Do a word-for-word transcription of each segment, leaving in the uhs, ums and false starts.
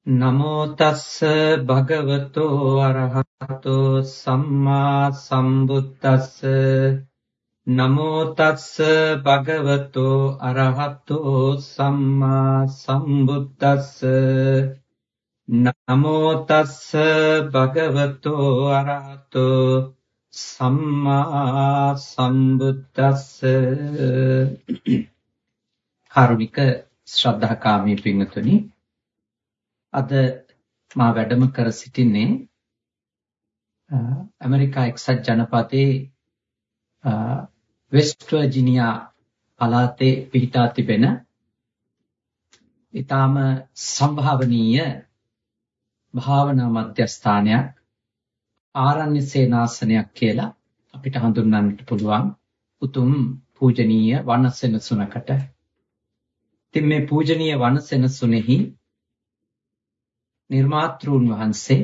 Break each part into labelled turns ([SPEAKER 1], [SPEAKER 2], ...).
[SPEAKER 1] නමෝ තස්ස භගවතෝ අරහතෝ සම්මා සම්බුද්දස්ස නමෝ තස්ස භගවතෝ අරහතෝ සම්මා සම්බුද්දස්ස නමෝ තස්ස භගවතෝ අරහතෝ සම්මා සම්බුද්දස්ස කාරුණික ශ්‍රද්ධාකාමී පින්තුනි, අද මා වැඩම කර සිටින්නේ ඇමරිකා එක්සත් ජනපදයේ වෙස්ට් වර්ජිනියා පළාතේ පිහිටා තිබෙන ඊටාම සම්භාවනීය භාවනා මධ්‍යස්ථානයක්, ආරණ්‍ය සේනාසනයක් කියලා අපිට හඳුන්වන්නට පුළුවන් උතුම් පූජනීය වනසෙනසුනකට. ඉතින් මේ පූජනීය වනසෙනසුනේහි නිර්මාතෘන් වහන්සේ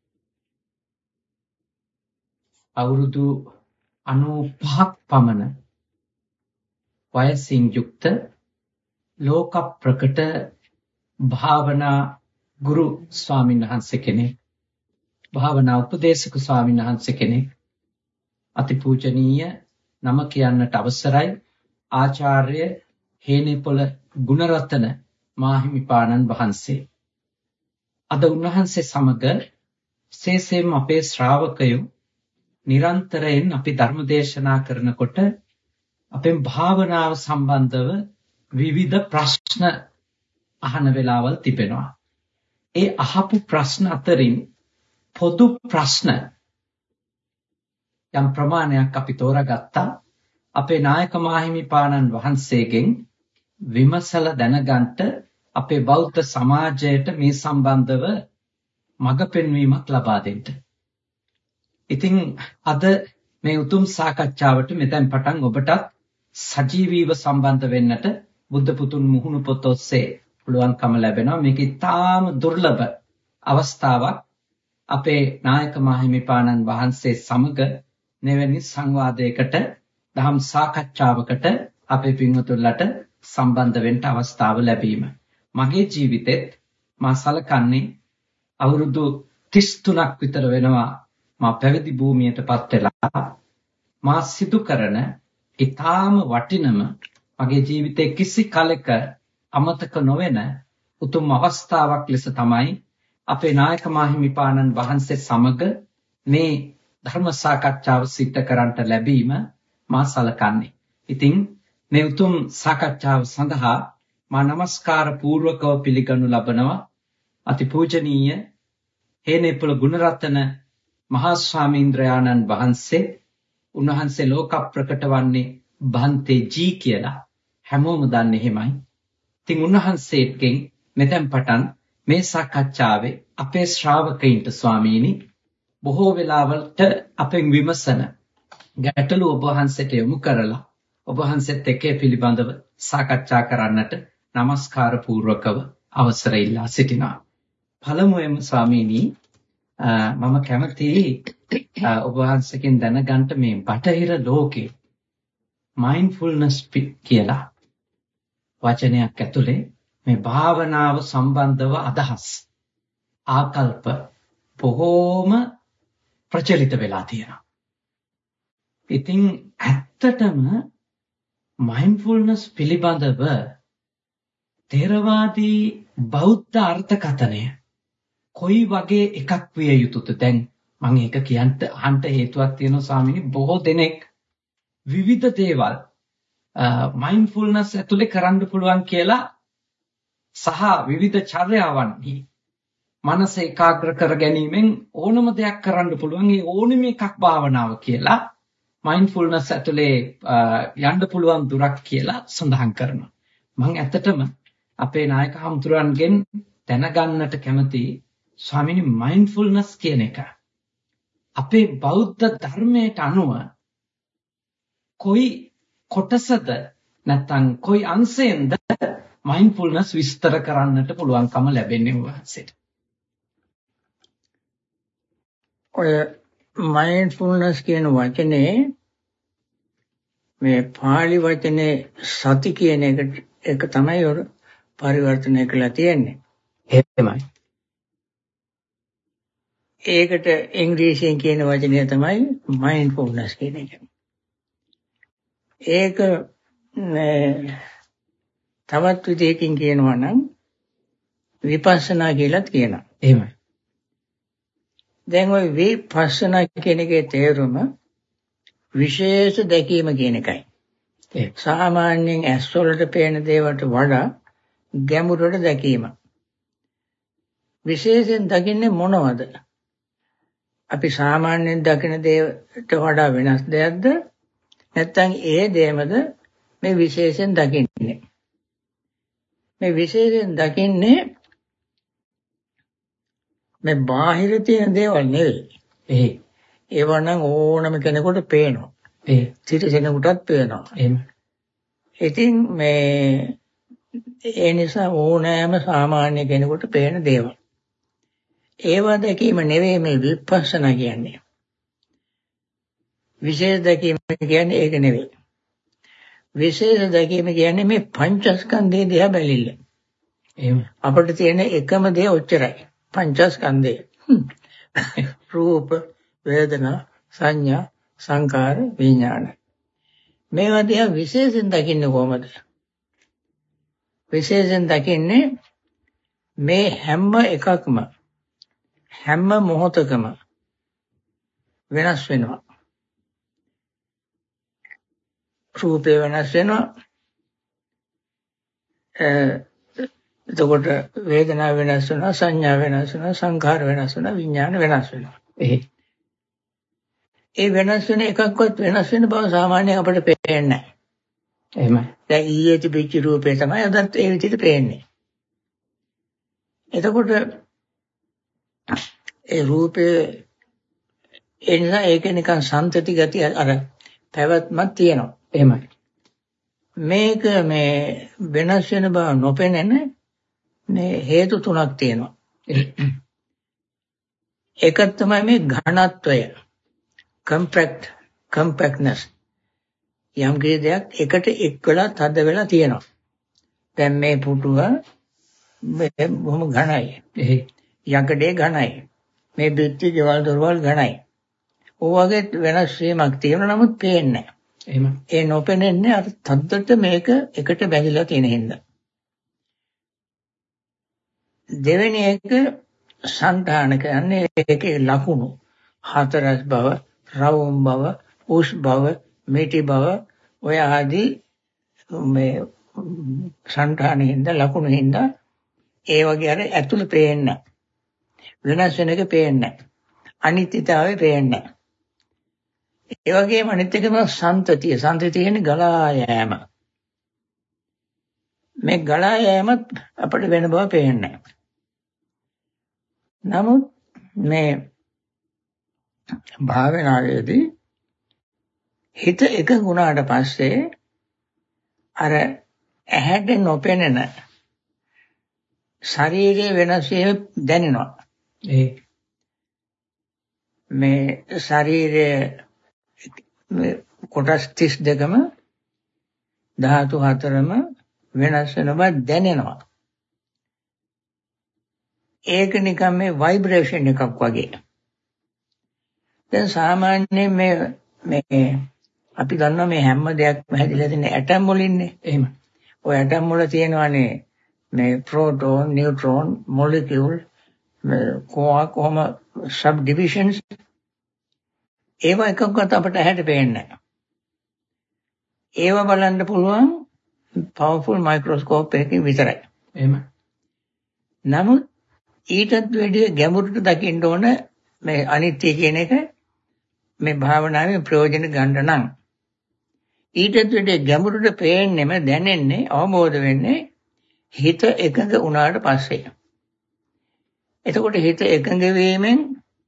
[SPEAKER 1] අවුරුදු අනූපහක් පමණ වයසින් යුක්ත ලෝක ප්‍රකට භාවනා ගුරු ස්වාමීන් වහන්සේ කෙනෙක්, භාවනා උපදේශක ස්වාමීන් වහන්සේ කෙනෙක්, අතිපූජනීය නම කියන්නට අවසරයි ආචාර්ය හේනෙපොළ ගුණරත්න මාහිමිපාණන් වහන්සේ. අද උන්වහන්සේ සමග විශේෂයෙන්ම අපේ ශ්‍රාවකයෝ නිරන්තරයෙන් අපි ධර්ම දේශනා කරනකොට අපේ භාවනාව සම්බන්ධව විවිධ ප්‍රශ්න අහන වෙලාවල් තිබෙනවා. ඒ අහපු ප්‍රශ්න අතරින් පොදු ප්‍රශ්න යම් ප්‍රමාණයක් අපි තෝරාගත්තා. අපේ නායක මාහිමිපාණන් වහන්සේගෙන් විමසලා දැනගන්නට අපේ බෞද්ධ සමාජයට මේ සම්බන්ධව මඟ පෙන්වීමක් ලබා දෙන්න. ඉතින් අද මේ උතුම් සාකච්ඡාවට මෙතෙන් පටන් ඔබටත් සජීවීව සම්බන්ධ වෙන්නට බුද්ධ පුතුන් මුහුණු පොත ඔස්සේ පුළුවන්කම ලැබෙනවා. මේක ඉතාම දුර්ලභ අවස්ථාවක්. අපේ නායක මාහිමිපාණන් වහන්සේ සමග මෙවැනි සංවාදයකට, දහම් සාකච්ඡාවකට අපේ පින්වතුන්ලට සම්බන්ධ වෙන්න අවස්ථාව ලැබීම. මගේ ජීවිතෙත් මා සලකන්නේ අවුරුදු තිස් තුනක් විතර වෙනවා මා පැවිදි භූමියටපත් වෙලා. මා සිදු කරන ඊටාම වටිනම, මගේ ජීවිතේ කිසි කලක අමතක නොවන උතුම් අවස්ථාවක් ලෙස තමයි අපේ නායක මාහිමිපාණන් වහන්සේ සමග මේ ධර්ම සාකච්ඡාව සිද්ධ කරන්නට ලැබීම මා සලකන්නේ. ඉතින් මේ උතුම් සාකච්ඡාව සඳහා මා නමස්කාර පූර්වකව පිළිගනු ලබනවා අතිපූජනීය හේනෙපොළ ගුණරත්න මහා ස්වාමීන්ද්‍රයාණන් වහන්සේ. උන්වහන්සේ ලෝක ප්‍රකට වන්නේ බන්තේ ජී කියලා හැමෝම දන්නේ එහෙමයි. ඉතින් උන්වහන්සේගෙන් මෙතෙන් පටන් මේ සාකච්ඡාවේ අපේ ශ්‍රාවකයින්ට ස්වාමීනි බොහෝ වෙලාවලට අපෙන් විමසන ගැටලු ඔබ වහන්සේට යොමු කරලා ඔබ වහන්සේත් එක්ක පිළිබඳව සාකච්ඡා කරන්නට නමස්කාර පූර්වකව අවසර ඉල්ලා සිටිනවා. පළමුවෙන්ම ස්වාමීනි, මම කැමතියි ඔබ වහන්සේගෙන් දැනගන්න මේ බටහිර ලෝකේ මයින්ඩ්ෆුල්නස් කියලා වචනයක් ඇතුලේ මේ භාවනාව සම්බන්ධව අදහස් ආකල්ප බොහෝම ප්‍රචලිත වෙලා තියෙනවා. ඉතින් ඇත්තටම මයින්ඩ්ෆුල්නස් පිළිබඳව ථේරවාදී බෞද්ධ අර්ථකථනය කොයි වගේ එකක් විය යුතුද? දැන් මම ඒක කියන්න අහන්න හේතුවක් තියෙනවා ස්වාමීනි. බොහෝ දෙනෙක් විවිධ දේවල් මයින්ඩ්ෆුල්නස් ඇතුලේ කරන්න පුළුවන් කියලා සහ විවිධ චර්යාවන්හි මනස ඒකාග්‍ර කර ගැනීමෙන් ඕනම දෙයක් කරන්න පුළුවන්. ඒ ඕනෙම එකක් භාවනාව කියලා මයින්ඩ්ෆුල්නස් ඇතුලේ යන්න පුළුවන් දුරක් කියලා සඳහන් කරනවා. මම ඇත්තටම අපේ නායක හමුදුරන්ගෙන් දැනගන්නට කැමතියි ස්වාමීනි, මයින්ඩ්ෆුල්නස් කියන එක අපේ බෞද්ධ ධර්මයට අනුව කොයි කොටසද නැත්නම් කොයි අංශයෙන්ද මයින්ඩ්ෆුල්නස් විස්තර කරන්නට පුළුවන්කම ලැබෙන්නේ වහන්සේට?
[SPEAKER 2] ඔය මයින්ඩ්ෆුල්නස් කියන වචනේ මේ පාලි වචනේ සති කියන එක එක තමයි පරිවර්තනය කළා තියෙන්නේ.
[SPEAKER 1] එහෙමයි.
[SPEAKER 2] ඒකට ඉංග්‍රීසියෙන් කියන වචනය තමයි mindfulness කියන එක. ඒක තවත් විදිහකින් කියනවා නම් විපස්සනා කියලාත් කියනවා.
[SPEAKER 1] එහෙමයි.
[SPEAKER 2] දැන් ওই විපස්සනා කියන එකේ තේරුම විශේෂ දැකීම කියන එකයි. සාමාන්‍යයෙන් ඇස් වලට පේන දේවල්ට වඩා ගැඹුරට දැකීම. විශේෂයෙන් දකින්නේ මොනවද? අපි සාමාන්‍යයෙන් දකින දේට වඩා වෙනස් දෙයක්ද? නැත්නම් ඒ දේමද මේ විශේෂයෙන් දකින්නේ? මේ විශේෂයෙන් දකින්නේ මේ බාහිර තියෙන දේවල් නෙවෙයි.
[SPEAKER 1] ඒ
[SPEAKER 2] ඒවා නම් ඕනම කෙනෙකුට පේනවා.
[SPEAKER 1] ඒ
[SPEAKER 2] සිටිසෙනෙකුටත් පේනවා.
[SPEAKER 1] එහෙම.
[SPEAKER 2] ඉතින් මේ ඒ නිසා ඕනෑම සාමාන්‍ය කෙනෙකුට පේන දේවල්. ඒවා දැකීම නෙවෙයි මේ විපස්සනා කියන්නේ. විශේෂ දැකීම කියන්නේ ඒක නෙවෙයි. විශේෂ දැකීම කියන්නේ මේ පංචස්කන්ධය දිහා බැලිල්ල.
[SPEAKER 1] එහෙම.
[SPEAKER 2] අපිට තියෙන එකම දේ ඔච්චරයි. පංචස්කන්ධය. රූප, වේදනා, සංඥා, සංකාර, විඥාන. මේවා දිහා විශේෂයෙන් දකින්නේ කොහොමද? විශේෂයෙන් දකින්නේ මේ හැම එකක්ම හැම මොහොතකම වෙනස් වෙනවා. රූපේ වෙනස් වෙනවා. එතකොට වේදනාව වෙනස් වෙනවා, සංඥා වෙනස් වෙනවා, සංඛාර වෙනස් වෙනවා, විඥාන වෙනස් වෙනවා. ඒ ඒ වෙනස් වෙන එකක්වත් වෙනස් වෙන බව සාමාන්‍යයෙන් අපිට පේන්නේ නැහැ.
[SPEAKER 1] එහෙමයි.
[SPEAKER 2] දැන් ඊයේ තිබිච්ච රූපේ තමයි අදත් ඒ විදිහට පේන්නේ. එතකොට ඒ රූපේ ඒ නිසා ඒක නිකන් සම්තති ගතිය අර පැවැත්මක් තියෙනවා.
[SPEAKER 1] එහෙමයි.
[SPEAKER 2] මේක මේ වෙනස් වෙන බව නොපෙනෙන මේ හේතු තුනක් තියෙනවා. එකක් තමයි මේ ඝනත්වය. compact compactness. යම් කිසි දෙයක් එකට එක්වලා තද වෙලා තියෙනවා. දැන් මේ පුටුව බොහොම ඝනයි.
[SPEAKER 1] ඒ
[SPEAKER 2] යකඩේ ඝනයි. මේ බිත්ති ගෙවල් දොරවල් ඝනයි. ඕවගේ වෙනස් වීමක් තියෙනවා නමුත් පේන්නේ නැහැ.
[SPEAKER 1] එහෙම.
[SPEAKER 2] ඒ නොපෙනෙන්නේ අර තද්දට මේක එකට බැඳිලා තියෙන හින්දා. දෙවෙනි එක සංධාන කියන්නේ ඒකේ ලකුණු හතරස් බව, රවුම් බව, උස් බව, මිටි බව ඔය ආදී මේ සංධානෙන්ද ලකුණු හින්දා ඒ වගේ අර ඇතුළ පේන්නේ වෙනස් වෙන එක පේන්නේ අනිත්‍යතාවය පේන්නේ. ඒ වගේම අනිත් එකම සම්තතිය. සම්තතිය කියන්නේ ගලා යෑම. මේ ගලා යෑමත් අපිට වෙන බව පේන්නේ. නමුත් මේ භාවනාවේදී හිත එකඟ වුණාට පස්සේ අර ඇහැට නොපෙනෙන ශරීරයේ වෙනස් වීම දැනෙනවා.
[SPEAKER 1] ඒ
[SPEAKER 2] මේ ශරීරයේ කොටස් තිස් දෙකම ධාතු හතරම වෙනස් වෙනවා දැනෙනවා. ඒක නිකන් මේ ভাইබ්‍රේෂන් එකක් වගේ. දැන් සාමාන්‍යයෙන් මේ මේ අපි දන්නවා මේ හැම දෙයක්ම හැදිලා තියෙන ඇටම් වලින්නේ.
[SPEAKER 1] එහෙම.
[SPEAKER 2] ඔය ඇටම් වල තියෙනවානේ මේ ප්‍රෝටෝන, නියුට්‍රෝන, මොලිකියුල්, කෝවා කොහොම සබ් ඩිවිෂන්ස්. ඒවා එකක්වත් අපිට ඇහැට පේන්නේ නැහැ. ඒවා බලන්න පුළුවන් පවර්ෆුල් මයික්‍රොස්කෝප් එකකින් විතරයි.
[SPEAKER 1] එහෙම.
[SPEAKER 2] නමුත් ඊටත් වැඩිය ගැඹුරට දකින්න ඕන මේ අනිත්‍ය කියන එක මේ භාවනාවේ ප්‍රයෝජන ගන්න නම් ඊටත් වැඩිය ගැඹුරට පේන්නෙම දැනෙන්නේ අවබෝධ වෙන්නේ හිත එකඟ වුණාට පස්සේ. එතකොට හිත එකඟ වීමෙන්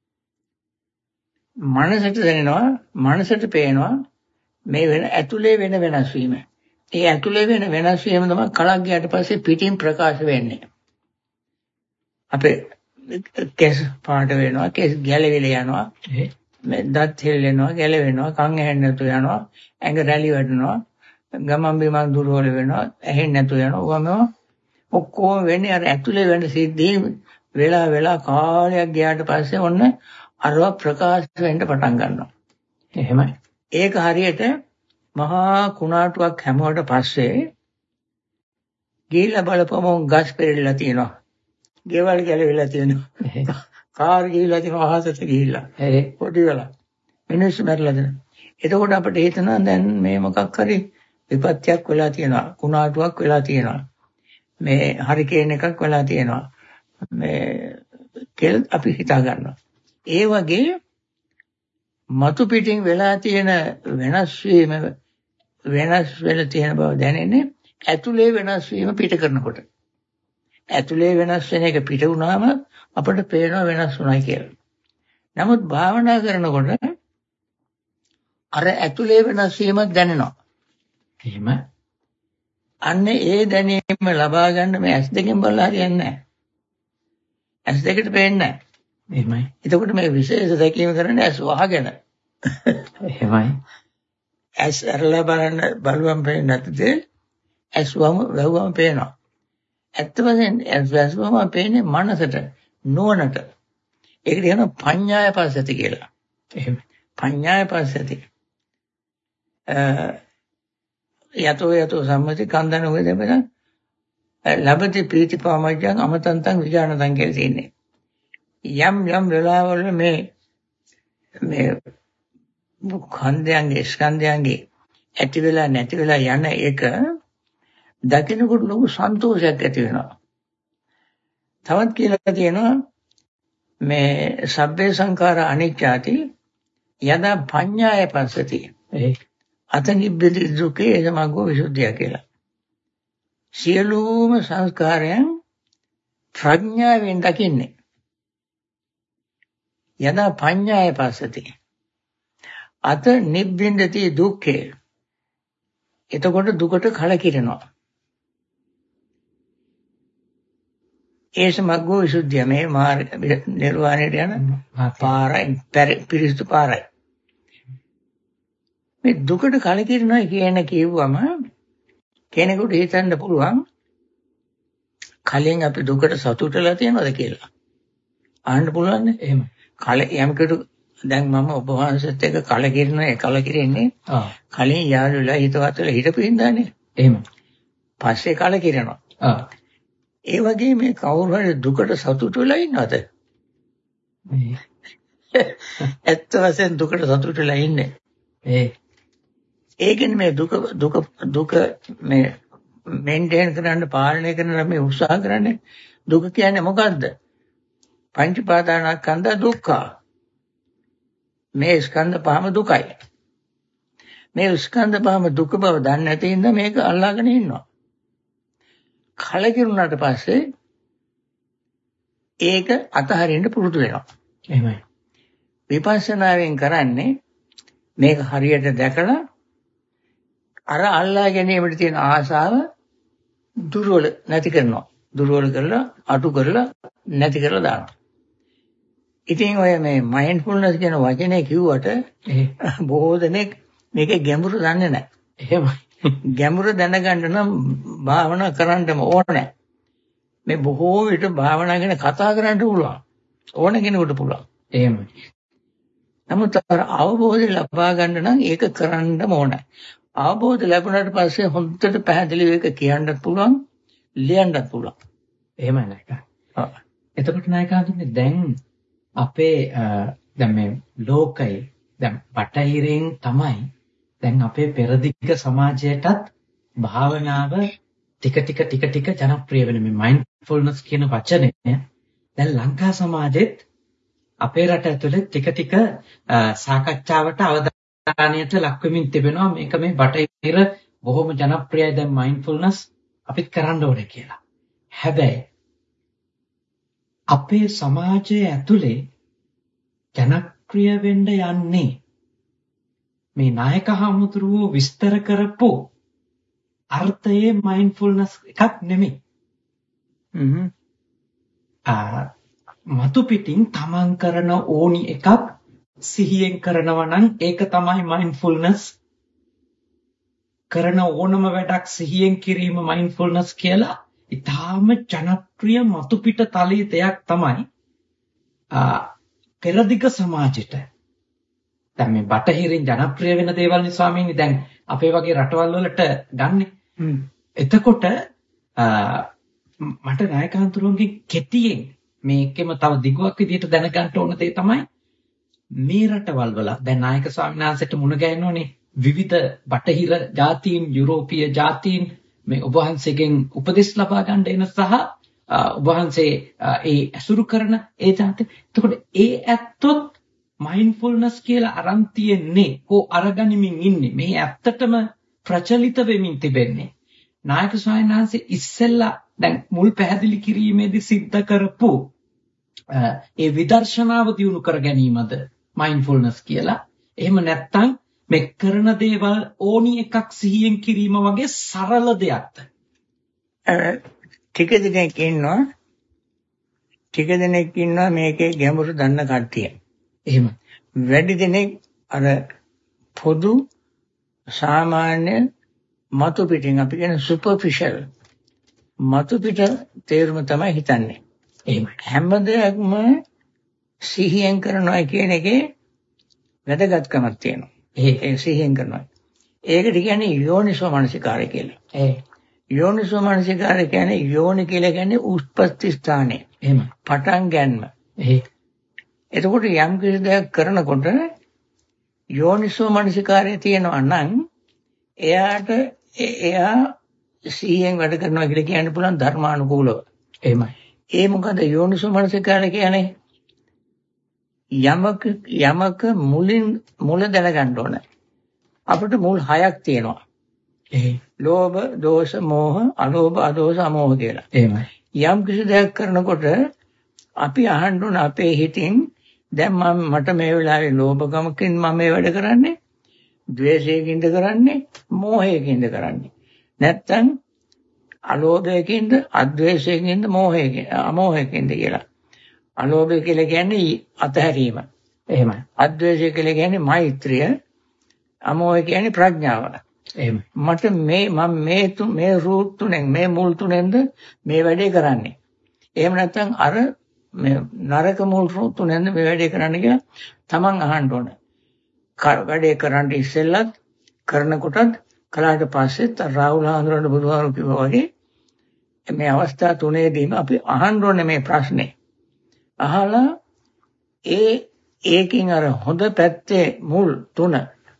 [SPEAKER 2] මනසට දැනෙනවා, මනසට පේනවා මේ වෙන ඇතුලේ වෙන වෙනස් වීම. ඒ ඇතුලේ වෙන වෙනස් වීම තමයි කලක් ගියාට පස්සේ පිටින් ප්‍රකාශ වෙන්නේ. අපේ කෙස් පාට වෙනවා, කෙස් ගැලවිලා යනවා, මේ දත් හෙල්ලෙනවා, ගැලවෙනවා, කන් ඇහෙන්නේ නැතු යනවා, ඇඟ රැලි වැටෙනවා, ගමන් බිමන් දුර්වල වෙනවා, ඇහෙන්නේ නැතු යනවා. වම ඔක්කොම වෙන්නේ අර ඇතුලේ වෙන සිද්ධි වෙලා වෙලා කාලයක් ගියාට පස්සේ ඔන්න අරව ප්‍රකාශ වෙන්න පටන් ගන්නවා.
[SPEAKER 1] එහෙමයි.
[SPEAKER 2] ඒක හරියට මහා කුණාටුවක් හැමුවට පස්සේ ගිහිල්ලා බලපුවම ගස් පෙරෙලා තියෙනවා. ගෙවල් ගැලවිලා තියෙනවා. කාර් ගිහිල්ලා තියෙනවා අහසට ගිහිල්ලා.
[SPEAKER 1] ඒ
[SPEAKER 2] පොඩි වෙලා. මිනිස්සු මැරලා දෙනවා. එතකොට අපිට හිතනවා දැන් මේ මොකක් හරි විපත්තියක් වෙලා තියෙනවා. කුණාටුවක් වෙලා තියෙනවා. මේ හරිකේන් එකක් වෙලා තියෙනවා. මේ කියලා අපි හිතා ගන්නවා. ඒ වගේ මතු පිටින් වෙලා තියෙන වෙනස් වීම වෙනස් වෙලා තියෙන බව දැනෙන්නේ ඇතුලේ වෙනස් වීම පිට කරනකොට. ඇතුලේ වෙනස් වෙන එක පිට වුණාම අපිට පේනවා වෙනස් වුණා කියලා. නමුත් භාවනා කරනකොට අර ඇතුලේ වෙනස් වීමක් දැනෙනවා.
[SPEAKER 1] එහෙම.
[SPEAKER 2] අන්න ඒ දැනීම ලබා ගන්න මේ ඇස් දෙකෙන් බලලා හරියන්නේ නැහැ. ඇස් දෙකට පේන්නේ නැහැ.
[SPEAKER 1] එහෙමයි.
[SPEAKER 2] එතකොට මේ විශේෂ දැකීම කරන්නේ ඇස් වහගෙන.
[SPEAKER 1] එහෙමයි.
[SPEAKER 2] ඇස් අරලා බලන්න බලුවම් පේන්නේ නැතිද? ඇස් වම වැහුවම පේනවා. ඇත්ත වශයෙන් ඇස් වැහුවම පේන්නේ මනසට, නුවණට. ඒකට කියනවා පඤ්ඤාය පස්සති කියලා.
[SPEAKER 1] එහෙම.
[SPEAKER 2] පඤ්ඤාය පස්සති. යතෝ යතෝ සම්මති කන්දන ඔය දෙපෙන ලබති ප්‍රීතිපාමජ්ජං අමතන්තං විජානතං කියලා තියෙන්නේ. යම් යම් වෙලාවල මේ මේ කන්දයන්ගේ ස්කන්ධයන්ගේ ඇති වෙලා නැති වෙලා යන එක දකින්නකොට ලොකු සන්තෝෂයක් ඇති වෙනවා. තවත් කියලා තියෙනවා මේ සබ්බේ සංඛාර අනිච්චාති යදා පඤ්ඤාය පස්සති. ඒ අත නිබ්බති දුකේ සමග්ගෝ විසුද්ධිය කියලා. සියලුම සංස්කාරයන් ප්‍රඥාවෙන් දකින්නේ. යදා පඤ්ඤාය පස්සති. අත නිබ්බින්දති දුක්ඛේ. එතකොට දුකට කලකිරෙනවා. ඒ සමග්ගෝ විසුද්ධිය මේ මාර්ග නිර්වාණයට යන පාරයි පිරිසුදු පාරයි. මේ දුකට කලකිරෙනවා කියන කියුවම කෙනෙකුට හිතන්න පුළුවන් කලින් අපි දුකට සතුටුලා තියෙනවද කියලා. අහන්න පුළුවන් නේ.
[SPEAKER 1] එහෙම.
[SPEAKER 2] කල යම්කට දැන් මම ඔබ වහන්සේත් එක්ක කලකිරෙනවා ඒ කලකිරෙන්නේ කලින් යාළුවලා හිතවත් වෙලා හිටපු හින්දානේ.
[SPEAKER 1] එහෙම.
[SPEAKER 2] පස්සේ කලකිරෙනවා.
[SPEAKER 1] ආ.
[SPEAKER 2] ඒ වගේ මේ කවුරු හරි දුකට සතුටු වෙලා ඉන්නවද?
[SPEAKER 1] මේ
[SPEAKER 2] ඇත්ත වශයෙන් දුකට සතුටු වෙලා ඉන්නේ.
[SPEAKER 1] ඒ
[SPEAKER 2] ඒකනේ මේ දුක දුක දුක මේ මේන්ටේන් කරන්න පාලනය කරන්න මේ උත්සාහ කරන්නේ. දුක කියන්නේ මොකද්ද? පංච පාදානස්කන්ධ දුක්ඛ. මේ ස්කන්ධ පහම දුකයි. මේ ස්කන්ධ පහම දුක බව දන්නේ නැති හින්දා මේක අල්ලාගෙන ඉන්නවා. කලකිරුණාට පස්සේ ඒක අතහරින්න පුරුදු වෙනවා.
[SPEAKER 1] එහෙමයි.
[SPEAKER 2] විපස්සනාවෙන් කරන්නේ මේක හරියට දැකලා අර අල්ලා ගැනීමට තියෙන ආසාව දුර්වල නැති කරනවා. දුර්වල කරලා අඩු කරලා නැති කරලා දානවා. ඉතින් ඔය මේ මයින්ඩ්ෆුල්නස් කියන වචනේ කිව්වට බොහෝ දෙනෙක් මේක ගැඹුරු දන්නේ නැහැ.
[SPEAKER 1] එහෙමයි.
[SPEAKER 2] ගැඹුරු දැනගන්න නම් භාවනා කරන්නම ඕනේ. මේ බොහෝ විට භාවනා ගැන කතා කරන්න පුළුවන්. ඕන කෙනෙකුට පුළුවන්.
[SPEAKER 1] එහෙමයි.
[SPEAKER 2] නමුත් අර අවබෝධය ලබා ගන්න නම් ඒක කරන්නම ඕනේ. අවබෝධ ලැබුණාට පස්සේ හොඳට පැහැදිලිව ඒක කියන්නත් පුළුවන්, ලියන්නත් පුළුවන්.
[SPEAKER 1] එහෙමයි නේද? ඔව්. එතකොට නායකතුමනි දැන් අපේ දැන් මේ ලෝකයේ දැන් බටහිරින් තමයි දැන් අපේ පෙරදිග සමාජයටත් භාවනාව ටික ටික ටික ටික ජනප්‍රිය වෙන මේ මයින්ඩ්ෆුල්නස් කියන වචනය දැන් ලංකා සමාජෙත් අපේ රට ඇතුලේ ටික ටික සාකච්ඡාවට අවධානයට ලක් වෙමින් තිබෙනවා. මේක මේ බටහිර බොහොම ජනප්‍රියයි දැන් මයින්ඩ්ෆුල්නස් අපිත් කරන්න ඕනේ කියලා. හැබැයි අපේ සමාජයේ ඇතුලේ ජනප්‍රිය වෙන්න යන්නේ මේ නායක හමුදුරුවෝ විස්තර කරපු අර්ථයේ මයින්ඩ්ෆුල්නස් එකක් නෙමෙයි.
[SPEAKER 2] හ්ම්.
[SPEAKER 1] ආ මතු පිටින් තමන් කරන ඕනි එකක් සිහියෙන් කරනවා නම් ඒක තමයි මයින්ඩ්ෆුල්නස්. කරන ඕනම වැඩක් සිහියෙන් කිරීම මයින්ඩ්ෆුල්නස් කියලා ඊටාම ජනප්‍රිය මතුපිට තලයේ දෙයක් තමයි පෙරදිග සමාජෙට. දැන් මේ බටහිරින් ජනප්‍රිය වෙන දේවල් නේ ස්වාමීනි දැන් අපේ වගේ රටවල් වලට ගන්නෙ. එතකොට මට නායකහතුරුන්ගේ කෙටියෙන් මේකෙම තව දිගුවක් විදිහට දැනගන්න ඕන දේ තමයි මේ රටවල් වල දැන් නායක ස්වාමීන් වහන්සේට මුණ ගැහෙනෝනේ විවිධ බටහිර ජාතීන් යුරෝපීය ජාතීන් මේ ඔබ වහන්සේගෙන් උපදෙස් ලබා ගන්න එන සහ ඔබ වහන්සේ ඒ අසුරු කරන ඒ ජාති. එතකොට ඒ ඇත්තොත් මයින්ඩ්ෆුල්නස් කියලා අරන් තියෙන්නේ කො අරගනිමින් ඉන්නේ. මේ ඇත්තටම ප්‍රචලිත වෙමින් තිබෙන්නේ. නායක ස්වාමීන් වහන්සේ ඉස්සෙල්ලා දැන් මුල් පැහැදිලි කිරීමේදී සිද්ධ කරපු ඒ විදර්ශනාව දියුණු කර ගැනීමද මයින්ඩ්ෆුල්නස් කියලා. එහෙම නැත්නම් මේ කරන දේවල් ඕනි එකක් සිහියෙන් කිරීම වගේ සරල දෙයක්ද?
[SPEAKER 2] ටික දෙනෙක් ඉන්නවා ටික දෙනෙක් ඉන්නවා මේකේ ගැඹුරු දන්න කට්ටිය.
[SPEAKER 1] එහෙම.
[SPEAKER 2] වැඩි දෙනෙක් අර පොදු සාමාන්‍ය මතු පිටින් අපි කියන සුපර්ෆිෂල් මතු පිට තේරුම තමයි හිතන්නේ.
[SPEAKER 1] එහෙම.
[SPEAKER 2] හැම දෙයක්ම සිහියෙන් කරනවා කියන එකේ වැදගත්කමක් තියෙනවා. ඒ සිහියෙන් කරනවා. ඒකට කියන්නේ යෝනිසෝ මනසිකාරය කියලා.
[SPEAKER 1] ඒ
[SPEAKER 2] යෝනිසෝ මනසිකාරය කියන්නේ යෝනි කියලා කියන්නේ උත්පත්ති ස්ථානය.
[SPEAKER 1] එහෙම.
[SPEAKER 2] පටන් ගන්නම.
[SPEAKER 1] ඒ
[SPEAKER 2] එතකොට යම් කිසි දෙයක් කරනකොට යෝනිසෝ මනසිකාරය තියෙනවා නම් එයාට එයා සිහියෙන් වැඩ කරනවා කියලා කියන්න පුළුවන් ධර්මානුකූලව.
[SPEAKER 1] එහෙමයි.
[SPEAKER 2] ඒ මොකද යෝනිසෝ මනසිකාරය කියන්නේ යමක යමක මුලින් මුල දැනගන්න ඕන. අපිට මුල් හයක් තියෙනවා.
[SPEAKER 1] ඒ
[SPEAKER 2] ලෝභ, දෝෂ, මෝහ, අලෝභ, අදෝෂ, අමෝහ කියලා.
[SPEAKER 1] එහෙමයි.
[SPEAKER 2] යම් කිසි දෙයක් කරනකොට අපි අහන්න ඕන අපේ හිතින් දැන් මම මට මේ වෙලාවේ ලෝභකමකින් මම මේ වැඩ කරන්නේ, ද්වේෂයකින්ද කරන්නේ, මෝහයකින්ද කරන්නේ. නැත්තම් අලෝභයකින්ද, අද්වේෂයකින්ද, මෝහයකින්ද, අමෝහයකින්ද කියලා. අලෝභය කියලා කියන්නේ අතහැරීම.
[SPEAKER 1] එහෙමයි.
[SPEAKER 2] අද්වේෂය කියලා කියන්නේ මෛත්‍රිය. අමෝහය කියන්නේ ප්‍රඥාව.
[SPEAKER 1] එහෙමයි.
[SPEAKER 2] මට මේ මම මේ තුන මේ රූට් තුනෙන් මේ මුල් තුනෙන්ද මේ වැඩේ කරන්නේ. එහෙම නැත්නම් අර මේ නරක මුල් රූට් තුනෙන්ද මේ වැඩේ කරන්න කියලා තමන් අහන්න ඕන. වැඩේ කරන්න ඉස්සෙල්ලත් කරනකොටත් කලකට පස්සෙත් රාහුල හඳුනන බුදුහාමුදුරුවෝ කිව්වා වගේ මේ අවස්ථා තුනේදීම අපි අහන්න ඕනේ මේ ප්‍රශ්නේ. අහලා ඒ ඒකින් අර හොඳ පැත්තේ මුල් තුන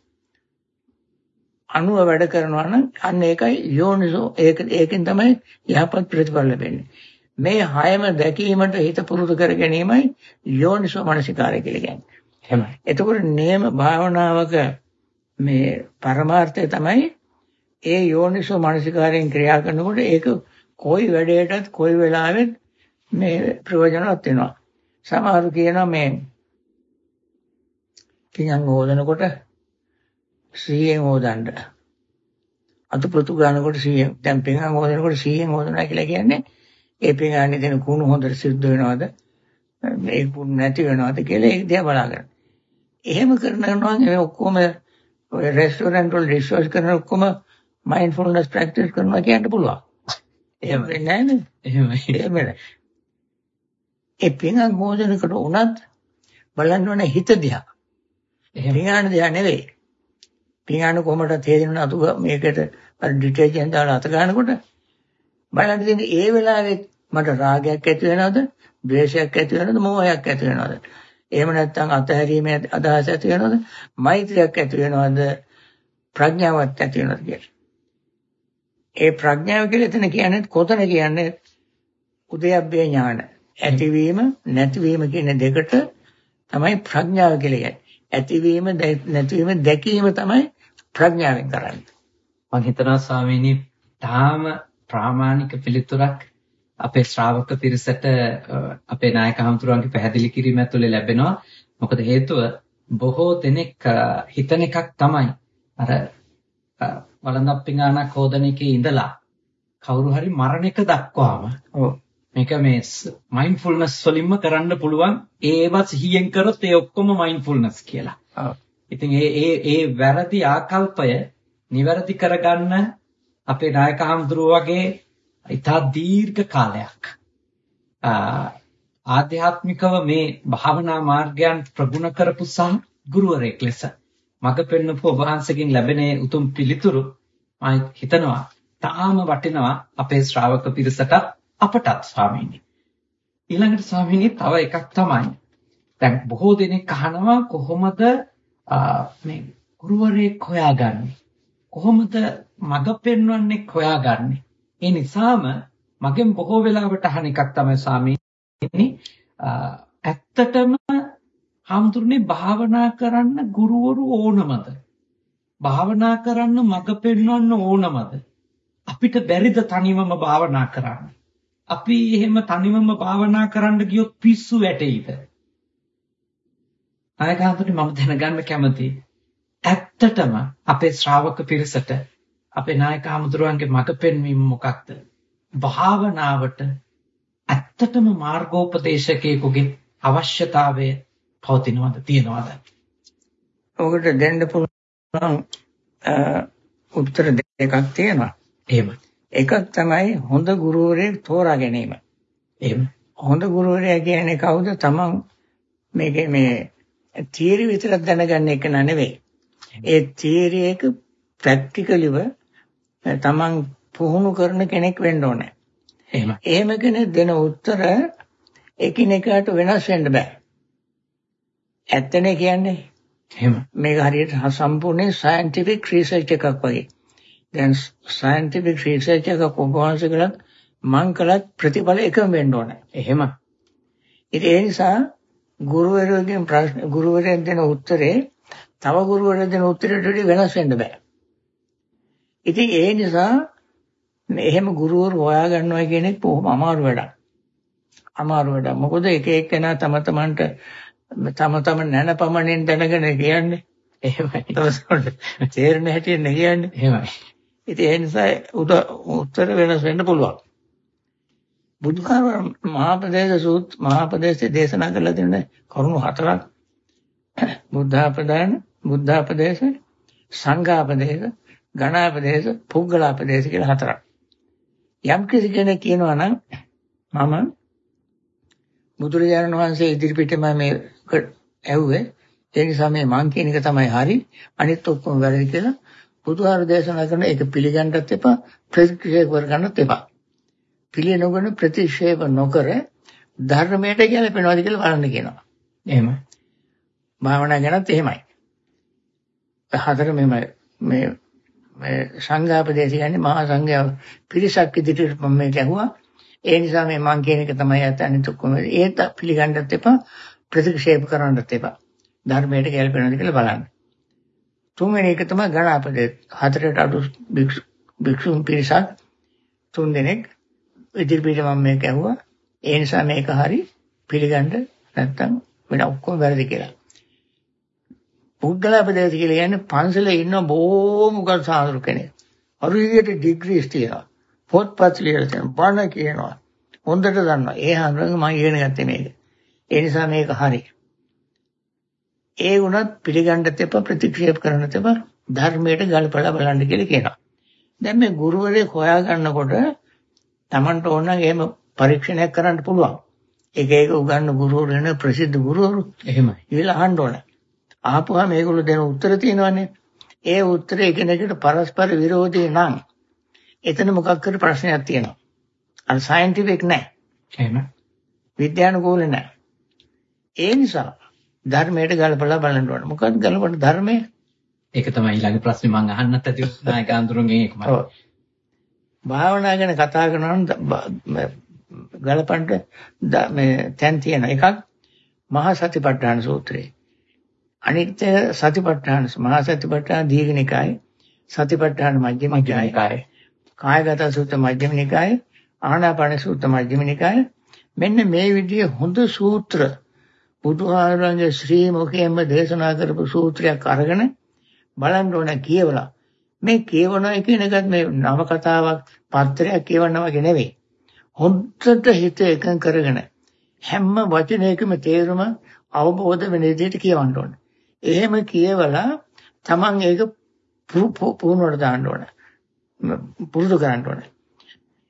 [SPEAKER 2] අනුව වැඩ කරනවා නම් අන්න ඒකයි යෝනිසෝ ඒක ඒකෙන් තමයි යහපත් ප්‍රතිඵල ලැබෙන්නේ. මේ හයම දැකීමට හිත පුරුදු කර ගැනීමයි යෝනිසෝ මනසිකාරය කියලා කියන්නේ. එහෙමයි. එතකොට නේම භාවනාවක මේ පරමාර්ථය තමයි ඒ යෝනිසෝ මනසිකාරයෙන් ක්‍රියා කරනකොට ඒක කොයි වැඩේටත් කොයි වෙලාවෙත් මේ ප්‍රයෝජනවත් වෙනවා. සමහරු කියනවා මේ පියන් හොදනකොට සීයෙන් හොදන්න. අතු පොතු ගන්නකොට සීයෙන් දැන් පියන් හොදනකොට සීයෙන් හොදනවා කියලා කියන්නේ ඒ පියන්නේ දෙන කුණු හොඳට සිද්ධ වෙනවද? මේ කුණු නැති වෙනවද කියලා ඒක දිහා බලාගන්න. එහෙම කරනවා නම් ඒ ඔක්කොම ඔය රෙස්ටෝරන්ට් වල රිසර්ච් කරන ඔක්කොම මයින්ඩ්ෆුල්නස් ප්‍රැක්ටිස් කරනවා කියන්න පුළුවන්. එහෙම වෙන්නේ නැහැ නේද?
[SPEAKER 1] එහෙමයි.
[SPEAKER 2] එහෙමයි. ඒ පියන් හොදනකොට උනත් බලන්න ඕනේ හිත දිහා. එහෙම පියන් දිහා නෙවෙයි. පියාන කොහමද තේරෙන අතු මේකට අර ඩිටර්ජන්ට් දාලා අත ගන්නකොට බලන්න තියෙන ඒ වෙලාවේ මට රාගයක් ඇති වෙනවද, ද්වේෂයක් ඇති වෙනවද, මෝහයක් ඇති වෙනවද? එහෙම නැත්නම් අතහැරීමේ අදහස ඇති වෙනවද, මෛත්‍රියක් ඇති වෙනවද, ප්‍රඥාවක් ඇති වෙනවද කියලා. ඒ ප්‍රඥාව කියලා එතන කියන්නේ කොතන කියන්නේ උදයබ්බේ ඥාන. ඇතිවීම නැතිවීම කියන දෙකට තමයි ප්‍රඥාව කියලා කියන්නේ. ඇතිවීම නැතිවීම දැකීම තමයි ප්‍රඥාවෙන් කරන්නේ.
[SPEAKER 1] මම හිතනවා ස්වාමීනි තාම ප්‍රාමාණික පිළිතුරක් අපේ ශ්‍රාවක පිරිසට අපේ නායක හඳුරන්ගේ පැහැදිලි කිරීම ඇතුලේ ලැබෙනවා. මොකද හේතුව බොහෝ දෙනෙක් හිතන එකක් තමයි අර වළඳක් පිඟානක් හොදන එකේ ඉඳලා කවුරු හරි මරණ එක දක්වාම
[SPEAKER 2] ඔව්
[SPEAKER 1] මේක මේ මයින්ඩ්ෆුල්නස් වලින්ම කරන්න පුළුවන්. ඒවත් සිහියෙන් කරොත් ඒ ඔක්කොම මයින්ඩ්ෆුල්නස් කියලා.
[SPEAKER 2] ඔව්.
[SPEAKER 1] ඉතින් ඒ ඒ ඒ වැරදි ආකල්පය නිවැරදි කරගන්න අපේ නායක හඳුරුව වගේ ඉතා දීර්ඝ කාලයක් ආධ්‍යාත්මිකව මේ භාවනා මාර්ගයන් ප්‍රගුණ කරපු සහ ගුරුවරයෙක් ලෙස මඟ පෙන්වපු ඔබ වහන්සේගෙන් ලැබෙන උතුම් පිළිතුරු මම හිතනවා තාම වටිනවා අපේ ශ්‍රාවක පිරිසට අපටත් ස්වාමීනි. ඊළඟට ස්වාමීනි තව එකක් තමයි දැන් බොහෝ දෙනෙක් අහනවා කොහොමද මේ ගුරුවරයෙක් හොයාගන්නේ? කොහොමද මඟ පෙන්වන්නේ හොයාගන්නේ? ඒ නිසාම මගෙන් බොහෝ වෙලාවට අහන එකක් තමයි ස්වාමීනි ඇත්තටම හාමුදුරනේ භාවනා කරන්න ගුරුවරු ඕනමද? භාවනා කරන්න මඟ පෙන්වන්න ඕනමද? අපිට බැරිද තනිවම භාවනා කරන්න? අපි එහෙම තනිවම භාවනා කරන්න ගියොත් පිස්සු වැටෙයිද? ආයකාන්තට මම දැනගන්න කැමතියි. ඇත්තටම අපේ ශ්‍රාවක පිරිසට අපේ නායක හාමුදුරුවන්ගේ මඟ පෙන්වීම මොකක්ද? භාවනාවට ඇත්තටම මාර්ගෝපදේශකයෙකුගේ අවශ්‍යතාවය පවතිනවද තියෙනවද?
[SPEAKER 2] ඔකට දෙන්න පුළුවන් උත්තර දෙකක් තියෙනවා.
[SPEAKER 1] එහෙම.
[SPEAKER 2] එකක් තමයි හොඳ ගුරුවරයෙක් තෝරා ගැනීම.
[SPEAKER 1] එහෙම.
[SPEAKER 2] හොඳ ගුරුවරයා කියන්නේ කවුද? තමන් මේකේ මේ තියරි විතරක් දැනගන්න එක නෙවෙයි. ඒ තියරි එක ප්‍රැක්ටිකලිව තමන් පුහුණු කරන කෙනෙක් වෙන්න ඕනේ.
[SPEAKER 1] එහෙම.
[SPEAKER 2] එහෙම කෙනෙක් දෙන උත්තර එකිනෙකාට වෙනස් වෙන්න බෑ. ඇත්තනේ කියන්නේ.
[SPEAKER 1] එහෙම.
[SPEAKER 2] මේක හරියට සම්පූර්ණ සයන්ටිෆික් රිසර්ච් එකක් වගේ. දැන් සයන්ටිෆික් රිසර්ච් එකක් කොහොමද කළත් මං කළත් ප්‍රතිඵල එකම වෙන්න ඕනේ.
[SPEAKER 1] එහෙම.
[SPEAKER 2] ඉතින් ඒ නිසා ගුරුවරයෙක්ගෙන් ප්‍රශ්න ගුරුවරයෙක් දෙන උත්තරේ තව ගුරුවරයෙක් දෙන උත්තරයට වඩා වෙනස් වෙන්න බෑ. ඉතින් ඒ නිසා එහෙම ගුරුවරු හොයා ගන්නවා කියන එක බොහොම අමාරු වැඩක්. අමාරු වැඩක්. මොකද එක එක්කෙනා තම තමන්ට තම තම නැනපමණින් දැනගෙන කියන්නේ.
[SPEAKER 1] එහෙමයි.
[SPEAKER 2] තේරෙන හැටියෙන් කියන්නේ.
[SPEAKER 1] එහෙමයි.
[SPEAKER 2] ඉතින් ඒ නිසා උත්තර වෙනස් වෙන්න පුළුවන්. බුදුහාම මහාපදේශ සූත් මහාපදේශයේ දේශනා කළ දෙන කරුණු හතරක් බුද්ධාපදාන, බුද්ධාපදේශ, සංඝාපදේශ, ගණාපදේශ, පුද්ගලාපදේශ කියලා හතරක්. යම් කිසි කෙනෙක් කියනවා නම් මම බුදුරජාණන් වහන්සේ ඉදිරිපිට මම මේ ඇහුවේ ඒ නිසා මේ මං කියන එක තමයි හරි අනිත් ඔක්කොම වැරදි කියලා බුදුහාර දේශනා කරන එක පිළිගන්නත් එපා ප්‍රතික්ෂේප කරගන්නත් එපා. පිළිනොගන ප්‍රතික්ෂේප නොකර ධර්මයට ගැලපෙනවාද කියලා බලන්න කියනවා.
[SPEAKER 1] එහෙම.
[SPEAKER 2] භාවනා ගැනත් එහෙමයි. හතර මෙම මේ මේ සංඝාපදේශ කියන්නේ මහා සංඝයා පිරිසක් ඉදිරියට මම මේක ඇහුවා. ඒ නිසා මේ මං කියන එක තමයි ඇත්ත අනිත් ඔක්කොම ඒත් පිළිගන්නත් එපා ප්‍රතික්ෂේප කරන්නත් එපා. ධර්මයට ගැලපෙනවද කියලා බලන්න. තුන්වෙනි එක තමයි ගණාපදේශ. හතරට අඩු භික්ෂුන් පිරිසක් තුන් දෙනෙක් ඉදිරියට මම මේක ඇහුවා. ඒ නිසා මේක හරි පිළිගන්න නැත්නම් වෙන ඔක්කොම වැරදි කියලා. පුද්ගලාපදේශ කියලා කියන්නේ පන්සලේ ඉන්න බොහොම උගත් සාහෘ කෙනෙක්. හරියට ඩිග්‍රීස් තියෙනවා. පොත්පත් ලියලා තියෙනවා. බණ කියනවා. හොඳට දන්නවා. ඒ හඳුනන මම ඉගෙන ගත්තේ මේක. ඒ නිසා මේක හරි. ඒ වුණත් පිළිගන්නත් එපා ප්‍රතික්‍රියාව කරන්නත් එපා ධර්මයට ගලපලා බලන්න කියලා කියනවා. දැන් මේ ගුරුවරයෙක් හොයා ගන්නකොට Tamanට ඕන නම් එහෙම පරීක්ෂණයක් කරන්න පුළුවන්. එක එක උගන්වන ගුරුවරු වෙන ප්‍රසිද්ධ ගුරුවරු
[SPEAKER 1] එහෙමයි.
[SPEAKER 2] ඊළඟ අහන්න ඕන. ආපුවා මේගොල්ලෝ දෙන උත්තර තියෙනවනේ. ඒ උත්තරේ එකිනෙකට පරස්පර විරෝධී නම් එතන මොකක් කර ප්‍රශ්නයක් තියෙනවා. අර සයන්ටිෆික් නැහැ.
[SPEAKER 1] එහෙම.
[SPEAKER 2] විද්‍යානුකූල නැහැ. ඒ නිසා ධර්මයට ගලපලා බලන්න ඕන. මොකක්ද ගලපන ධර්මය?
[SPEAKER 1] ඒක තමයි ඊළඟ ප්‍රශ්නේ මම අහන්නත් ඇති නායක අඳුරගෙන් ඒකමයි.
[SPEAKER 2] ඔව්. භාවනා ගැන කතා කරනවා නම් ගලපන්න මේ තැන් තියෙන එකක් මහා සතිපට්ඨාන සූත්‍රය. අනිත් සතිපට්ඨාන මහා සතිපට්ඨාන දීඝනිකාය, සතිපට්ඨාන මජ්ක්‍ධිම නිකාය, කායගත සූත්‍ර මජ්ක්‍ධිම නිකාය, ආනාපාන සූත්‍ර මජ්ක්‍ධිම නිකාය. මෙන්න මේ විදිහේ හොඳ සූත්‍ර බුදුහාරන්ගේ ශ්‍රී මුඛයෙන්ම දේශනා කරපු සූත්‍රයක් අරගෙන බලන්න ඕන කියවලා. මේ කියවනවා කියන එකත් මේ නව කතාවක් පත්‍රයක් කියවනවා වගේ නෙවෙයි. හොඳට හිත එකඟ කරගෙන හැම වචනයකම තේරුම අවබෝධ වෙන විදිහට කියවන්න ඕන. එහෙම කියවලා Taman ඒක පුහුණුවට දාන්න ඕන. පුරුදු කරන්න ඕන.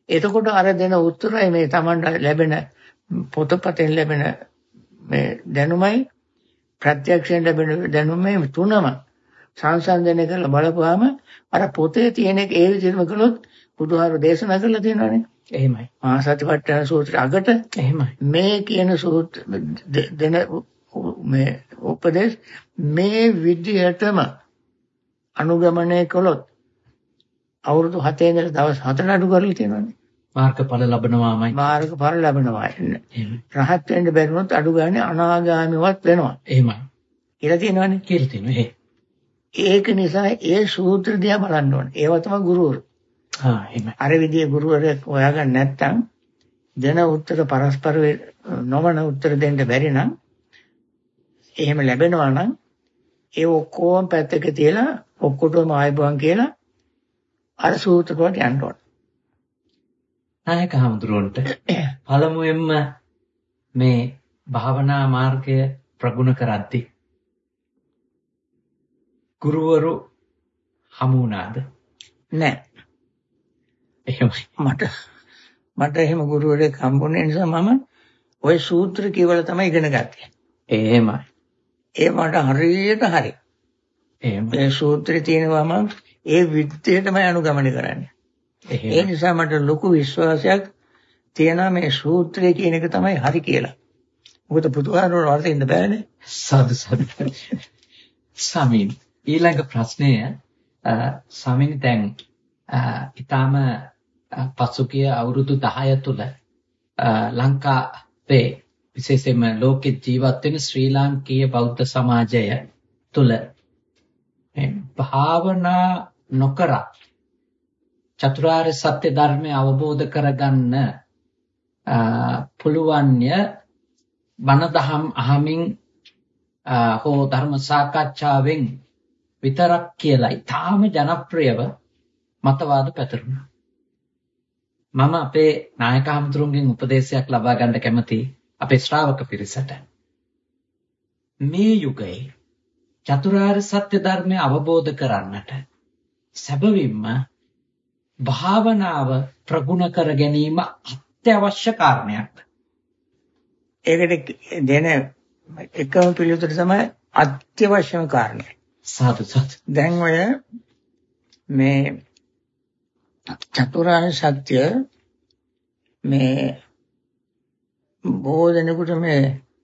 [SPEAKER 2] එතකොට අර දෙන උත්තරයි මේ Tamanට ලැබෙන පොතපතෙන් ලැබෙන මේ දැනුමයි ප්‍රත්‍යක්ෂයෙන් ලැබෙන දැනුමයි තුනම සංසන්දනය කරලා බලපුවාම අර පොතේ තියෙන එක ඒ විදිහටම කළොත් බුදුහාරු දේශනා කරලා තියෙනවානේ. එහෙමයි. ආ සතිපට්ඨාන සූත්‍රය අගට එහෙමයි. මේ කියන සූත්‍ර දෙන මේ උපදේශ මේ විදිහටම අනුගමනය කළොත් අවුරුදු හතේ ඉඳලා දවස් හතට අඩු කරලා තියෙනවානේ. මාර්ගඵල ලැබනවාමයි. මාර්ගඵල ලැබනවා. රහත් වෙන්න බැරිනොත් අඩු ගානේ අනාගාමීවත් වෙනවා. එහෙමයි. කියලා තියෙනවානේ. කියලා තියෙනවා. ඒක නිසා ඒ සූත්‍ර දිහා බලන්න ඕනේ. ඒව තමයි ගුරුවරු. ආ එහෙමයි. අර විදිහේ ගුරුවරයෙක් හොයාගන්න නැත්නම් දෙන උත්තර පරස්පර නොවන උත්තර දෙන්න බැරි නම් එහෙම ලැබෙනවා නම් ඒ ඔක්කොම පැත්තක තියලා ඔක්කොටම ආයුබෝවන් කියලා අර සූත්‍ර වලට යන්න ඕනේ. නායක හඳුරන්ට පළමුවෙන්ම මේ භාවනා මාර්ගය ප්‍රගුණ කරද්දී ගුරුවරු හමු වුණාද? නෑ. එහෙමයි. මට මට එහෙම ගුරුවරයෙක් හම්බුනේ නිසා මම ওই සූත්‍ර කියවල තමයි ඉගෙන ගත්තේ. එහෙමයි. ඒ මට හරියට හරි. එහෙමයි. ඒ සූත්‍රේ තියෙනවා මම ඒ විදිහටමයි අනුගමනය කරන්නේ. ඒ නිසා මට ලොකු විශ්වාසයක් තියෙනවා මේ සූත්‍රය කියන එක තමයි හරි කියලා. මොකද පුදුහාරවල වර්තින්න බෑනේ. සාදු සාදු. සාමින් ඊළඟ ප්‍රශ්නය සාමින් දැන් ඊටම පසුගිය අවුරුදු දහය තුල ලංකාවේ විශේෂයෙන්ම ලෝකෙ ජීවත් වෙන ශ්‍රී ලාංකීය බෞද්ධ සමාජය තුල භාවනා නොකර චතුරාර්ය සත්‍ය ධර්මය අවබෝධ කරගන්න පුළුවන්ය බණ දහම් අහමින් හෝ ධර්ම සාකච්ඡාවෙන් විතරක් කියලා ඊටාම ජනප්‍රියව මතවාද පැතිරුණා. මම අපේ නායක හමුදුරුන්ගෙන් උපදේශයක් ලබා ගන්න කැමතියි අපේ ශ්‍රාවක පිරිසට. මේ යුගයේ චතුරාර්ය සත්‍ය ධර්මය අවබෝධ කරන්නට සැබවින්ම භාවනාව ප්‍රගුණ කර ගැනීම අත්‍යවශ්‍ය කාරණයක්. ඒකට දෙන එකම පිළිතුර තමයි අත්‍යවශ්‍යම කාරණය. සාදු සාදු. දැන් ඔය මේ චතුරාර්ය සත්‍ය මේ බොහෝ දෙනෙකුට මේ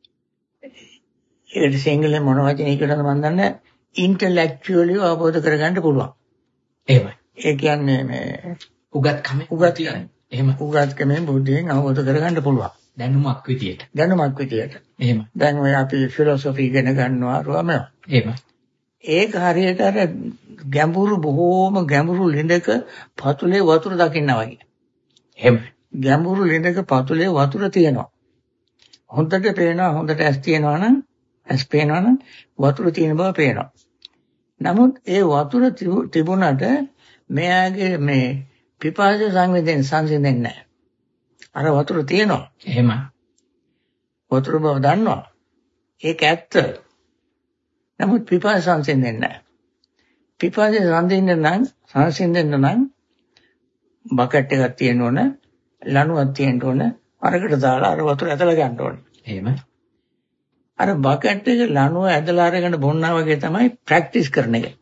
[SPEAKER 2] ඒකට සිංහලෙන් මොන වචනේ කියලාද මම දන්නේ ඉන්ටෙලෙක්චුවලි අවබෝධ කරගන්න පුළුවන්. එහෙමයි. ඒ කියන්නේ මේ උගත්කම උගත් එහෙම උගත්කමෙන් බුද්ධියෙන් අවබෝධ කරගන්න පුළුවන්. දැනුමක් විදියට. දැනුමක් විදියට. එහෙම. දැන් ඔය අපි ෆිලොසොෆි ඉගෙන ගන්නවා රෝමය. එහෙම. ඒක හරියට අර ගැඹුරු බොහෝම ගැඹුරු ළිඳක පතුලේ වතුර දකින්නා වගේ. එහෙම. ගැඹුරු ළිඳක පතුලේ වතුර තියෙනවා. හොඳට පේනවා හොඳට ඇස් තියෙනවා නම් ඇස් පේනවා නම් වතුර තියෙන බව පේනවා. නමුත් ඒ වතුර තිබුණාට මෙයාගේ මේ පිපාස සංවේදෙන් සංසිඳෙන්නේ නැහැ. අර වතුර තියෙනවා. එහෙම. වතුර බව දන්නවා. ඒක ඇත්ත. නමුත් පිපාස සංසිඳෙන්නේ නැහැ. පිපාස සංසිඳෙන්න නම් සංසිඳෙන්න නම් බකට් එකක් තියෙන්න ඕන, ලණුවක් තියෙන්න ඕන, අරකට දාලා අර වතුර ඇදලා ගන්න ඕන. එහෙම. අර බකට් එක ලණුව ඇදලා අරගෙන බොන්නා වගේ තමයි ප්‍රැක්ටිස් කරන එක.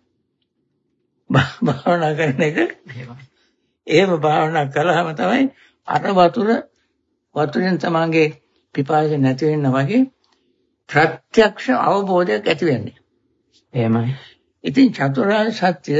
[SPEAKER 2] භාවනා කරන එක. එහෙම භාවනා කළාම තමයි අර වතුර වතුරෙන් තමන්ගේ පිපාසය නැති වෙන්න වගේ ප්‍රත්‍යක්ෂ අවබෝධයක් ඇති වෙන්නේ. එහෙමයි. ඉතින් චතුරාර්ය සත්‍ය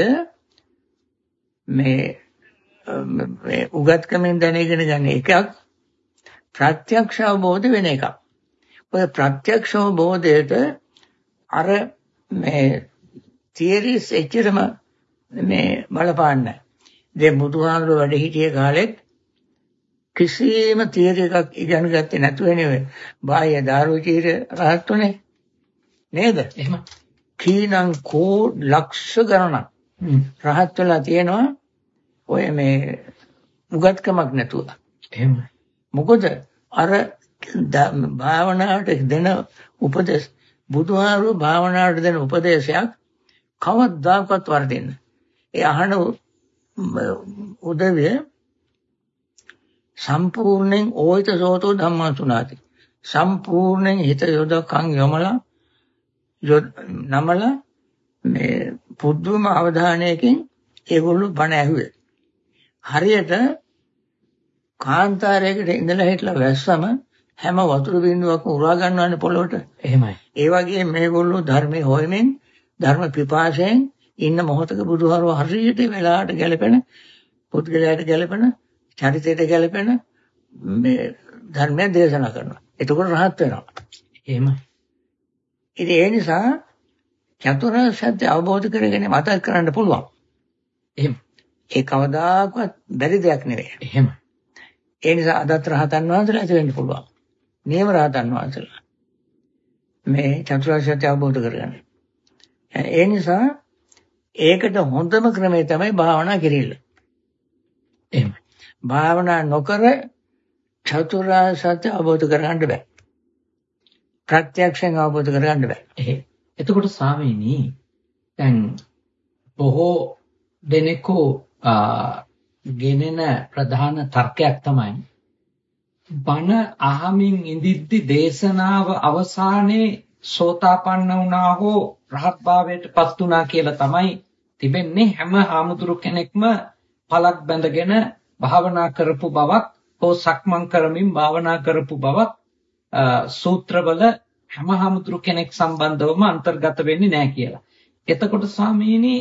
[SPEAKER 2] මේ මේ උගත්කමෙන් දැනගෙන ගන්න එකක් ප්‍රත්‍යක්ෂ අවබෝධ වෙන එකක්. ඔය ප්‍රත්‍යක්ෂ අවබෝධයට අර මේ තියරිස් එච්චරම මේ බලපාන්නේ. දැන් බුදුහාමුදුරුවෝ වැඩ හිටිය කාලෙත් කිසිම තියරි එකක් ඉගෙන ගත්තේ නැතුව නෙවෙයි. බාහ්‍ය දාරුචීර රහත්තුනේ නේද? එහෙම. කීනම් කෝ ලක්ෂ ගණනක් රහත් වෙලා තියෙනවා ඔය මේ මුගත්කමක් නැතුව. එහෙම. මොකද අර භාවනාවට දෙන උපදේශ බුදුහාමුදුරුවෝ භාවනාවට දෙන උපදේශයක් කවදාකවත් වර්ධින්න. ඒ අහන උදවිය සම්පූර්ණයෙන් ඕිත සෝතෝ ධම්මසුනාති. සම්පූර්ණයෙන් හිත යොදකම් යොමලා නමලා මේ පුදුම අවධානයකින් ඒගොල්ලෝ බණ ඇහුවේ. හරියට කාන්තාරයකට ඉඳලා හිටලා වැස්සම හැම වතුර බින්දුවක්ම උරා ගන්නවනේ පොළොවට.
[SPEAKER 1] එහෙමයි.
[SPEAKER 2] ඒ වගේ මේගොල්ලෝ ධර්මයේ හොයමින් ධර්ම පිපාසයෙන් ඉන්න මොහොතක බුදුහාරව හරියට වෙලාවට ගැලපෙන පුද්ගලයාට ගැලපෙන චරිතයට ගැලපෙන මේ ධර්මය දේශනා කරනවා. එතකොට රහත් වෙනවා.
[SPEAKER 1] එහෙමයි.
[SPEAKER 2] ඉතින් ඒ නිසා චතුරාර්ය සත්‍ය අවබෝධ කරගෙන මතක් කරන්න පුළුවන්.
[SPEAKER 1] එහෙම.
[SPEAKER 2] ඒ කවදාකවත් බැරි දෙයක් නෙවෙයි.
[SPEAKER 1] එහෙම.
[SPEAKER 2] ඒ නිසා අදත් රහතන් වහන්සේලා ඇති වෙන්න පුළුවන්. නියම රහතන් වහන්සේලා. මේ චතුරාර්ය සත්‍ය අවබෝධ කරගන්න. ඒ නිසා ඒකට හොඳම ක්‍රමය තමයි භාවනා කිරීම.
[SPEAKER 1] එහෙම.
[SPEAKER 2] භාවනා නොකර චතුරාර්ය සත්‍ය අවබෝධ කරගන්න බෑ. ප්‍රත්‍යක්ෂයෙන් අවබෝධ කරගන්න බෑ.
[SPEAKER 1] එහෙම. එතකොට ස්වාමීනි දැන් බොහෝ දෙනෙකු ගෙනෙන ප්‍රධාන තර්කයක් තමයි බණ අහමින් ඉඳිද්දි දේශනාව අවසානයේ සෝතාපන්න වුණා හෝ රහත් භාවයට පත් වුණා කියලා තමයි තිබෙන්නේ. හැම ආමුදුරු කෙනෙක්ම පළක් බැඳගෙන භාවනා කරපු බවක් හෝ සක්මන් කරමින් භාවනා කරපු බවක් සූත්‍රවල හැම ආමුදුරු කෙනෙක් සම්බන්ධවම අන්තර්ගත වෙන්නේ නැහැ කියලා. එතකොට ස්වාමීනි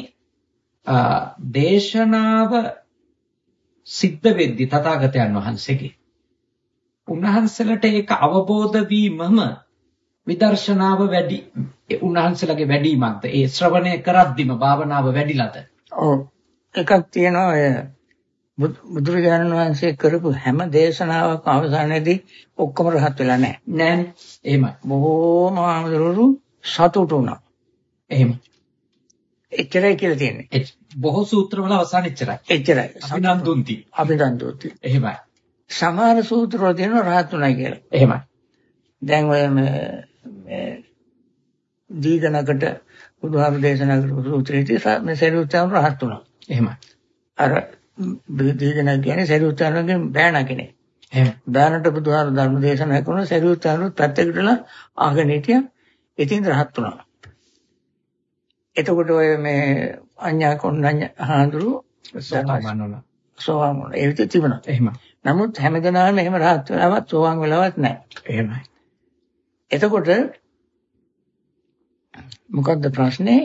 [SPEAKER 1] දේශනාව සිද්ධ වෙද්දී තථාගතයන් වහන්සේගේ උන්වහන්සේලට ඒක අවබෝධ වීමම විදර්ශනාව වැඩි උන්වහන්සේලාගේ වැඩිමක්ද ඒ ශ්‍රවණය කරද්දිම භාවනාව වැඩිලාද?
[SPEAKER 2] ඔව් එකක් තියෙනවා ඔය බුදුරජාණන් වහන්සේ කරපු හැම දේශනාවක් අවසානයේදී ඔක්කොම රහත් වෙලා නැහැ.
[SPEAKER 1] නෑනේ. එහෙමයි.
[SPEAKER 2] බොහෝම ආමතුරු සතුටු වුණා.
[SPEAKER 1] එහෙම.
[SPEAKER 2] එච්චරයි කියලා තියෙන්නේ.
[SPEAKER 1] බොහෝ සූත්‍රවල අවසාන එච්චරයි.
[SPEAKER 2] එච්චරයි.
[SPEAKER 1] අභිනන්දුන්ති.
[SPEAKER 2] අභිනන්දුන්ති.
[SPEAKER 1] එහෙමයි.
[SPEAKER 2] සමහර සූත්‍රවල තියෙනවා රහත් උනායි කියලා.
[SPEAKER 1] එහෙමයි.
[SPEAKER 2] දැන් ඔය මේ දීගණකට බුදුහාම දේශනා කරපු සූත්‍රයේදී මේ සරියුත්තම රහත් උනා. එහෙමයි. අර දීගණ කියන්නේ සරියුත්තමගෙන් බෑනා කෙනෙක්. එහෙම. බෑනට බුදුහාම ධර්ම දේශනා කරන සරියුත්තම පැත්තකටලා අහගෙන හිටියා. ඉතින් රහත් උනා. එතකොට ඔය මේ අඤ්ඤා කොණ්ණඤ්ඤ හාඳුරු සෝවාන් වුණා. සෝවාන් වුණා. ඒ විදිහට තිබුණා. එහෙම. නමුත් හැමදෙනාම එහෙම රහත් වෙලාවත් සෝවාන් වෙලාවත් නැහැ. එහෙමයි. එතකොට මොකක්ද ප්‍රශ්නේ?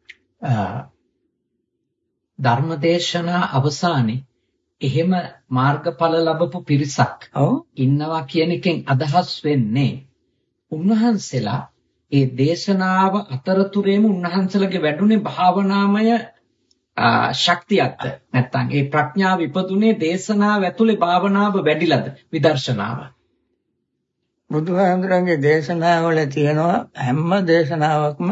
[SPEAKER 1] ධර්මදේශනා අවසානයේ එහෙම මාර්ගඵල ලැබපු පිරිසක් ඉන්නවා කියන එකෙන් අදහස් වෙන්නේ උන්වහන්සේලා ඒ දේශනාව අතරතුරේම උන්වහන්සේලාගේ වැඩුණේ භාවනාමය ශක්තියක්ද නැත්නම් ඒ ප්‍රඥාව ඉපදුනේ දේශනාව ඇතුලේ භාවනාව වැඩිලාද විදර්ශනාව?
[SPEAKER 2] බුදුහාමුදුරන්ගේ දේශනාවල තියෙනවා හැම දේශනාවක්ම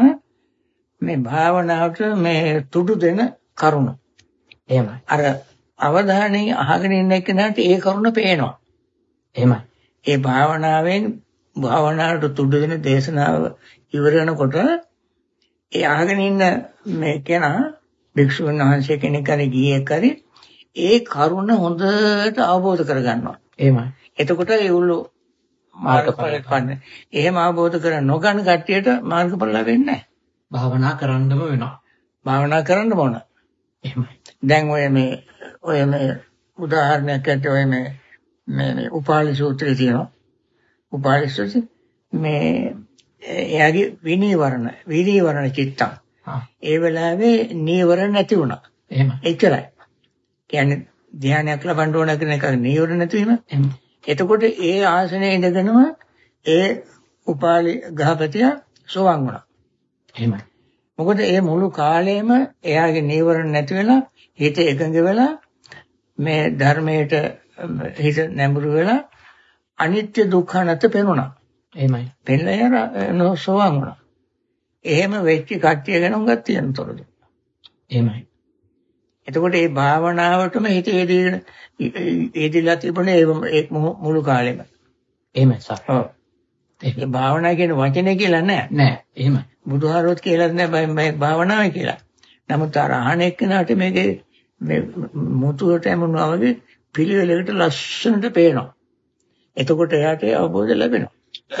[SPEAKER 2] මේ භාවනාවට මේ තුඩු දෙන කරුණ. එහෙමයි. අර අවධානයෙන් අහගෙන ඉන්න කෙනාට ඒ කරුණ පේනවා. එහෙමයි. ඒ භාවනාවෙන් භාවනාවට තුඩු දෙන දේශනාව ඉවර වෙනකොට ඒ අහගෙන ඉන්න මේ කෙනා භික්ෂුන් වහන්සේ කෙනෙක් හරි ගියෙක් හරි ඒ කරුණ හොඳට අවබෝධ කරගන්නවා. එහෙමයි. එතකොට ඒගොල්ලෝ මාර්ගඵල ගන්න. එහෙම අවබෝධ කර නොගන්න කට්ටියට මාර්ගඵල ලැබෙන්නේ නැහැ.
[SPEAKER 1] භාවනා කරන්නම වෙනවා.
[SPEAKER 2] භාවනා කරන්න ඕන.
[SPEAKER 1] එහෙමයි.
[SPEAKER 2] දැන් ඔය මේ ඔය මේ උදාහරණයක් ඇත්තේ ඔය මේ මේ උපාලි සූත්‍රය තියෙනවා. උපාලි සූත්‍රය මේ එයාගේ විනීවරණ විනීවරණ චිත්තං. ඒ වෙලාවේ නීවරණ නැති වුණා. එහෙම. එච්චරයි. කියන්නේ ධ්‍යානයක් ලබන්න ඕන කියන එක නීවරණ නැති වීම. එහෙම. එතකොට ඒ ආසනයේ ඉඳගෙනම ඒ උපාලි ගහපතිය සෝවාන් වුණා. එහෙමයි. මොකද ඒ මුළු කාලෙම එයාගේ නීවරණ නැති වෙලා හිත එකඟ වෙලා මේ ධර්මයට හිත නැඹුරු වෙලා අනිත්‍ය දුක්ඛ නැත පෙනුණා. එහෙමයි. පෙන්ලා යන සෝවාන් වුණා. එහෙම වෙච්ච කට්ටිය ගැන උඟක් තියෙනතොරද. එහෙමයි. එතකොට මේ භාවනාවටම හිත එදීගෙන එදිලා තිබුණේ ඒ මුළු කාලෙම. එහෙමයි සර්. ඔව්. ඒ භාවනා කියන වචනේ කියලා නෑ. නෑ. එහෙමයි. බුදුහාරොත් කියලා නෑ මේ භාවනාවයි කියලා. නමුත් අර අහන එක්කනට මේකේ මේ මුතුවට එමුණා වගේ පිළිවෙලකට ලස්සනට පේනවා. එතකොට එයාට අවබෝධ ලැබෙනවා.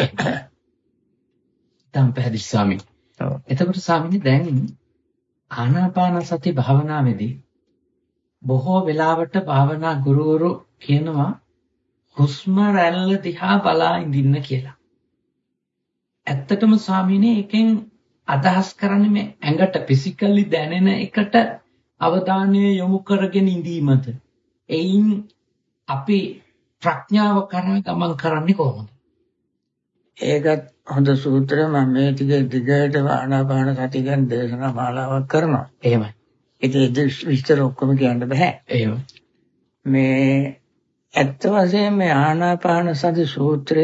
[SPEAKER 1] දැන් පැහැදිලි ස්වාමී. එතකොට ස්වාමීනි දැන් ආනාපාන සති භාවනාවේදී බොහෝ වෙලාවට භාවනා ගුරුවරු කියනවා හුස්ම රැල්ල දිහා බලා ඉඳින්න කියලා. ඇත්තටම ස්වාමීනි එකෙන් අදහස් කරන්නේ මේ ඇඟට ෆිසිකලි දැනෙන එකට අවධානය යොමු කරගෙන ඉඳීමද? එයින් අපි ප්‍රඥාව කරා ගමන් කරන්නේ කොහොමද?
[SPEAKER 2] ඒකත් හොඳ සූත්‍රය. මම මේ ටික දිගට ආනාපාන සති ගැන දේශනා මාලාවක් කරනවා.
[SPEAKER 1] එහෙමයි.
[SPEAKER 2] ඒක විස්තර ඔක්කොම කියන්න බෑ.
[SPEAKER 1] එහෙමයි.
[SPEAKER 2] මේ ඇත්ත වශයෙන්ම මේ ආනාපාන සති සූත්‍රය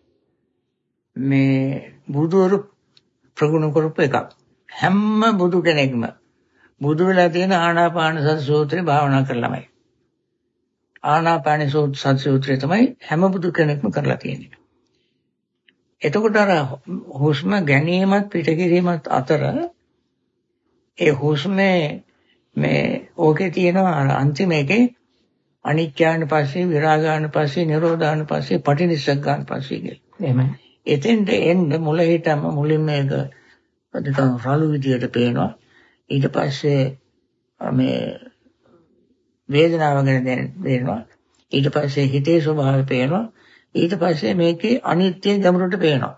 [SPEAKER 2] මේ බුදුරු ප්‍රගුණ කරපු එකක්. හැම බුදු කෙනෙක්ම බුදු වෙලා තියෙන ආනාපාන සති සූත්‍රේ භාවනා කරලාමයි. ආනාපාන සති සූත්‍රය තමයි හැම බුදු කෙනෙක්ම කරලා තියෙන්නේ. එතකොට අර හුස්ම ගැනීමත් පිටකිරීමත් අතර ඒ හුස්මේ මේ ඕකේ තියෙනවා අන්තිම එකේ අනිත්‍යාන පස්සේ විරාගාන පස්සේ නිරෝධාන පස්සේ පටිනිස්සග්ගාන පස්සේ කියලා. එහෙමයි. එතෙන්ට එන්න මුල හිටම මුලින්ම මේක නිකන් රළු විදියට පේනවා. ඊට පස්සේ මේ වේදනාව ගැන දැනෙනවා. ඊට පස්සේ හිතේ ස්වභාවය පේනවා. ඊට පස්සේ මේකේ අනිත්‍ය ගැඹුරට පේනවා.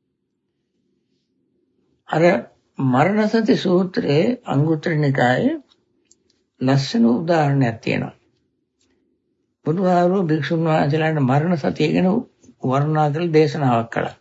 [SPEAKER 2] අර මරණ සති සූත්‍රයේ අංගුත්තර නිකායේ ලස්සන උදාහරණයක් තියෙනවා. බුදුහාරෝ භික්ෂුන් වහන්සේලාට මරණ සතිය ගැන වර්ණනා කරලා දේශනාවක් කළා.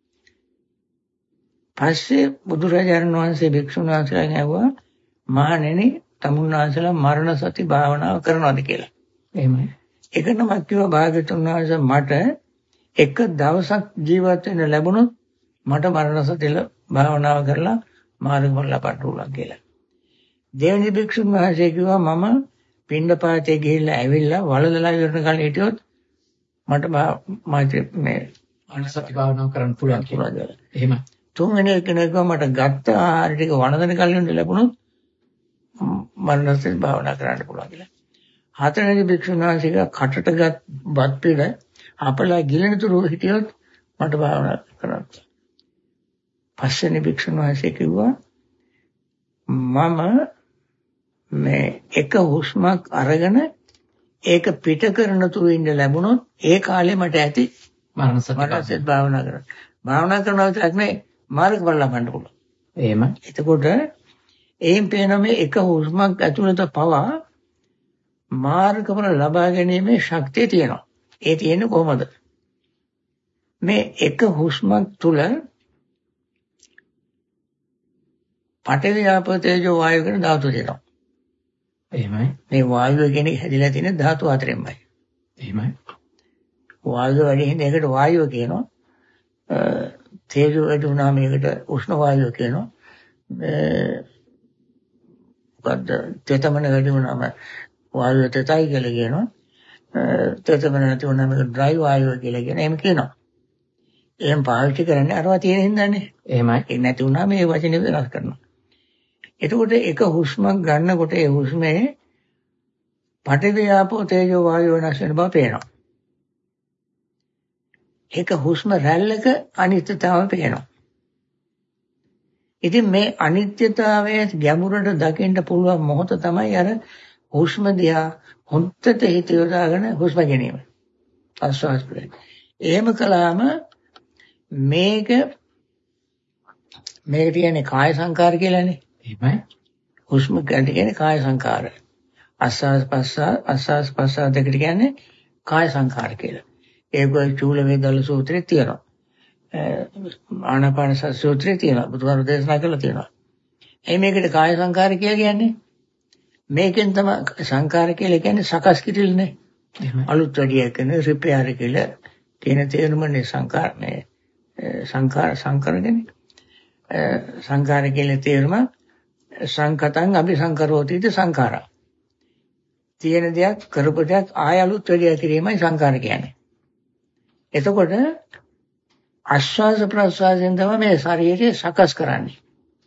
[SPEAKER 2] පස්සේ බුදුරජාණන් වහන්සේ භික්ෂුන් වහන්සේලාගෙන් ඇහුවා මහණෙනි තමුන් වහන්සේලා මරණ සති භාවනාව කරනවද කියලා. එහෙමයි. ඒක නමක් කිව්වා භාග්‍යතුන් වහන්සේ මට එක දවසක් ජීවත් වෙන්න ලැබුණොත් මට මරණ සති භාවනාව කරලා මාර්ගඵල ලබන්න පුළුවන් කියලා. දෙවෙනි භික්ෂුන් වහන්සේ කිව්වා මම පින්ඩපාතේ ගිහිල්ලා ඇවිල්ලා වළඳලා ඉවරන කල හිටියොත් මට මේ
[SPEAKER 1] අනුසති භාවනාව කරන්න පුළුවන් කියලා. එහෙම.
[SPEAKER 2] තුන්වෙනි කෙනෙක් මට ගත්ත ආහාර ටික වළඳන කල ඉන්න ලැබුණොත් මරණසති භාවනා කරන්න පුළුවන් කියලා. හතරවෙනි භික්ෂුන් වහන්සේ කටට ගත් බත් පිළ අපලා ගිලෙන තුරු හිටියොත් මට භාවනා කරන්න. පස්වෙනි භික්ෂුන් වහන්සේ කිව්වා මම මේ එක හුස්මක් අරගෙන ඒක පිට කරන තුරු ඉන්න ලැබුණොත් ඒ කාලේ මට ඇති
[SPEAKER 1] මරණ සති
[SPEAKER 2] භාවනා කරන්න. භාවනා කරනවා විතරක් නෙවෙයි මාර්ගඵල ලබන්න පුළුවන්.
[SPEAKER 1] එහෙම.
[SPEAKER 2] එතකොට එයින් පේන මේ එක හුස්මක් ඇතුළත පවා මාර්ගඵල ලබා ගැනීමේ ශක්තිය තියෙනවා. ඒ තියෙන්නේ කොහොමද? මේ එක හුස්මක් තුල පඨවි ආපෝ තේජෝ වායු කියන ධාතු තියෙනවා.
[SPEAKER 1] එහෙමයි.
[SPEAKER 2] මේ වායුව කියන්නේ හැදිලා තියෙන ධාතු හතරෙන්මයි.
[SPEAKER 1] එහෙමයි.
[SPEAKER 2] වායුව වැඩි හින්දා ඒකට වායුව කියනවා. තේජෝ වැඩි වුණාම ඒකට උෂ්ණ වායුව කියනවා. මොකද්ද? තෙතමන වැඩි වුණාම වායුව තෙතයි කියලා කියනවා. තෙතමන නැති වුණාම ඒක ඩ්‍රයි වායුව කියලා කියන එහෙම කියනවා. එහෙම පාවිච්චි කරන්නේ අරවා තියෙන හින්දානේ.
[SPEAKER 1] එහෙමයි.
[SPEAKER 2] ඒ නැති වුණාම ඒ වචනේ වෙනස් කරනවා. එතකොට එක හුස්මක් ගන්නකොට ඒ හුස්මේ පඨවි ආපෝ තේජෝ වායුව වෙනස් වෙන බව පේනවා. ඒක හුස්ම රැල්ලක අනිත්‍යතාවය පේනවා. ඉතින් මේ අනිත්‍යතාවය ගැඹුරට දකින්න පුළුවන් මොහොත තමයි අර හුස්ම දිහා හොන්තට හිත යොදාගෙන හුස්ම ගැනීම. ආස්වාස් කරේ. එහෙම කළාම මේක මේක කියන්නේ කාය සංකාර කියලානේ.
[SPEAKER 1] එහෙමයි.
[SPEAKER 2] හුස්ම ගන්න කියන්නේ කාය සංකාර. ආස්වාස් පස්සා ආස්වාස් පස්සා දෙකට කියන්නේ කාය සංකාර කියලා. ඒක චූල වේදල සූත්‍රයේ තියෙනවා. ආනාපාන සති සූත්‍රයේ තියෙනවා. බුදුහාමුදුරුවෝ දේශනා කළා තියෙනවා. එයි මේකට කාය සංකාර කියලා කියන්නේ මේකෙන් තමයි සංකාර කියලා කියන්නේ සකස් කිරීමනේ. අලුත් වැඩිය කරන රිපෙයාර් කියලා කියන තේරුමනේ සංකාර මේ සංකාර සංකරණනේ. සංකාර කියලා තේරුම සංකතං අபிසංකරෝතිද සංඛාරා. තියෙන දෙයක් කරපු දෙයක් ආය අලුත් වැඩිය කිරීමයි සංකාර කියන්නේ. එතකොට ආශ්වාස ප්‍රශ්වාසයෙන් තමයි මේ ශරීරය සකස් කරන්නේ.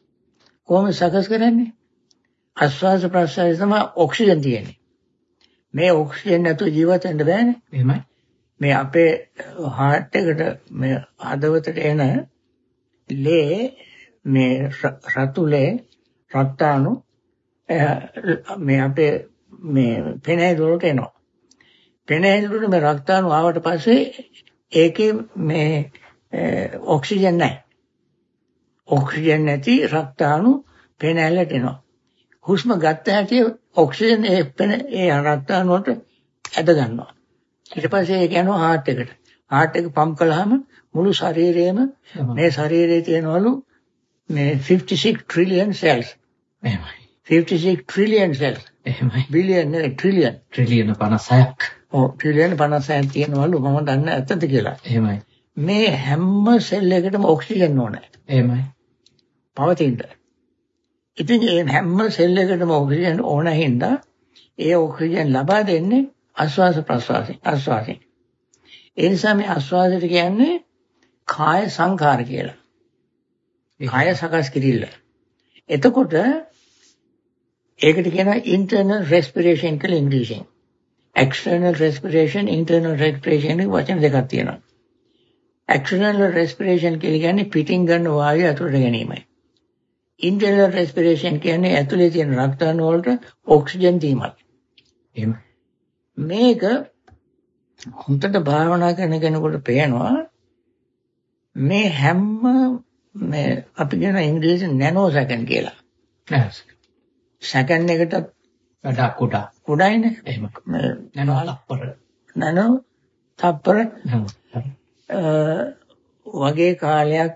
[SPEAKER 2] කොහොමද සකස් කරන්නේ? ආශ්වාස ප්‍රශ්වාසය තමයි ඔක්සිජන් තියෙන්නේ. මේ ඔක්සිජන් නැතුව ජීවත් වෙන්න බෑනේ.
[SPEAKER 1] එහෙමයි.
[SPEAKER 2] මේ අපේ heart එකට මේ හදවතට එන ලේ මේ රතුලේ රක්තාණු මේ අපේ මේ පෙනහැලි වලට එනවා. පෙනහැලි වලට මේ රක්තාණු ආවට පස්සේ ඒකේ මේ ඔක්සිජන් නැහැ. ඔක්සිජන් නැති රක්තාණු පෙනහැල්ලට එනවා. හුස්ම ගත්ත හැටි ඔක්සිජන් ඒ පෙන ඒ රක්තාණු වලට ඇද ගන්නවා. ඊට පස්සේ ඒක යනවා heart එකට. heart එක පම්ප් කළාම මුළු ශරීරයේම මේ ශරීරයේ තියෙනවලු මේ fifty-six trillion cells.
[SPEAKER 1] එහෙමයි.
[SPEAKER 2] fifty-six trillion cells.
[SPEAKER 1] එහෙමයි.
[SPEAKER 2] billion නෙවෙයි trillion.
[SPEAKER 1] ට්‍රිලියන පනසයක්.
[SPEAKER 2] ඔව් trillion පනසයක් තියෙනවලු මම දන්නේ ඇත්තද කියලා.
[SPEAKER 1] එහෙමයි.
[SPEAKER 2] මේ හැම සෙල් එකකටම ඔක්සිජන් ඕනේ.
[SPEAKER 1] එහෙමයි.
[SPEAKER 2] පවතින්න. ඉතින් මේ හැම සෙල් එකකටම ඔක්සිජන් ඕන හින්දා ඒ ඔක්සිජන් ලබා දෙන්නේ ආශ්වාස ප්‍රශ්වාසයෙන්. ආශ්වාසයෙන්. ඒ නිසා මේ ආශ්වාසයට කියන්නේ කාය සංඛාර කියලා. කාය සකස් කිරීම. එතකොට ඒකට කියනවා internal respiration කියලා ඉංග්‍රීසියෙන්. external respiration, internal respiration වචන දෙකක් තියෙනවා. external respiration කියන්නේ පිටින් ගන්න වායුව ඇතුළට ගැනීමයි. internal respiration කියන්නේ ඇතුලේ තියෙන රක්තාණු වලට ඔක්සිජන් දීමයි.
[SPEAKER 1] එහෙමයි.
[SPEAKER 2] මේක හොඳට භාවනා කරන කෙනෙකුට පේනවා මේ හැම මේ අපි කියන ඉංග්‍රීසියෙන් නැනෝ සෙකන්ඩ් කියලා. සෙකන්ඩ් එකට
[SPEAKER 1] වඩා කුඩා.
[SPEAKER 2] කුඩායිනේ.
[SPEAKER 1] එහෙම. නැනෝ තප්පර.
[SPEAKER 2] නැනෝ තප්පර වගේ කාලයක්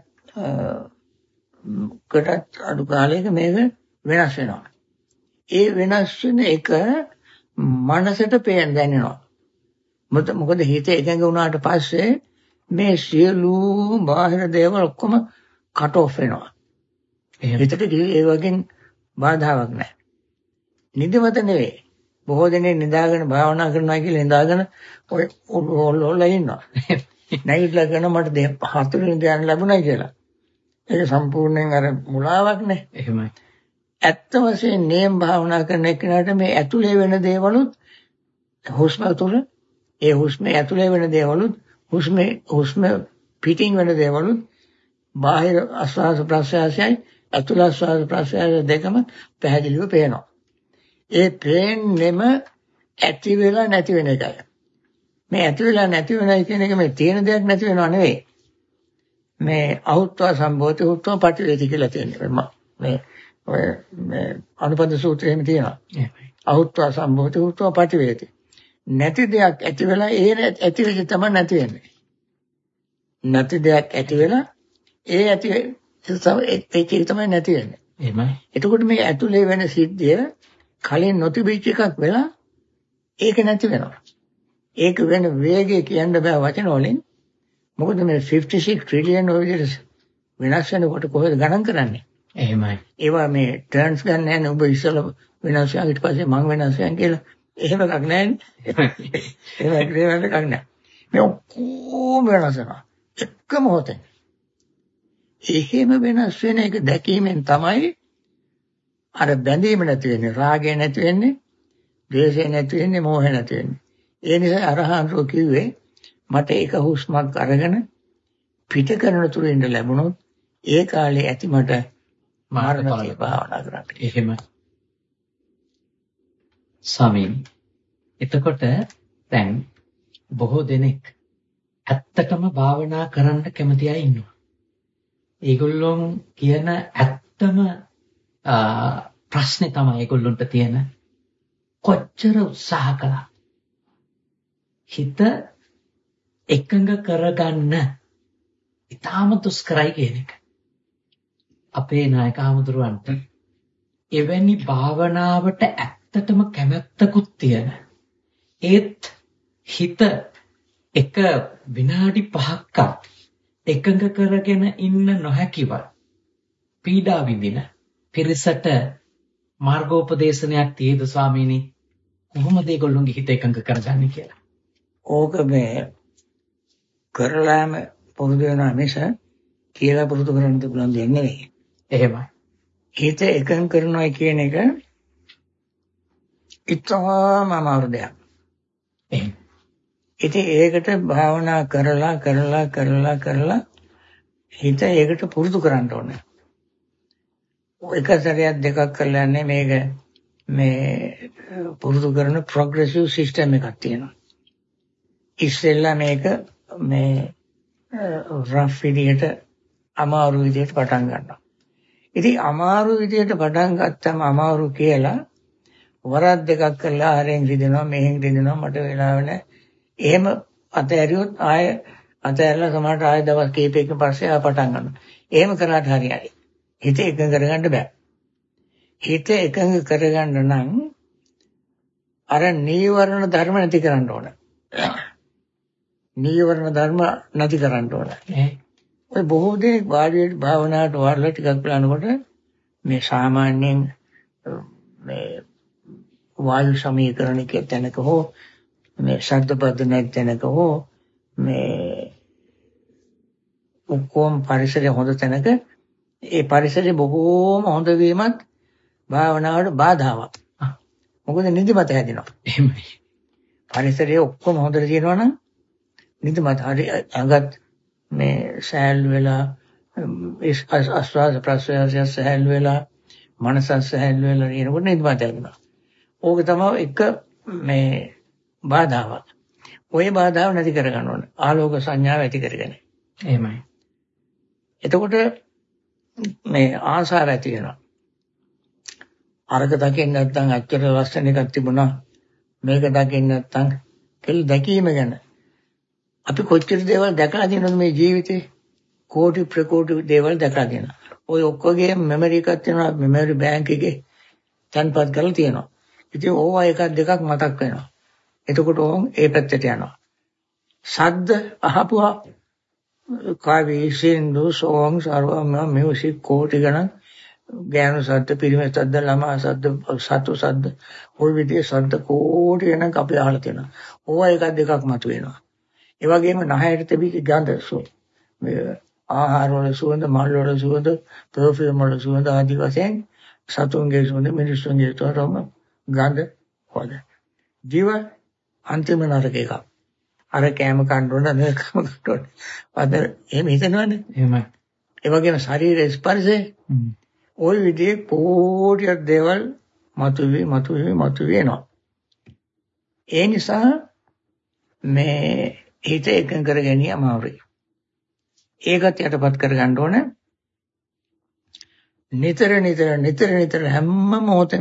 [SPEAKER 2] කට අඩු කාලයක මේක වෙනස් වෙනවා. ඒ වෙනස් වෙන එක මනසට පේන දැනෙනවා. මොකද හිත එකඟ වුණාට පස්සේ මේ සියලු බාහිර දේවල් ඔක්කොම කට් ඔෆ් වෙනවා. හිතට ඒ වගේ බාධාවක් නැහැ. නිදිමත නෙවෙයි. බොහෝ දෙනෙක් නිදාගෙන භාවනා කරනවා කියලා නිදාගෙන ඔය ඔල්ලොල්ල ඉන්නවා. නැගිටලා කරන මට හතර ධ්‍යාන ලැබුණා කියලා. ඒක සම්පූර්ණයෙන් අර මුලාවක් නේ.
[SPEAKER 1] එහෙමයි.
[SPEAKER 2] ඇත්ත වශයෙන් නියම භාවනා කරන එකට මේ ඇතුලේ වෙන දේවලුත් හුස්ම තුළ ඒ හුස්මේ ඇතුලේ වෙන දේවලුත් හුස්මේ හුස්ම පිටින් වෙන දේවලුත් බාහිර ආශ්වාස ප්‍රශ්වාසයයි ඇතුළ ආශ්වාස ප්‍රශ්වාස දෙකම පැහැදිලිව පේනවා. ඒ පේන්නෙම ඇති වෙලා නැති වෙන එකයි. මේ ඇති වෙලා නැති වෙනයි කියන එක මේ තියෙන දෙයක් නැති වෙනව නෙවෙයි. මේ අහුත්වා සම්භෝති උත්වා පටිවේති කියලා තියෙනවා. මේ ඔය මේ අනුපද සූත්‍රයේම තියෙනවා. අහුත්වා සම්භෝති උත්වා පටිවේති. නැති දෙයක් ඇති වෙලා ඒ ඇති වෙච්ච තමයි නැති වෙන්නේ. නැති දෙයක් ඇති වෙලා ඒ ඇති ඒක තමයි නැති වෙන්නේ.
[SPEAKER 1] එහෙමයි.
[SPEAKER 2] එතකොට මේ ඇතුලේ වෙන සිද්ධිය කලින් නොතිබිච්ච එකක් වෙලා ඒක නැති වෙනවා. ඒක වෙන වේගය කියන්න බෑ වචන වලින්. මොකද මේ fifty-six trillion ඔයගෙස් වෙනස් වෙනකොට කොහෙද ගණන් කරන්නේ?
[SPEAKER 1] එහෙමයි.
[SPEAKER 2] ඒවා මේ ටර්න්ස් ගන්න නැහැ ඔබ ඉස්සෙල්ලා වෙනස් වෙනවා ඊට පස්සේ මං වෙනස් වෙනවා කියලා එහෙම එකක් නැහැ. එහෙම එකක් නැහැ. මේ ඔක්කොම වෙනස් වෙනවා. එක මොහොතේ. එහෙම වෙනස් වෙන එක දැකීමෙන් තමයි අර බැඳීම නැති වෙන්නේ, රාගය නැති වෙන්නේ, ද්වේෂය නැති වෙන්නේ, මෝහය නැති වෙන්නේ. ඒ නිසා අරහන්සෝ කිව්වේ මට එක හුස්මක් අරගෙන පිට කරන තුරු ඉන්න ලැබුණොත් ඒ කාලේ ඇති මට මාර්ගඵල භාවනා කරන්න.
[SPEAKER 1] එහෙම. ස්වාමීන් එතකොට දැන් බොහෝ දෙනෙක් ඇත්තටම භාවනා කරන්න කැමති අය ඉන්නවා. ඒගොල්ලෝ කියන ඇත්තම ප්‍රශ්නේ තමයි ඒගොල්ලන්ට තියෙන කොච්චර උත්සාහ කළා හිත එකඟ කරගන්න ඊටාම දුෂ්කරයි කියන එක. අපේ නායක හමුදුරන්ට එවැනි භාවනාවට ඇත්තටම කැමැත්තකුත් තියෙන. ඒත් හිත එක විනාඩි පහක්වත් එකඟ කරගෙන ඉන්න නොහැකිව පීඩා විඳින පිරිසට මාර්ගෝපදේශනයක් තියෙද ස්වාමීනි? කොහොමද ඒගොල්ලෝගේ හිත එකඟ කරගන්නේ කියලා?
[SPEAKER 2] ඕක මේ කරලාම පුරුදු වෙනා මිස කියලා පුරුදු කරන්න පුළුවන් දෙයක් නෙවෙයි.
[SPEAKER 1] එහෙමයි.
[SPEAKER 2] හිත එකඟ කරනවා කියන එක ඉතාම අමාරු දෙයක්.
[SPEAKER 1] එහෙම.
[SPEAKER 2] ඉතින් ඒකට භාවනා කරලා කරලා කරලා කරලා හිත ඒකට පුරුදු කරන්න ඕනේ. එක සැරයක් දෙකක් කරලා යන්නේ මේක මේ පුරුදු කරන ප්‍රොග්‍රෙසිව් සිස්ටම් එකක් තියෙනවා. ඉස්සෙල්ලා මේක මේ රෆ් විදියට අමාරු විදියට පටන් ගන්නවා. ඉතින් අමාරු විදියට පටන් ගත්තම අමාරු කියලා වරක් දෙකක් කරලා ආරෙන් රිදෙනවා මෙහෙන් රිදෙනවා මට වෙලාව නැහැ. එහෙම අතහැරියොත් ආය අතහැරලා සමහරට ආය දවස් කිහිපයකින් පස්සේ ආය පටන් ගන්නවා. එහෙම කරාට හරියයි. හිත එකඟ කරගන්න බෑ. හිත එකඟ කරගන්න නම් අර නීවරණ ධර්ම නැති කරන්න ඕන. නීවරණ ධර්ම නැති කරන්න ඕන. ඔය බොහෝ දෙනෙක් වාඩියට භාවනාවට වාඩිලා ටිකක් බලනකොට මේ සාමාන්‍යයෙන් මේ වායු සමීකරණික තැනක හෝ මේ ශබ්දපද නැති තැනක හෝ මේ ඔක්කොම පරිසරය හොඳ තැනක ඒ පරිසරය බොහෝම හොඳ වීමත් භාවනාවට බාධාවක්. මොකද නිදිමත හැදෙනවා.
[SPEAKER 1] එහෙමයි.
[SPEAKER 2] පරිසරය ඔක්කොම හොඳට තියෙනවා නම් නිදිමත හරි අගත් මේ සෑහළු වෙලා ආස්වාද ප්‍රසවාසය සෑහළු වෙලා මනස සෑහළු වෙලා ඉනකොට නිදිමත හැදෙනවා. ඕක තමයි එක මේ බාධාවක්. ওই බාධාව නැති කරගන්න ඕන. ආලෝක සංඥාව ඇති කරගෙන.
[SPEAKER 1] එහෙමයි.
[SPEAKER 2] එතකොට මේ ආසාව ඇති වෙනවා. අරක දකින්න නැත්නම් අච්චර ලස්සන එකක් තිබුණා. මේක දකින්න නැත්නම් කෙල් දැකීම ගැන අපි කොච්චර දේවල් දැකලා තියෙනවද මේ ජීවිතේ? කෝටි ප්‍රකෝටි දේවල් දැකලා තියෙනවා. ඔය ඔක්කොගේ මෙමරි එකක් තියෙනවා. මෙමරි බැංක් එකේ තැන්පත් කරලා තියෙනවා. ඉතින් ඕවා එකක් දෙකක් මතක් වෙනවා. එතකොට ඕන් ඒ පැත්තට යනවා. ශබ්ද අහපුවා කවි සින්දු songs අරවම මියුසික් කෝටි ගණන් ගෑනු ශබ්ද පිරිමි ශබ්ද ළමා ශබ්ද සතු ශබ්ද ওই විදිහේ ශබ්ද කෝටි ගණන් අපි අහලා තියෙනවා. ඕවා එකක් දෙකක් මතුවෙනවා. ඒ වගේම නහයට තිබිච්ච ගඳ මේ ආහාර වල සුවඳ මල් වල සුවඳ පර්ෆියුම් වල සුවඳ ආදී වශයෙන් සතුන්ගේ සුවඳ මිනිස්සුන්ගේ තරම ගඳ හොද. ජීව අන්තිම නරක එකක්. අර කෑම කන්න ඕන නේද කෑම කන්න ඕන. අද එහෙම හිතනවනේ.
[SPEAKER 1] එහෙමයි.
[SPEAKER 2] ඒ වගේම ශරීර ස්පර්ශය ওই විදිහේ කෝටි දේවල් මතුවේ මතුවේ මතුවේ එනවා. ඒ නිසා මේ හිත එකඟ කර ගැනීම අමාරුයි. ඒකත් යටපත් කර ගන්න ඕන. නිතර නිතර නිතර නිතර හැම මොහොතෙම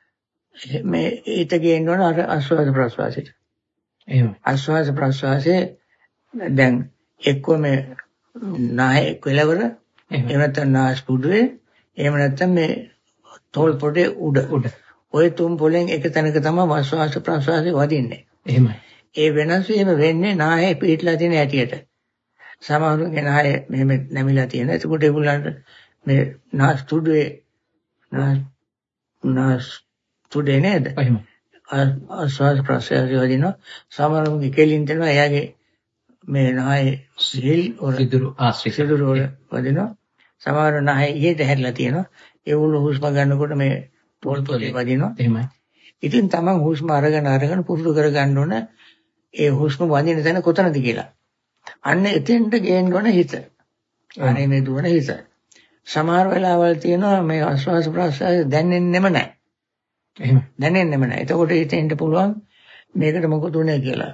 [SPEAKER 2] මේ හිත ගේන්න ඕන අර ආස්වාද ප්‍රස්වාසයට.
[SPEAKER 1] එහෙම.
[SPEAKER 2] ආස්වාද ප්‍රස්වාසයේ දැන් එක්ක මේ නාය කෙලවර එහෙම නැත්නම් නාස්පුඩුවේ එහෙම නැත්නම් මේ තෝල් පොඩේ උඩ උඩ ඔය තුන් පොලෙන් එක තැනක තමයි ආස්වාද ප්‍රස්වාසයේ වදින්නේ.
[SPEAKER 1] එහෙමයි.
[SPEAKER 2] ඒ වෙනස් වීම වෙන්නේ නායේ පිටලා තියෙන ඇටියට. සමහරුගේ නායේ මෙහෙම නැමිලා තියෙන. ඒකට ඒගොල්ලන්ට මේ නාස්පුඩුවේ නාස් නාස් තුඩේ නේද?
[SPEAKER 1] එහෙම.
[SPEAKER 2] ආස්වාද ප්‍රස්වාසය වදිනවා. සමහරුගේ කෙලින් දෙනවා. එයාගේ මේ නායේ සිල් වල
[SPEAKER 1] සිදුරු ආශ්‍රිත
[SPEAKER 2] සිදුරු වල වදිනවා. සමහර නායේ ඊට හැරිලා තියෙනවා. ඒගොල්ලෝ හුස්ම ගන්නකොට මේ තෝල් පොලේ වදිනවා.
[SPEAKER 1] එහෙමයි.
[SPEAKER 2] ඉතින් තමන් හුස්ම අරගෙන අරගෙන පුරුදු කර ගන්න ඕන ඒ හුස්ම වදින තැන කොතනද කියලා. අන්න එතෙන්ට ගේන්න ඕන හිත. අනේ මේ දුවන හිත. සමහර වෙලාවල් තියෙනවා මේ ආස්වාද ප්‍රස්වාසය දැනෙන්නෙම නැහැ.
[SPEAKER 1] එහෙම.
[SPEAKER 2] දැනෙන්නෙම නැහැ. එතකොට හිතෙන්න පුළුවන් මේකට මොකද උනේ කියලා.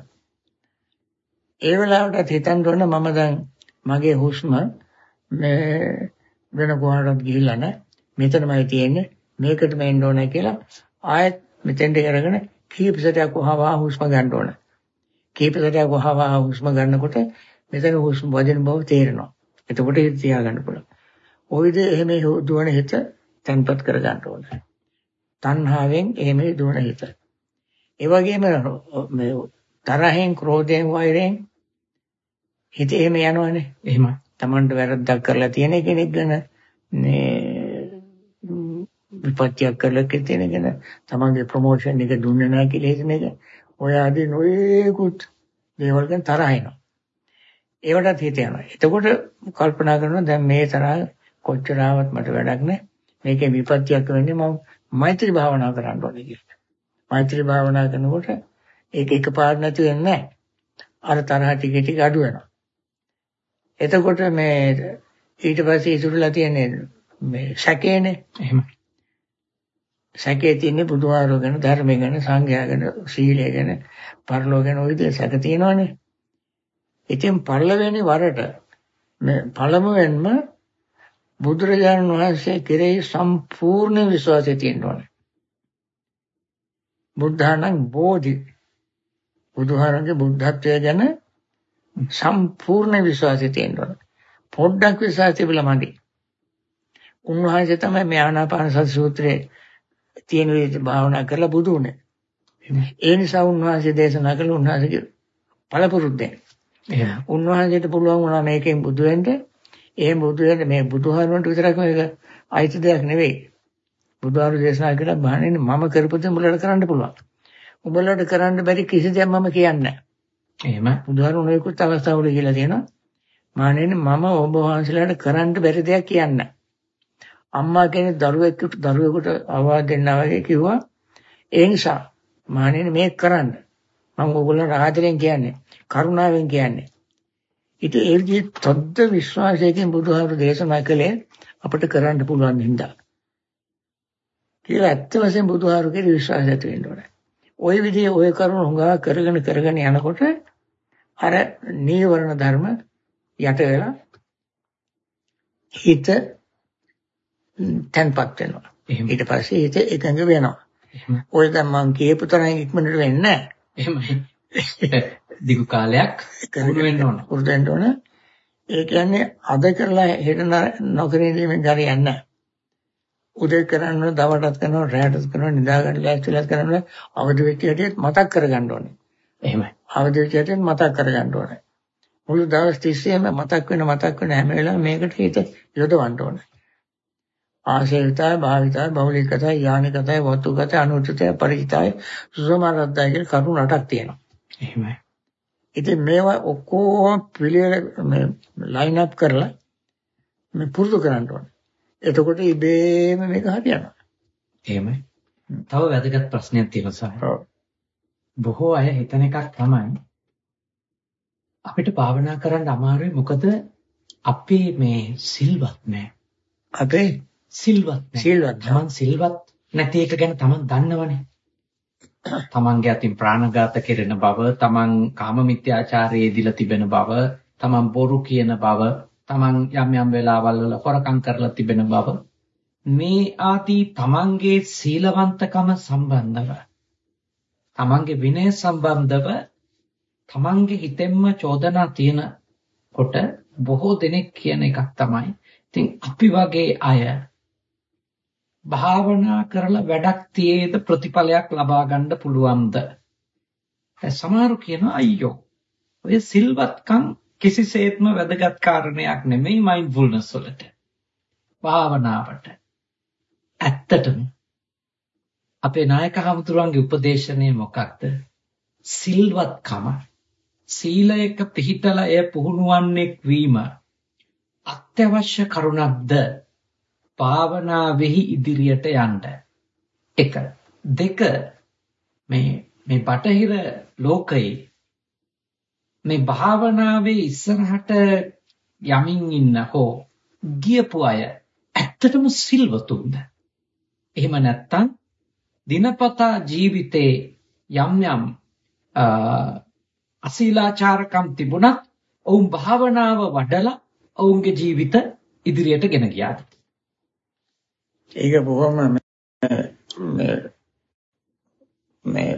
[SPEAKER 2] ඒ වෙලාවටත් හිතන්න ඕන මම දැන් මගේ හුස්ම මේ වෙන කොහාටවත් ගිහිල්ලා නැහැ. මෙතනමයි තියෙන්නේ. මේකටම එන්න ඕනේ කියලා ආයෙත් මෙතෙන්ට අරගෙන කීප සැරයක් වහවා හුස්ම ගන්න ඕන. කීප සැරයක් වහවා හුස්ම ගන්නකොට මෙතන හුස්ම වදින බව තේරෙනවා. එතකොට හිත තියාගන්න පුළුවන්. ওই විදිහේ එහෙම දුවන හිත තැන්පත් කර ගන්න ඕන. තණ්හාවෙන් එහෙම දුවන හිත. ඒ වගේම මේ තරහෙන් ක්‍රෝධයෙන් වෛරයෙන් හිත එහෙම යනවනේ.
[SPEAKER 1] එහෙමයි.
[SPEAKER 2] Tamanට වැරද්දක් කරලා තියෙන කෙනෙක් ගැන මේ විපත්‍යක් කරලා තියෙනගෙන තමන්ගේ ප්‍රොමෝෂන් එක දුන්නේ නැහැ කියලා හිතන එක ඔය ආදී නොයේකුත් දේවල් ගැන තරහ එනවා. ඒවටත් හිත යනවා. එතකොට කල්පනා කරනවා දැන් මේ තරහ කොච්චර ආවත් මට වැඩක් නැහැ. මේකේ විපත්‍යක් වෙන්නේ මම මෛත්‍රී භාවනා කරන්න ඕනේ කියලා. මෛත්‍රී භාවනා කරනකොට ඒක එකපාරට නැති වෙන්නේ නැහැ. අර තරහ ටික ටික අඩු වෙනවා. එතකොට මේ ඊට පස්සේ ඉතුරුලා තියෙන්නේ මේ සැකේනේ.
[SPEAKER 1] එහෙම.
[SPEAKER 2] සැකේ තියෙන්නේ බුදුහාරෝ ගැන, ධර්මය ගැන, සංඝයා ගැන, සීලය ගැන, පරලෝ ගැන ඔය විදිහට සැක තියෙනවනේ. ඉතින් පළවෙනි වරට මේ පළමුවෙන්ම බුදුරජාණන් වහන්සේ කෙරෙහි සම්පූර්ණ විශ්වාසය තියෙන්න ඕනේ. බුද්ධාණන් බෝධි බුදුහාරගේ බුද්ධත්වය ගැන සම්පූර්ණ විශ්වාසය තියෙන්න ඕනේ. පොඩ්ඩක් විශ්වාසය තිබිලා මදි. උන්වහන්සේ තමයි මේ ආනාපාන සති සූත්‍රයේ තියෙන විදිහට භාවනා කරලා බුදු වුණේ. ඒ නිසා උන්වහන්සේ දේශනා කළ උන්වහන්සේගේ පළපුරුද්දෙන්. එහෙනම් උන්වහන්සේට පුළුවන් වුණා මේකෙන් බුදු වෙන්න. ඒ බුදු වෙන්න මේ බුදුහාරවන්ට විතරක් මේක අයිති දෙයක් නෙවෙයි. බුදුහාරු දේශනා කළා බහන්නේ මම කරපු දේ උඹලට කරන්න පුළුවන්. උඹලට කරන්න බැරි කිසි දෙයක් මම කියන්නේ නැහැ. එහෙම බුදුහාරු නොයෙකුත් අවස්ථාවල කියලා තියෙනවා. මානෙන්නේ මම ඔබ වහන්සේලාට කරන්න බැරි දෙයක් කියන්නේ නැහැ. අම්මා කෙනෙක් දරුවෙකුට දරුවෙකුට අවවාද දෙන්නා වගේ කිව්වා. ඒ නිසා මානෙන්නේ මේක කරන්න. මම ඕගොල්ලන්ට ආදරෙන් කියන්නේ, කරුණාවෙන් කියන්නේ. ඉතින් ඒ විදිහට තොද්ද විශ්වාසයෙන් බුදුහාරු දේශනා කළේ අපිට කරන්න පුළුවන් හින්දා. කියලා ඇත්ත වශයෙන් බුදුහාරු කෙරේ විශ්වාසය ඇති වෙන්න ඕනේ. ওই විදිහේ ওই කරුණ හොඟා කරගෙන කරගෙන යනකොට අර නීවරණ ධර්ම යට වෙලා හිත තැන්පත් වෙනවා. ඊට පස්සේ හිත එකඟ වෙනවා. ඔය දැන් මම කියපු තරම් ඉක්මනට වෙන්නේ නැහැ.
[SPEAKER 1] එහෙමයි. දිගු කාලයක් පුරුදු වෙන්න ඕන.
[SPEAKER 2] පුරුදු වෙන්න ඕන. ඒ කියන්නේ අද කරලා හෙට නොකර ඉඳීමෙන් හරියන්නේ නැහැ. උදේ කරනවා, දවල්ටත් කරනවා, රාත්‍රියත් කරනවා, නිදා ගන්න ලෑස්තිලත් කරනවා, අවදි වෙච්ච හැටිත් මතක් කරගන්න ඕනේ. එහෙමයි. අවදි වෙච්ච හැටිත් මතක් කරගන්න ඕනේ. මුළු දවස් තිස්සේම මතක් වෙන මතක් වෙන හැම වෙලාවෙම මේකට හිත යොදවන්න ඕනේ. ආශේවිතය, භාවිතය, බෞලිකතය, යානිකතය, වතුගතය, අනුචිතය, පරිචිතය, සුසමාරද්දය කියලා කරුණු අටක් තියෙනවා. එහෙමයි. ඉතින් මේවා ඔක්කොම පිළිවෙල මේ ලයින් අප් කරලා මේ පුරුදු කරන්න ඕනේ. එතකොට ඉබේම මේක හරියනවා.
[SPEAKER 1] එහෙමයි. තව වැදගත් ප්‍රශ්නයක් තියෙනවා සාරා. ඔව්. බොහෝ අය හිතන එකක් තමයි අපිට භාවනා කරන්න අමාරුයි මොකද අපි මේ සිල්වත් නැහැ.
[SPEAKER 2] අපේ
[SPEAKER 1] සිල්වත් නැහැ.
[SPEAKER 2] සිල්වත්.
[SPEAKER 1] තමන් සිල්වත් නැති එක ගැන තමන් දන්නවනේ. තමන්ගේ අතින් ප්‍රාණඝාත කෙරෙන බව, තමන් කාම මිත්‍යාචාරයේ දීලා තිබෙන බව, තමන් බොරු කියන බව, තමන් යම් යම් වෙලාවල් වල හොරකම් කරලා තිබෙන බව මේ ආදී තමන්ගේ සීලවන්තකම සම්බන්ධව තමන්ගේ විනය සම්බන්ධව තමන්ගේ හිතෙන්ම චෝදනා තියෙන කොට බොහෝ දෙනෙක් කියන එකක් තමයි ඉතින් අපි වගේ අය භාවනා කරලා වැඩක් තියේද ප්‍රතිඵලයක් ලබා ගන්න පුළුවන්ද? දැන් සමහරු කියනවා අයියෝ ඔය සිල්වත්කම් කිසිසේත්ම වැදගත් කාරණයක් නෙමෙයි මයින්ඩ්ෆුල්නස් වලට. භාවනාවට. ඇත්තටම අපේ නායක හමුදුරන්ගේ උපදේශනය මොකක්ද? සිල්වත්කම සීලයක පිහිටලා එය පුහුණුවන්නෙක් වීම අත්‍යවශ්‍ය කරුණක්ද භාවනාවෙහි ඉදිරියට යන්න. එක. දෙක මේ මේ බටහිර ලෝකයේ මේ භාවනාවේ ඉස්සරහට යමින් ඉන්න හෝ ගියපු අය ඇත්තටම සිල්වතුන්ද? එහෙම නැත්නම් දිනපතා ජීවිතේ යම් යම් අසීලාචාරකම් තිබුණත් ඔවුන් භාවනාව වඩලා ඔවුන්ගේ ජීවිත ඉදිරියට ගෙන ගියාද?
[SPEAKER 2] ඒක බොහොම මේ මේ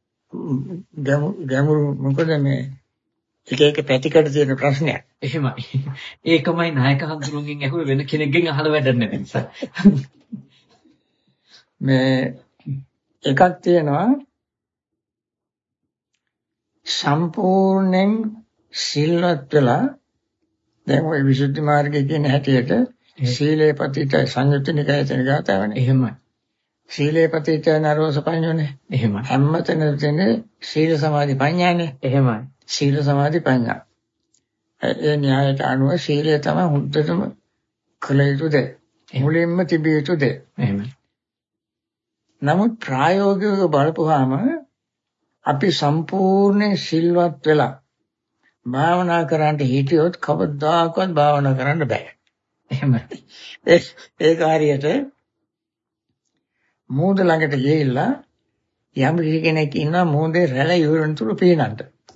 [SPEAKER 2] ගැඹුරු මොකද මේ එක එක පැතිකඩ තියෙන ප්‍රශ්නයක්.
[SPEAKER 1] එහෙමයි. ඒකමයි නායක හඳුරුන්ගෙන් ඇහුවේ වෙන කෙනෙක්ගෙන් අහලා වැඩක් නැති නිසා.
[SPEAKER 2] මේ එකක් තියෙනවා සම්පූර්ණයෙන් සිල්වත් වෙලා දැන් ওই විසුද්ධි මාර්ගයේ කියන හැටියට සීලේ පතිත සංයුත්නිකය කියන ගාතාවනේ.
[SPEAKER 1] එහෙමයි.
[SPEAKER 2] සීලේ පතිත නරෝස පඤ්ඤෝනේ.
[SPEAKER 1] එහෙමයි.
[SPEAKER 2] හැමතැනම තියෙන සීල සමාධි පඤ්ඤානේ.
[SPEAKER 1] එහෙමයි.
[SPEAKER 2] සීල සමාධි පඤ්ඤා. ඒ න්‍යායට අනුව සීලය තමයි හුද්දටම කළ යුතු දේ. මුලින්ම තිබිය යුතු දේ.
[SPEAKER 1] එහෙමයි.
[SPEAKER 2] නමුත් ප්‍රායෝගිකව බලපුවාම අපි සම්පූර්ණ සිල්වත් වෙලා භාවනා කරන්න හිටියොත් කවදාකවත් භාවනා කරන්න බෑ.
[SPEAKER 1] එහෙම.
[SPEAKER 2] ඒ ඒ කාර්යයට මූද ළඟට ගිහිල්ලා යම් කෙනෙක් ඉන්නවා මූදේ රැළ ඉවරන තුරු පීනන්න.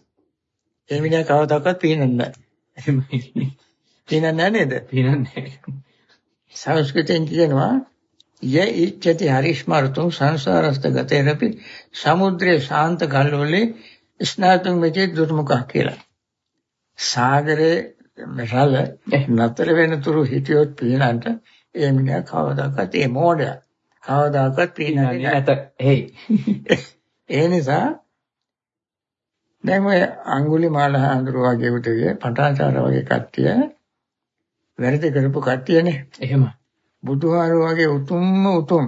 [SPEAKER 2] ඒ මිනිහා කවදාකවත් පීනන්නේ නැහැ.
[SPEAKER 1] එහෙමයි.
[SPEAKER 2] පීනන්නේ නැහැ නේද?
[SPEAKER 1] පීනන්නේ.
[SPEAKER 2] සංස්කෘතෙන් කියනවා ය ඉච්ඡති හරිස්මර්තුං සංසාරස්ත ගතේරපි සමුද්‍රේ ශාන්ත ගල්වලේ ස්නාතුං මෙචේ දුර්මුඛ කියලා. සාගරේ රළ නතර වෙන තුරු හිටියොත් පීනන්න ඒ මිනිහා කවදාකවත් ඒ මෝඩය කවදාකවත් පීනන්නේ
[SPEAKER 1] නැත. හේ.
[SPEAKER 2] ඒ නිසා දැන් ඔය අඟුලිමාල හඳුර වගේ උදේ පටාචාර වගේ කට්ටිය වැරදි කරපු කට්ටියනේ.
[SPEAKER 1] එහෙම.
[SPEAKER 2] බුදුහාරෝ වගේ උතුම්ම උතුම්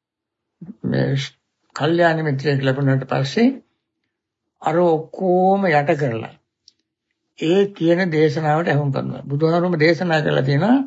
[SPEAKER 2] මේ කල්යාණ මිත්‍රයෙක් ලැබුණාට පස්සේ අර ඔක්කොම යට කරලා ඒ කියන දේශනාවට අහුම් කරනවා. බුදුහාරෝම දේශනා කරලා තියෙනවා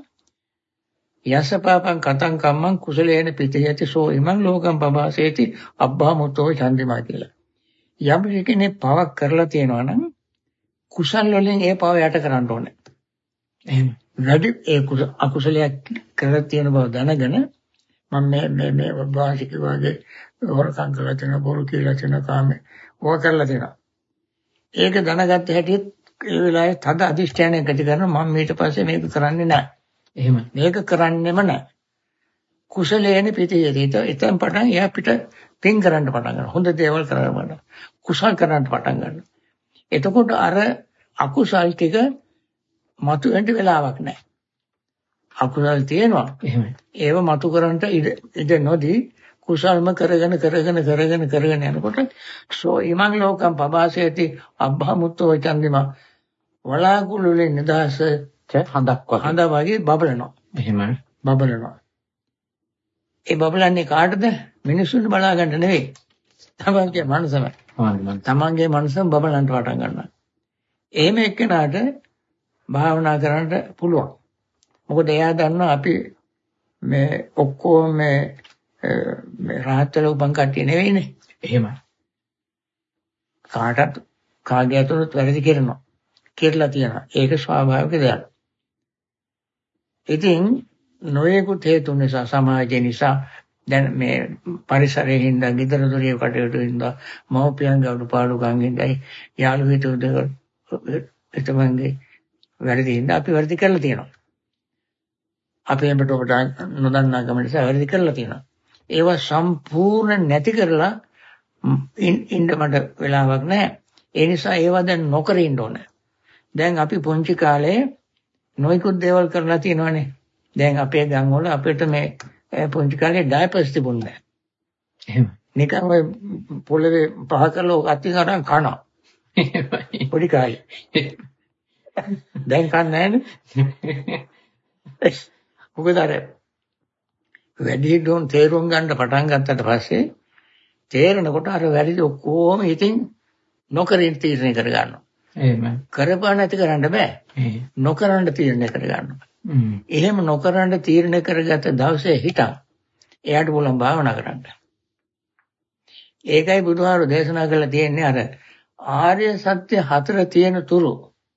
[SPEAKER 2] යසපාපං කතං කම්මං කුසලේන පිටියති සෝ ඉමං ලෝකම් පබාසේති අබ්බාමුතෝ චන්දිමා කියලා. යම් කෙනෙක් පවක් කරලා තියෙනවා නම් කුසල් වලින් ඒ පව යට කරන්න ඕනේ. එහෙම. වැඩි ඒ අකුසලයක් කරලා තියෙන බව දැනගෙන මම මේ මේ මේ වාසික වගේ හොරකම් කරලා තියෙන බොරු කියලා තියෙන කාමේ ඕක කරලා තියෙනවා. ඒක දැනගත්ත හැටිත් ඒ වෙලාවේ තද අධිෂ්ඨානයක් ඇති කරනවා මම ඊට පස්සේ මේක කරන්නේ නැහැ.
[SPEAKER 1] එහෙම.
[SPEAKER 2] මේක කරන්නෙම නැහැ. කුසලයෙන් පිටියේදී ඉතින් පටන් එයා පිට පින් කරන්න පටන් ගන්නවා. හොඳ දේවල් කරන්න පටන් කුසල් කරන්න පටන් ගන්නවා. එතකොට අර අකුසල් ටික මතු වෙන්න වෙලාවක් නැහැ. අකුසල් තියෙනවා.
[SPEAKER 1] එහෙමයි.
[SPEAKER 2] ඒව මතු කරන්ට ඉඩ නොදී කුසල්ම කරගෙන කරගෙන කරගෙන කරගෙන යනකොට සෝ ඊමන් ලෝකම් පබාසේති අබ්බහමුත්තෝ චන්දිමා වලාකුළු වලින් නිදහස
[SPEAKER 1] හඳක් වගේ.
[SPEAKER 2] හඳ වගේ බබලනවා.
[SPEAKER 1] එහෙමයි.
[SPEAKER 2] බබලනවා. ඒ බබලන්නේ කාටද? මිනිස්සුන්ට බලා ගන්න නෙවෙයි. තමන්ගේ මනසම. තමන්ගේ මනසම බබලන්න පටන් ගන්නවා. එහෙම එක්කෙනාට භාවනා කරන්න පුළුවන්. මොකද එයා දන්නවා අපි මේ ඔක්කොම මේ මේ රහතල උපන් කට්ටිය නෙවෙයිනේ.
[SPEAKER 1] එහෙමයි.
[SPEAKER 2] කාටත් කාගේ අතනොත් වැරදි කරනවා. කියලා තියෙනවා. ඒක ස්වාභාවික දෙයක්. ඉතින් නොයෙකුත් හේතු නිසා සමාජය නිසා දැන් මේ පරිසරයේ හින්දා ගෙදර දොරේ කටයුතු හින්දා මව්පියන්ගේ අඩුපාඩුකම් හින්දායි යාළු හිතවල එතමන්ගේ වැරදි හින්දා අපි වැරදි කරලා තියෙනවා. අපි එඹට ඔබට නොදන්නා කම නිසා වැරදි කරලා තියෙනවා. ඒවා සම්පූර්ණ නැති කරලා ඉන්න මට වෙලාවක් නැහැ. ඒ නිසා ඒවා දැන් නොකර ඉන්න ඕනේ. දැන් අපි පුංචි කාලේ නොයිකුත් දේවල් කරලා තියෙනවානේ. දැන් අපේ ගම් වල අපිට මේ පුංචි කාලේ ඩයපර්ස් තිබුණේ නැහැ.
[SPEAKER 1] එහෙම.
[SPEAKER 2] නිකන් ඔය පොළවේ පහ කරලා අතින් අරන් කනවා.
[SPEAKER 1] එහෙමයි.
[SPEAKER 2] පොඩි කාලේ. දැන් කන්නේ නැහැනේ. මොකද අර වැඩි දුන් තේරුම් ගන්න පටන් ගත්තට පස්සේ තේරෙනකොට අර වැරදි ඔක්කොම ඉතින් නොකරින් තීරණය කර ගන්නවා.
[SPEAKER 1] එහෙමයි.
[SPEAKER 2] කරපා නැති කරන්න බෑ. නොකරන්න තීරණය කර ගන්නවා. එහෙම නොකරන්න තීරණය කරගත්ත දවසේ හිටන් එයාට පුළුවන් භාවනා කරන්න. ඒකයි බුදුහාරු දේශනා කළා තියෙන්නේ අර ආර්ය සත්‍ය හතර තියෙන තුරු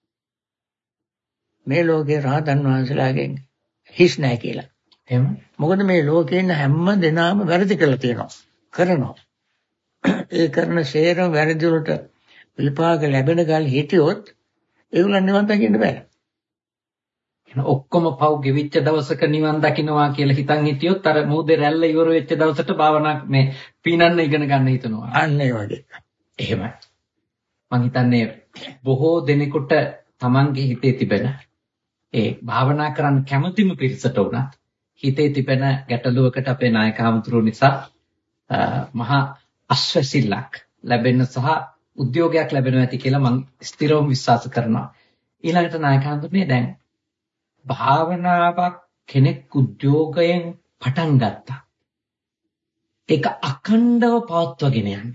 [SPEAKER 2] මේ ලෝකේ රහතන් වහන්සේලාගෙන් හිස් නැහැ කියලා.
[SPEAKER 1] එහෙම.
[SPEAKER 2] මොකද මේ ලෝකේ ඉන්න හැම දෙනාම වැරදි කරලා තියෙනවා. කරනවා. ඒ කරන ශේරම වැරදි වලට විපාක ලැබෙන ගල් හිටියොත් ඒගොල්ලන් නිවන් දකින්න බෑ.
[SPEAKER 1] එන ඔක්කොම පව් ගෙවිච්ච දවසක නිවන් දකින්නවා කියලා හිතන් හිටියොත් අර මූදේ රැල්ල ඉවර වෙච්ච දවසට භාවනා මේ පීනන්න ඉගෙන ගන්න හිතනවා.
[SPEAKER 2] අන්න ඒ වගේ.
[SPEAKER 1] එහෙමයි. මං හිතන්නේ බොහෝ දෙනෙකුට Tamanගේ හිතේ තිබෙන ඒ භාවනා කරන්න කැමතිම පිරිසට උනත් හිතේ තිබෙන ගැටලුවකට අපේ නායකහමතුරු නිසා මහා අස්වැසිල්ලක් ලැබෙන්න සහ උද්‍යෝගයක් ලැබෙනවා ඇති කියලා මම ස්ථිරවම විශ්වාස කරනවා. ඊළඟට නායකහමතුරුනේ දැන් භාවනාවක් කෙනෙක් උද්‍යෝගයෙන් පටන් ගත්තා. ඒක අඛණ්ඩව පවත්වාගෙන යන්න.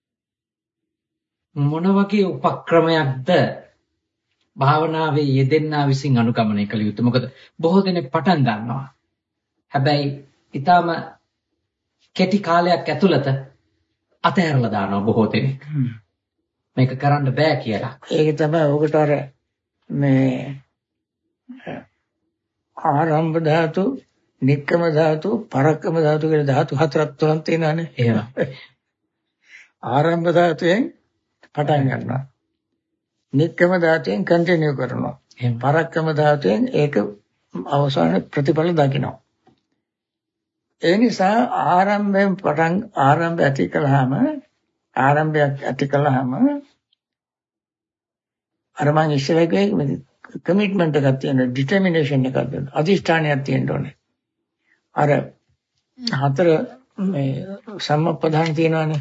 [SPEAKER 1] මොන වගේ උපක්‍රමයක්ද භාවනාවේ යෙදෙන්නා විසින් අනුගමනය කළ යුතු? මොකද බොහෝ දෙනෙක් පටන් ගන්නවා. හැබැයි ඊටම කෙටි කාලයක් ඇතුළත අතහැරලා දානවා බොහෝ දෙනෙක්. මේක කරන්න බෑ කියලා.
[SPEAKER 2] ඒක තමයි ඔකට අර මේ ආරම්භ ධාතු, නික්කම ධාතු, පරක්කම ධාතු කියලා ධාතු හතරක් තුනක් තියෙනවානේ.
[SPEAKER 1] එහෙම.
[SPEAKER 2] ආරම්භ ධාතුවෙන් පටන් ගන්නවා. නික්කම ධාතුවෙන් කන්ටිනියු කරනවා. පරක්කම ධාතුවෙන් ඒක අවසාන ප්‍රතිඵල දකිනවා. ඒ නිසා ආරම්භයෙන් පටන් ආරම්භය ඇති කළාම ආරම්භයක් ඇති කළාම අර මං ඉස්සෙල්ලා කිව්වේ කමිට්මන්ට් එකක් තියෙන ඩිටර්මිනේෂන් එකක් තියෙන අධිෂ්ඨානයක් තියෙන්න ඕනේ. අර හතර මේ සම්මප්පදාන තියෙනවානේ.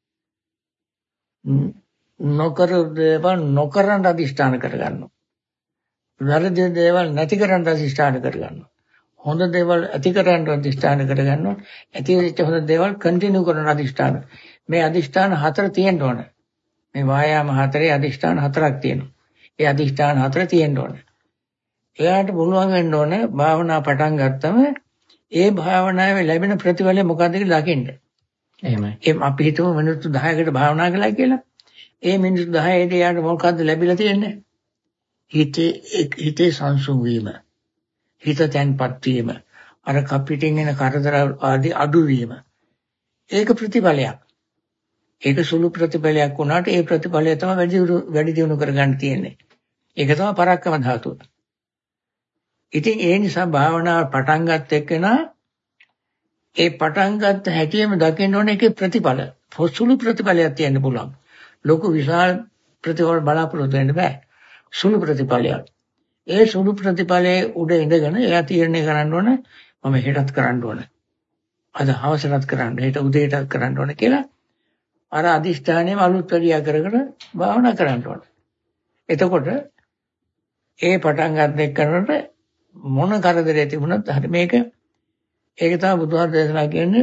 [SPEAKER 2] නොකර දේවල් නොකරන අධිෂ්ඨාන කරගන්නවා. වැරදි දේවල් නැති කරන්න අධිෂ්ඨාන කරගන්නවා. හොඳ දේවල් ඇති කරන්න අධිෂ්ඨාන කරගන්නවා. ඇති වෙච්ච හොඳ දේවල් කන්ටිනියු කරන අධිෂ්ඨාන. මේ අධිෂ්ඨාන හතර තියෙන්න ඕනේ. මේ වායාම හතරේ අධිෂ්ඨාන හතරක් තියෙනවා. ඒ අධිෂ්ඨාන හතර තියෙන්න ඕනේ. එයාට පුළුවන් වෙන්න ඕනේ භාවනා පටන් ගත්තම ඒ භාවනාවේ ලැබෙන ප්‍රතිඵලය මොකක්ද කියලා දකින්න.
[SPEAKER 1] එහෙමයි.
[SPEAKER 2] ඒ අපි හිතමු මිනිත්තු දහයකට භාවනා කළා කියලා. ඒ මිනිත්තු දහයේදී යාට මොකක්ද ලැබිලා තියෙන්නේ? හිතේ හිතේ සංසුන් වීම. හිත තැන්පත් වීම. අර කපිටින් එන කරදර ආදී අඩු වීම. ඒක ප්‍රතිඵලයක්. ඒක සුළු ප්‍රතිඵලයක් වුණාට ඒ ප්‍රතිඵලය තමයි වැඩි වැඩි දියුණු කරගන්න තියෙන්නේ. ඒක තමයි පරක්කම ධාතුව. ඉතින් ඒ නිසා භාවනාව පටන් ගන්න එක්කෙනා ඒ පටන් ගන්න හැටියෙම දකින්න ඕනේ ඒකේ ප්‍රතිඵල. සුළු ප්‍රතිඵලයක් තියෙන්න පුළුවන්. ලොකු විශාල ප්‍රතිඵල බලාපොරොත්තු වෙන්න බෑ. සුළු ප්‍රතිඵලයක්. ඒ සුළු ප්‍රතිඵලයේ උඩ ඉඳගෙන එයා තීරණය කරන්න ඕනේ මම හෙටත් කරන්න ඕනේ. අද හවසටත් කරන්න, හෙට උදේටත් කරන්න ඕනේ කියලා අර අදිෂ්ඨානයම අලුත් වැඩියා කරගෙන භාවනා කරන්න ඕනේ. එතකොට ඒ පටන් ගන්න එක්කනට මොන කරදරේ තිබුණත් හරි මේක ඒක තමයි බුදුහාම දේශනා කියන්නේ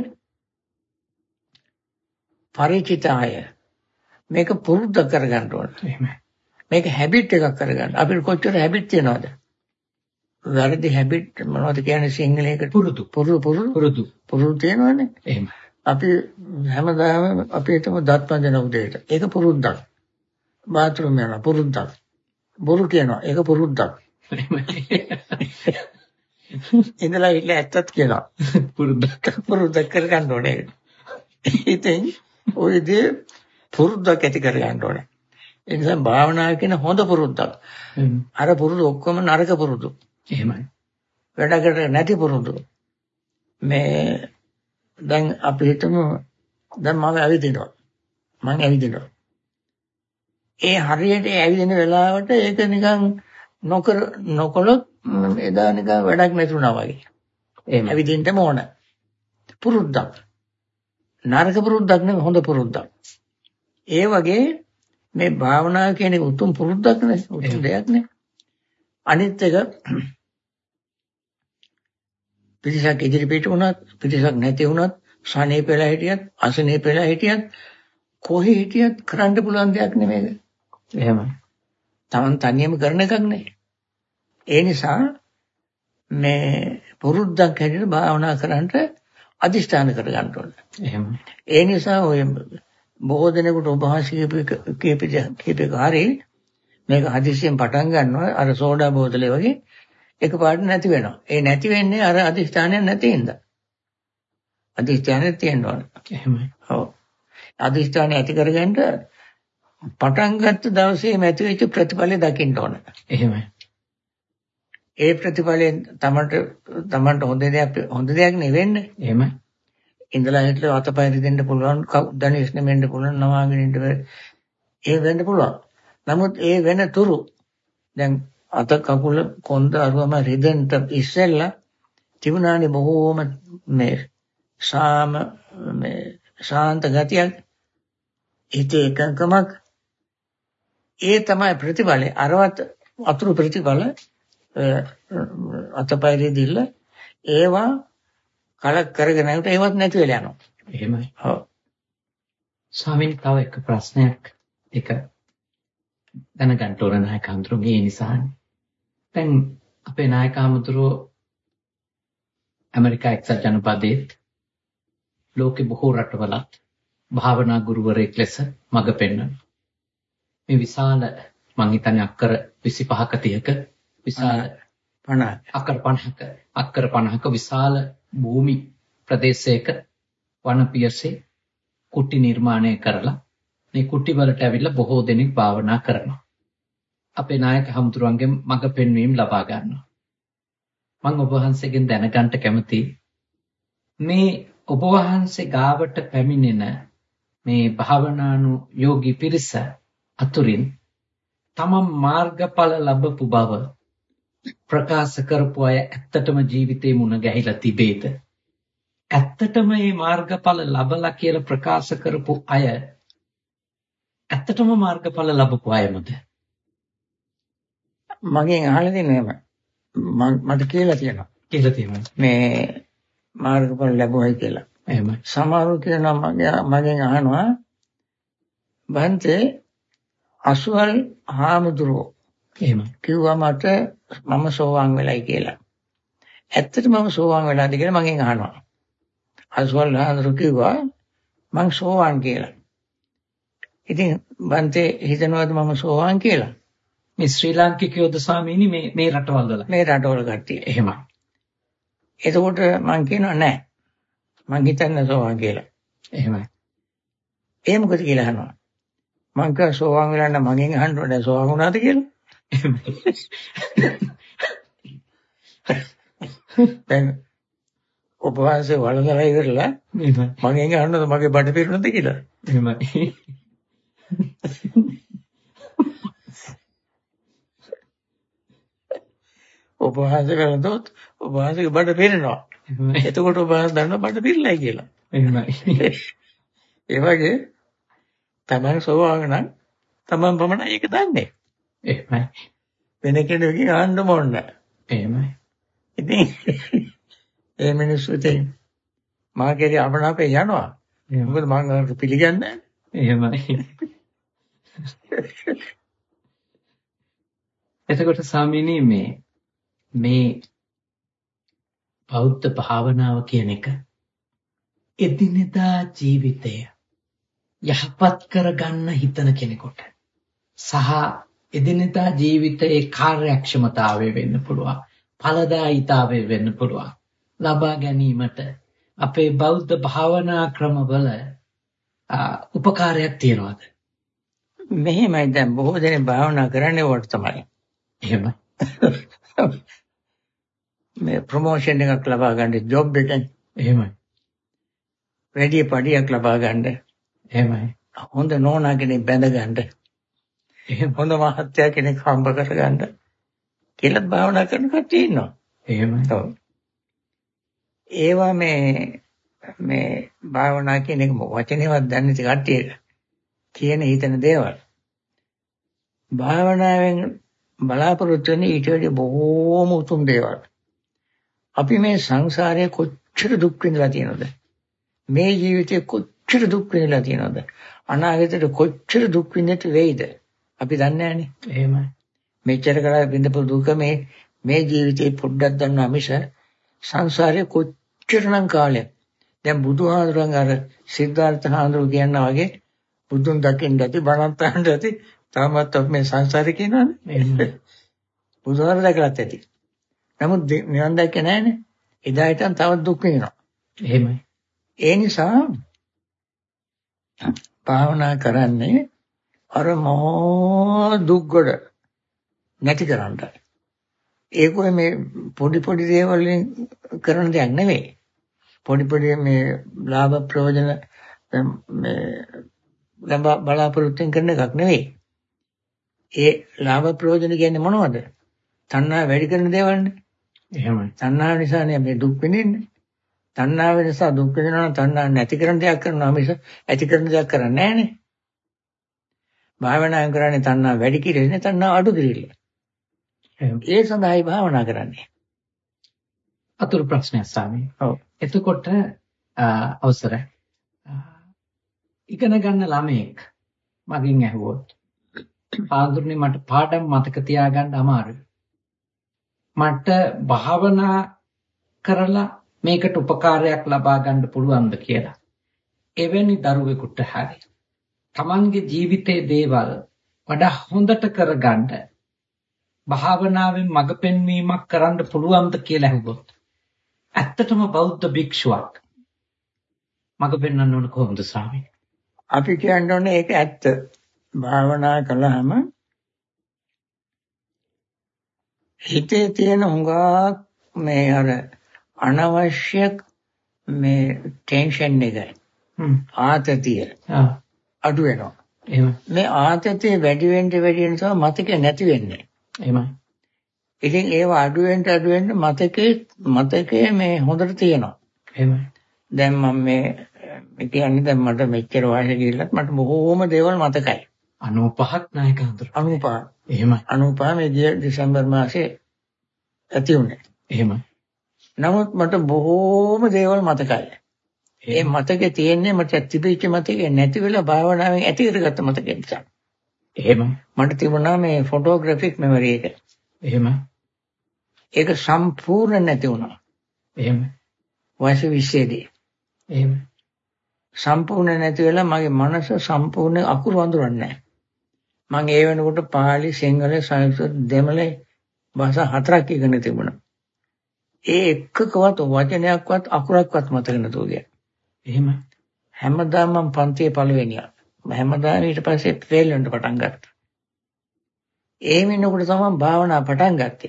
[SPEAKER 2] පරිචිතාය. මේක පුරුද්ද කරගන්න ඕනේ.
[SPEAKER 1] එහෙමයි.
[SPEAKER 2] මේක හැබිට් එකක් කරගන්න. අපිට කොච්චර හැබිට් තියනවද? වැරදි හැබිට් මොනවද කියන්නේ සිංහලයකට?
[SPEAKER 1] පුරුදු.
[SPEAKER 2] පුරුදු පුරුදු
[SPEAKER 1] පුරුදු.
[SPEAKER 2] පුරුදු තියෙනවනේ.
[SPEAKER 1] එහෙමයි.
[SPEAKER 2] අපි හැමදාම අපි හිතම දත් පඳින උදේට. ඒක පුරුද්දක්. බාත්රූම් යනවා පුරුද්දක්. බොරු කියනවා ඒක පුරුද්දක්. ඉඳලා ඉන්න ඇත්තත් කියනවා.
[SPEAKER 1] පුරුද්දක්.
[SPEAKER 2] පුරුද්දක් කරගන්න ඕනේ. ඉතින් ඔය දේ පුරුද්දක් ඇති කරගන්න ඕනේ. ඒ නිසා භාවනාව කියන හොඳ පුරුද්දක්. අර පුරුදු ඔක්කොම නරක පුරුදු.
[SPEAKER 1] එහෙමයි.
[SPEAKER 2] වැඩකට නැති පුරුදු. මේ දැන් අපි හිතමු දැන් මම ඇවිදිනවා. මම ඇවිදිනවා. ඒ හරියට ඇවිදින වෙලාවට ඒක නිකන් නොකර නොකොලොත් එදා නිකන් වැඩක් නැතුණා වගේ. එහෙම ඇවිදින්නම ඕන. පුරුද්දක්. නරක පුරුද්දක් නෙවෙයි හොඳ පුරුද්දක්. ඒ වගේ මේ භාවනාව කියන්නේ උතුම් පුරුද්දක් නේ. උතුම් දෙයක් නේ. අනිත් එක පිටිසක් ඉදිරිපිට වුණත් පිටිසක් නැති වුණත් සනීප වෙලා හිටියත් අසනීප වෙලා හිටියත් කොහේ හිටියත් කරන්න පුළුවන් දෙයක් නෙමෙයි. එහෙමයි. Taman තනියම කරන එකක් නේ. ඒ නිසා මේ පුරුද්දක් හැටියට භාවනා කරන්නට අදිෂ්ඨාන කරගන්න ඕනේ. එහෙමයි. ඒ නිසා ඔය බොහෝ දෙනෙකුට උපහාසික කීපක හරි මේක හදිස්සියෙන් පටන් ගන්නවා අර සෝඩා බෝතලේ වගේ එකපාරට නැති වෙනවා. ඒ නැති වෙන්නේ අර අදිෂ්ඨානයක් නැති හින්දා. අදිෂ්ඨානයක් තියෙන්න ඕන. එහෙමයි. ඔව්. අදිෂ්ඨානය ඇති කරගන්න පටන් ගත්ත දවසේම ඇති වෙච්ච ප්‍රතිඵලය දකින්න ඕන. එහෙමයි. ඒ ප්‍රතිඵලයෙන් තමන්ට තමන්ට හොඳ දෙයක් හොඳ දෙයක් නෙවෙන්නේ. එහෙමයි. ඉඳලා හිටලා අතපය දෙන්න පුළුවන්, ධනිෂ් නෙමෙන්න පුළුවන්, නවාගෙන ඉන්න ඒ වෙන්න පුළුවන්. නමුත් ඒ වෙන තුරු දැන් අත කකුල කොන්ද අරුවම රිදෙන්න ඉස්සෙල්ලා තිබුණානේ බොහෝම මේ සාම මේ ශාන්ත ගතියක් හිතේ එකඟකමක් ඒ තමයි ප්‍රතිඵලය. අරවත් අතුරු ප්‍රතිඵල අතපය දෙදිල්ල ඒවා කලක් කරගෙන යනකොට ඒවත් නැති වෙලා යනවා. එහෙමයි. ඔව්.
[SPEAKER 1] ස්වාමීන් තව එක ප්‍රශ්නයක් එක දැනගන්න ඕන නායක හඳුරු මේ නිසානේ. දැන් අපේ නායක හඳුරු ඇමරිකා එක්සත් ජනපදයේ ලෝකේ බොහෝ රටවලත් භාවනා ගුරුවරයෙක් ලෙස මඟ පෙන්වනවා. මේ විශාල මං හිතන්නේ අක්කර විසිපහක තිහක විශාල
[SPEAKER 2] පනහක
[SPEAKER 1] අක්කර පනහක අක්කර පනහක විශාල භූමි ප්‍රදේශයක වන පියසේ කුටි නිර්මාණය කරලා මේ කුටි වලට ඇවිල්ලා බොහෝ දෙනෙක් භාවනා කරනවා. අපේ නායක හමුදුරන්ගෙන් මඟ පෙන්වීම ලබා ගන්නවා. මම ඔබ වහන්සේගෙන් දැනගන්න කැමතියි මේ ඔබ වහන්සේ ගාවට පැමිණෙන මේ භාවනානු යෝගී පිරිස අතුරින් තමන් මාර්ගඵල ලැබපු බව ප්‍රකාශ කරපු අය ඇත්තටම ජීවිතේ මුණ ගැහිලා තිබේද? ඇත්තටම මේ මාර්ගඵල ලැබලා කියලා ප්‍රකාශ කරපු අය ඇත්තටම මාර්ගඵල ලැබපු අයමද?
[SPEAKER 2] මගෙන් අහලා දෙන්නේ මට කියලා තියෙනවා.
[SPEAKER 1] කියලා තියෙනවා.
[SPEAKER 2] මේ මාර්ගඵල ලැබුවයි කියලා.
[SPEAKER 1] එහෙමයි.
[SPEAKER 2] සමහරව කියනවා මගෙන් අහනවා බන්තේ අසුවල් හාමුදුරුවෝ
[SPEAKER 1] එහෙමයි.
[SPEAKER 2] කිව්වා මට මම සෝවාන් වෙලයි කියලා. ඇත්තටම මම සෝවාන් වෙලාද කියලා මගෙන් අහනවා. අසුවල් හාමුදුරුවෝ කිව්වා මං සෝවාන් කියලා. ඉතින් බන්තේ හිතනවාද මම සෝවාන් කියලා?
[SPEAKER 1] මේ ශ්‍රී ලාංකිකයෝද ස්වාමීනි මේ මේ රටවල් වල
[SPEAKER 2] මේ රටවල කට්ටිය.
[SPEAKER 1] එහෙමයි.
[SPEAKER 2] එතකොට මං කියනවා නෑ. මං හිතන්නේ සෝවාන් කියලා.
[SPEAKER 1] එහෙමයි.
[SPEAKER 2] ඒ මොකද කියලා අහනවා. මං කව සෝවාන් වෙලා නම් මගෙන් අහන්න ඕනේ සෝවාන් වුණාද කියලා. දැන් ඔබ වහන්සේ වළඳලා ඉවරලා මගෙන් අහන්නද මගේ බඩ පිරුණාද කියලා.
[SPEAKER 1] එහෙමයි.
[SPEAKER 2] ඔබ වහන්සේ වළඳොත් ඔබ වහන්සේගේ බඩ පිරෙනවා. එතකොට ඔබ වහන්සේ දන්නවා බඩ පිරලයි කියලා.
[SPEAKER 1] එහෙමයි.
[SPEAKER 2] ඒ වගේ තමන් සෝවාන් නම් තමන් පමණයි ඒක දන්නේ.
[SPEAKER 1] එහෙමයි.
[SPEAKER 2] වෙන කෙනෙකුගෙන් අහන්න ඕන නැහැ.
[SPEAKER 1] එහෙමයි.
[SPEAKER 2] ඉතින් ඒ මිනිස්සු ඉතින් මාගේ අපනාපේ යනවා. මොකද මම පිළිගන්නේ නැහැ.
[SPEAKER 1] එහෙමයි. එතකොට ස්වාමීනි මේ මේ බෞද්ධ භාවනාව කියන එක එදිනෙදා ජීවිතය යහපත් කරගන්න හිතන කෙනෙකුට සහ එදිනෙදා ජීවිතයේ කාර්යක්ෂමතාවය වෙන්න පුළුවන්, ඵලදායීතාවය වෙන්න පුළුවන් ලබා ගැනීමට අපේ බෞද්ධ භාවනා ක්‍රමවල උපකාරයක් තියනවාද?
[SPEAKER 2] මෙහෙමයි දැන් බොහෝ දෙනෙක් භාවනා කරන්නේ වට තමයි.
[SPEAKER 1] එහෙමයි.
[SPEAKER 2] මේ ප්‍රොමෝෂන් එකක් ලබා ගන්න ජොබ් එකෙන්.
[SPEAKER 1] එහෙමයි.
[SPEAKER 2] වැඩි පඩියක් ලබා ගන්න.
[SPEAKER 1] එහෙමයි.
[SPEAKER 2] හොඳ නෝනා කෙනෙක් බැඳ ගන්න. එහෙම හොඳ මහත්තයා කෙනෙක් හම්බ කර ගන්න. කියලා භාවනා කරන කට්ටිය ඉන්නවා.
[SPEAKER 1] එහෙමයි.
[SPEAKER 2] ඔව්. ඒවා මේ මේ භාවනා කියන එක වචනේවත් දන්නේ නැති කට්ටිය කියන හිතන දේවල්. භාවනාවෙන් බලාපොරොත්තු වෙන ඊට වඩා බොහෝම උතුම් දේවල්. අපි මේ සංසාරයේ කොච්චර දුක් විඳලා තියෙනවද? මේ ජීවිතේ කොච්චර දුක් විඳලා තියෙනවද? අනාගතේට කොච්චර දුක් විඳින්න වෙයිද? අපි දන්නේ නැහනේ.
[SPEAKER 1] එහෙමයි.
[SPEAKER 2] මෙච්චර කරලා විඳපු දුක මේ මේ ජීවිතේ පොඩ්ඩක් දන්නා මිස සංසාරයේ කොච්චරනම් කාලයක්. දැන් බුදුහාඳුරන් අර සිද්ධාර්ථ හාමුදුරුවෝ කියනවා වගේ බුදුන් දකින්න ඇති බණත් අහන්න ඇති තාමත් අපි මේ සංසාරේ කියනවානේ. බුදුහාර දැකලාත් ඇති. නමුත් නිවන් දැක්කේ නැහනේ. එදා හිටන් තවත් දුක් විඳිනවා.
[SPEAKER 1] එහෙමයි.
[SPEAKER 2] ඒ නිසා භාවනා කරන්නේ අර මහා දුක් ගොඩ නැති කරන්නයි. ඒකෝ මේ පොඩි පොඩි දේවල් වලින් කරන දෙයක් නෙවෙයි. පොඩි පොඩි මේ ලාභ ප්‍රයෝජන මේ ලබා බලාපොරොත්තු කරන එකක් නෙවෙයි. ඒ ලාභ ප්‍රයෝජන කියන්නේ මොනවද? තණ්හා වැඩි කරන දේවල්නේ.
[SPEAKER 1] එහෙමයි.
[SPEAKER 2] තණ්හාව නිසානේ මේ දුක් විඳින්නේ. තණ්හාව නිසා දුක් විඳිනවා නම් තණ්හා නැති කරන දෙයක් කරනවා මිස ඇති කරන දෙයක් කරන්නේ නැහනේ. භාවනාවෙන් කරන්නේ තණ්හා වැඩි කිරීමනේ තණ්හා අඩු කිරීම. ඒ සඳහායි භාවනා කරන්නේ.
[SPEAKER 1] අතුරු ප්‍රශ්නයක් ස්වාමී.
[SPEAKER 2] ඔව්.
[SPEAKER 1] එතකොට අවසරයි. ඉගෙන ගන්න ළමයෙක් මගෙන් ඇහුවොත් ආඳුරනේ මට පාඩම් මතක තියාගන්න අමාරුයි. මට භාවනා කරලා මේකට උපකාරයක් ලබා ගන්න පුළුවන්ද කියලා. එවැනි දරුවෙකුට හරි තමන්ගේ ජීවිතයේ දේවල් වඩා හොඳට කරගන්න භාවනාවෙන් මඟ පෙන්වීමක් කරන්න පුළුවන්ද කියලා අහුවොත් ඇත්තටම බෞද්ධ භික්ෂුවක් මඟ පෙන්වන්න ඕන කොහොමද ස්වාමීනි?
[SPEAKER 2] අපි කියන්න ඕනේ ඒක ඇත්ත. භාවනා කළාම හිතේ තියෙන හුඟක් මේ අර අනවශ්‍ය මේ ටෙන්ෂන් එක ආතතිය අඩු වෙනවා.
[SPEAKER 1] එහෙම.
[SPEAKER 2] මේ ආතතිය වැඩි වෙන්න වැඩි වෙන නිසා මතක නැති වෙන්නේ.
[SPEAKER 1] එහෙමයි.
[SPEAKER 2] ඉතින් ඒව අඩු වෙන්න අඩු වෙන්න මතකේ මතකයේ මේ හොඳට තියෙනවා.
[SPEAKER 1] එහෙමයි.
[SPEAKER 2] දැන් මම මේ කියන්නේ දැන් මට මෙච්චර වයස ගිහිල්ලත් මට බොහෝම දේවල් මතකයි.
[SPEAKER 1] අනූපහක් නායක හඳුර.
[SPEAKER 2] අනූපහ.
[SPEAKER 1] එහෙමයි.
[SPEAKER 2] අනූපහ මේ ගිය දෙසැම්බර් මාසේ ඇති වුණේ.
[SPEAKER 1] එහෙමයි.
[SPEAKER 2] නමුත් මට බොහෝම දේවල් මතකයි. ඒ මතකේ තියෙන්නේ මට තිබිච්ච මතකේ නැති වෙලා භාවනාවෙන් ඇති කරගත්ත මතකේ නිසා.
[SPEAKER 1] එහෙමයි.
[SPEAKER 2] මට තිබුණා මේ ෆොටෝග්‍රැෆික් මෙමරි එක.
[SPEAKER 1] එහෙමයි.
[SPEAKER 2] ඒක සම්පූර්ණ නැති වුණා.
[SPEAKER 1] එහෙමයි.
[SPEAKER 2] වයස විස්සේ දී.
[SPEAKER 1] එහෙමයි.
[SPEAKER 2] සම්පූර්ණ නැති වෙලා මගේ මනස සම්පූර්ණ අකුරු අඳුරන්නේ නැහැ. මම ඒ වෙනකොට පාලි සිංහල සංස්කෘත දෙමළ භාෂා හතරක් ඉගෙන තිබුණා. ඒ එකකවත් වචනයක්වත් අකුරක්වත් මතක නැතුව ගියා.
[SPEAKER 1] එහෙමයි.
[SPEAKER 2] හැමදාම මම පන්තියේ පළවෙනියා. හැමදාම ඊට පස්සේ ෆේල් වෙන්න පටන් ගත්තා. ඒ වෙනකොට තමයි භාවනා පටන් ගත්තේ.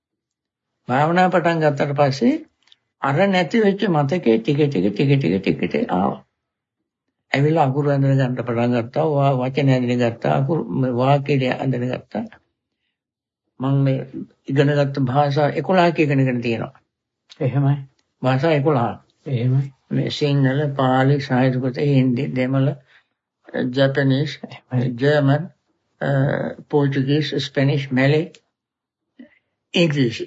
[SPEAKER 2] භාවනා පටන් ගත්තට පස්සේ අර නැති වෙච්ච මතකේ ටික ටික ටික ටික ටික ටික ආවා. ඇවිල්ලා අකුරු අඳින ගන්න පටන් ගත්තා. වචන අඳින ගත්තා. අකුරු වාක්‍ය අඳින ගත්තා. මම මේ ඉගෙනගත්ත භාෂා එකොළහක් ඉගෙනගෙන තියෙනවා.
[SPEAKER 1] එහෙමයි.
[SPEAKER 2] භාෂා එකොළහක්.
[SPEAKER 1] එහෙමයි.
[SPEAKER 2] මේ සිංහල, පාලි, සංස්කෘත, හින්දි, දෙමළ, Japanese, German, Portuguese, Spanish, Malay, ඉංග්‍රීසි.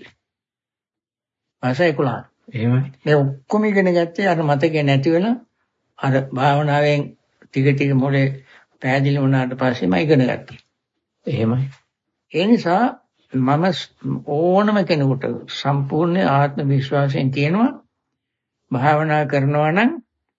[SPEAKER 2] භාෂා එකොළහක්.
[SPEAKER 1] එහෙමයි.
[SPEAKER 2] මේ ඔක්කොම ඉගෙන ගත්තේ අර මතකේ නැති වෙලා අර භාවනාවෙන් ටික ටික මොලේ පැහැදිලි වුණාට පස්සේ මම ඉගෙන ගත්තා.
[SPEAKER 1] එහෙමයි.
[SPEAKER 2] ඒ නිසා මම ඕනම කෙනෙකුට සම්පූර්ණ ආත්ම විශ්වාසයෙන් කියනවා භාවනා කරනවා නම්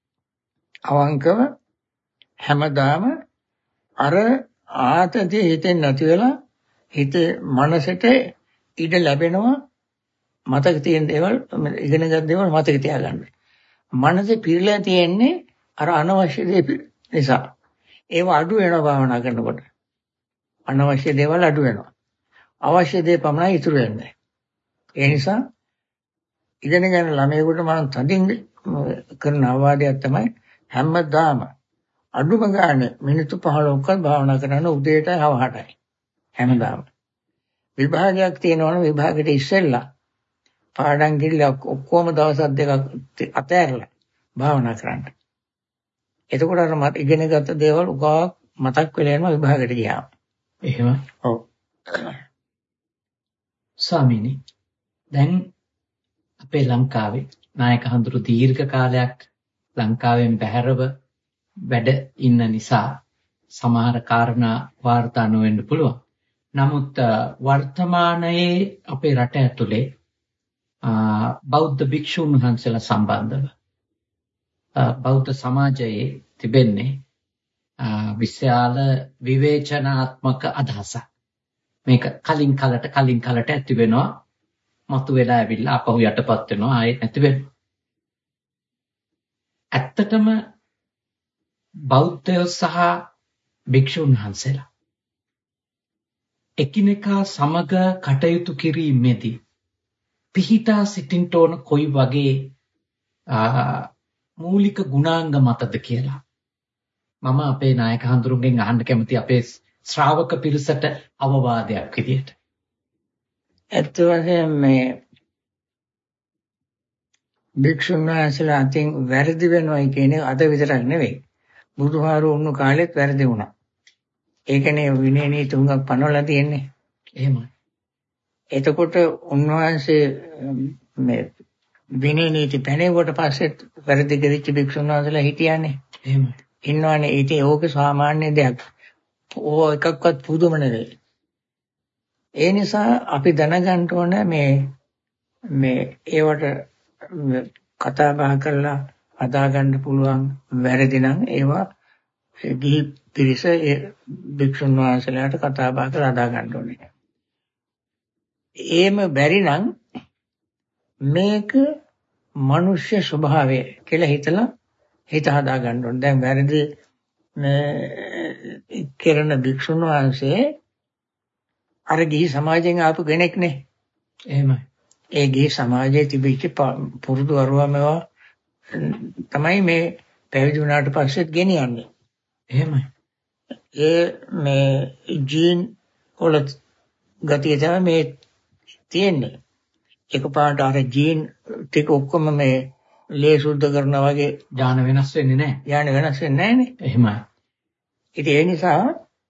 [SPEAKER 2] අවංකව හැමදාම අර ආතතිය හිතෙන් නැති වෙලා හිතේ මනසට ඉඩ ලැබෙනවා මතක තියෙන දේවල් ඉගෙනගත් දේවල් මතක තියාගන්න. මනසේ පිරලා තියෙන්නේ අර අනවශ්‍ය දේ නිසා. ඒව අඩු වෙනවා භාවනා කරනකොට. අනවශ්‍ය දේවල් අඩු වෙනවා. අවශ්‍ය දේ පමණයි ඉතුරු වෙන්නේ. ඒ නිසා ඉගෙන ගන්න ළමයෙකුට මම තදින් කරන අවවාදයක් තමයි හැමදාම අඩුම ගානේ මිනිත්තු පහළොවක්වත් භාවනා කරන්න උදේටයි හවහටයි. හැමදාම. විභාගයක් තියෙනවනේ විභාගෙට ඉස්සෙල්ලා පාඩම් ගිහලා ඔක්කොම දවස් දෙකක් අතෑරලා භාවනා කරන්න. එතකොට අර මට ඉගෙන ගත්ත දේවල් උගා මතක් වෙලා යනවා විභාගෙට ගියාම.
[SPEAKER 1] එහෙම.
[SPEAKER 2] ඔව්.
[SPEAKER 1] ස්වාමීනි දැන් අපේ ලංකාවේ නායක හඳුරු දීර්ඝ කාලයක් ලංකාවෙන් බැහැරව වැඩ ඉන්න නිසා සමහර කාරණා වාර්තා නොවෙන්න පුළුවන්. නමුත් වර්තමානයේ අපේ රට ඇතුලේ බෞද්ධ භික්ෂුන් වහන්සේලා සම්බන්ධව බෞද්ධ සමාජයේ තිබෙන්නේ විශාල විවේචනාත්මක අදහසක්. මේක කලින් කලට කලින් කලට ඇති වෙනවා මතු වෙලා ඇවිල්ලා අපහු යටපත් වෙනවා ආයෙත් නැති වෙනවා. ඇත්තටම බෞද්ධයෝ සහ භික්ෂුන් වහන්සේලා එකිනෙකා සමග කටයුතු කිරීමේදී පිහිටා සිටින්න ඕන කොයි වගේ මූලික ගුණාංග මතද කියලා මම අපේ නායක හඳුරුන්ගෙන් අහන්න කැමති අපේ ශ්‍රාවක පිරිසට අවවාදයක් විදියට.
[SPEAKER 2] ඇත්ත වශයෙන්ම මේ භික්ෂුන් වහන්සේලා අතින් වැරදි වෙනවයි කියන්නේ අද විතරක් නෙවෙයි. බුදුහාරු වුණු කාලෙත් වැරදි වුණා. ඒකනේ විනය නීති හුඟක් පනවලා තියෙන්නේ.
[SPEAKER 1] එහෙමයි.
[SPEAKER 2] එතකොට උන්වහන්සේ මේ විනය නීති පැනෙවට පස්සෙත් වැරදි කෙරිච්ච භික්ෂුන් වහන්සේලා හිටියානේ.
[SPEAKER 1] එහෙමයි.
[SPEAKER 2] ඉන්නවනේ. ඒක ඕක සාමාන්‍ය දෙයක්. ඕ එකක්වත් පුදුම නෙවෙයි. ඒ නිසා අපි දැනගන්න ඕන මේ මේ ඒවට කතා බහ කරලා හදා ගන්න පුළුවන් වැරදි නම් ඒවා ගිහි පිරිස ඒ භික්ෂුන් වහන්සේලාට කතා බහ කරලා හදා ගන්න ඕනේ. එහෙම බැරි නම් මේක මනුෂ්‍ය ස්වභාවය කියලා හිතලා හිත හදා ගන්න ඕනේ. දැන් වැරදි මේ කරන භික්ෂුන් වහන්සේ අර ගිහි සමාජයෙන් ආපු කෙනෙක් නේ.
[SPEAKER 1] එහෙමයි.
[SPEAKER 2] ඒ ගිහි සමාජයේ තිබිච්ච පුරුදු අරුවමව තමයි මේ පැවිදි වුණාට පස්සෙත් ගෙනියන්නේ.
[SPEAKER 1] එහෙමයි.
[SPEAKER 2] ඒ මේ ජීන් වල ගතිය තමයි මේ තියෙන්නේ. එකපාරට අර ජීන් ටික ඔක්කොම මේ ලේ සුද්ධ කරනවා වගේ
[SPEAKER 1] ඥාන වෙනස් වෙන්නේ නැහැ.
[SPEAKER 2] ඥාන වෙනස් වෙන්නේ නැහනේ.
[SPEAKER 1] එහෙමයි.
[SPEAKER 2] ඉතින් ඒ නිසා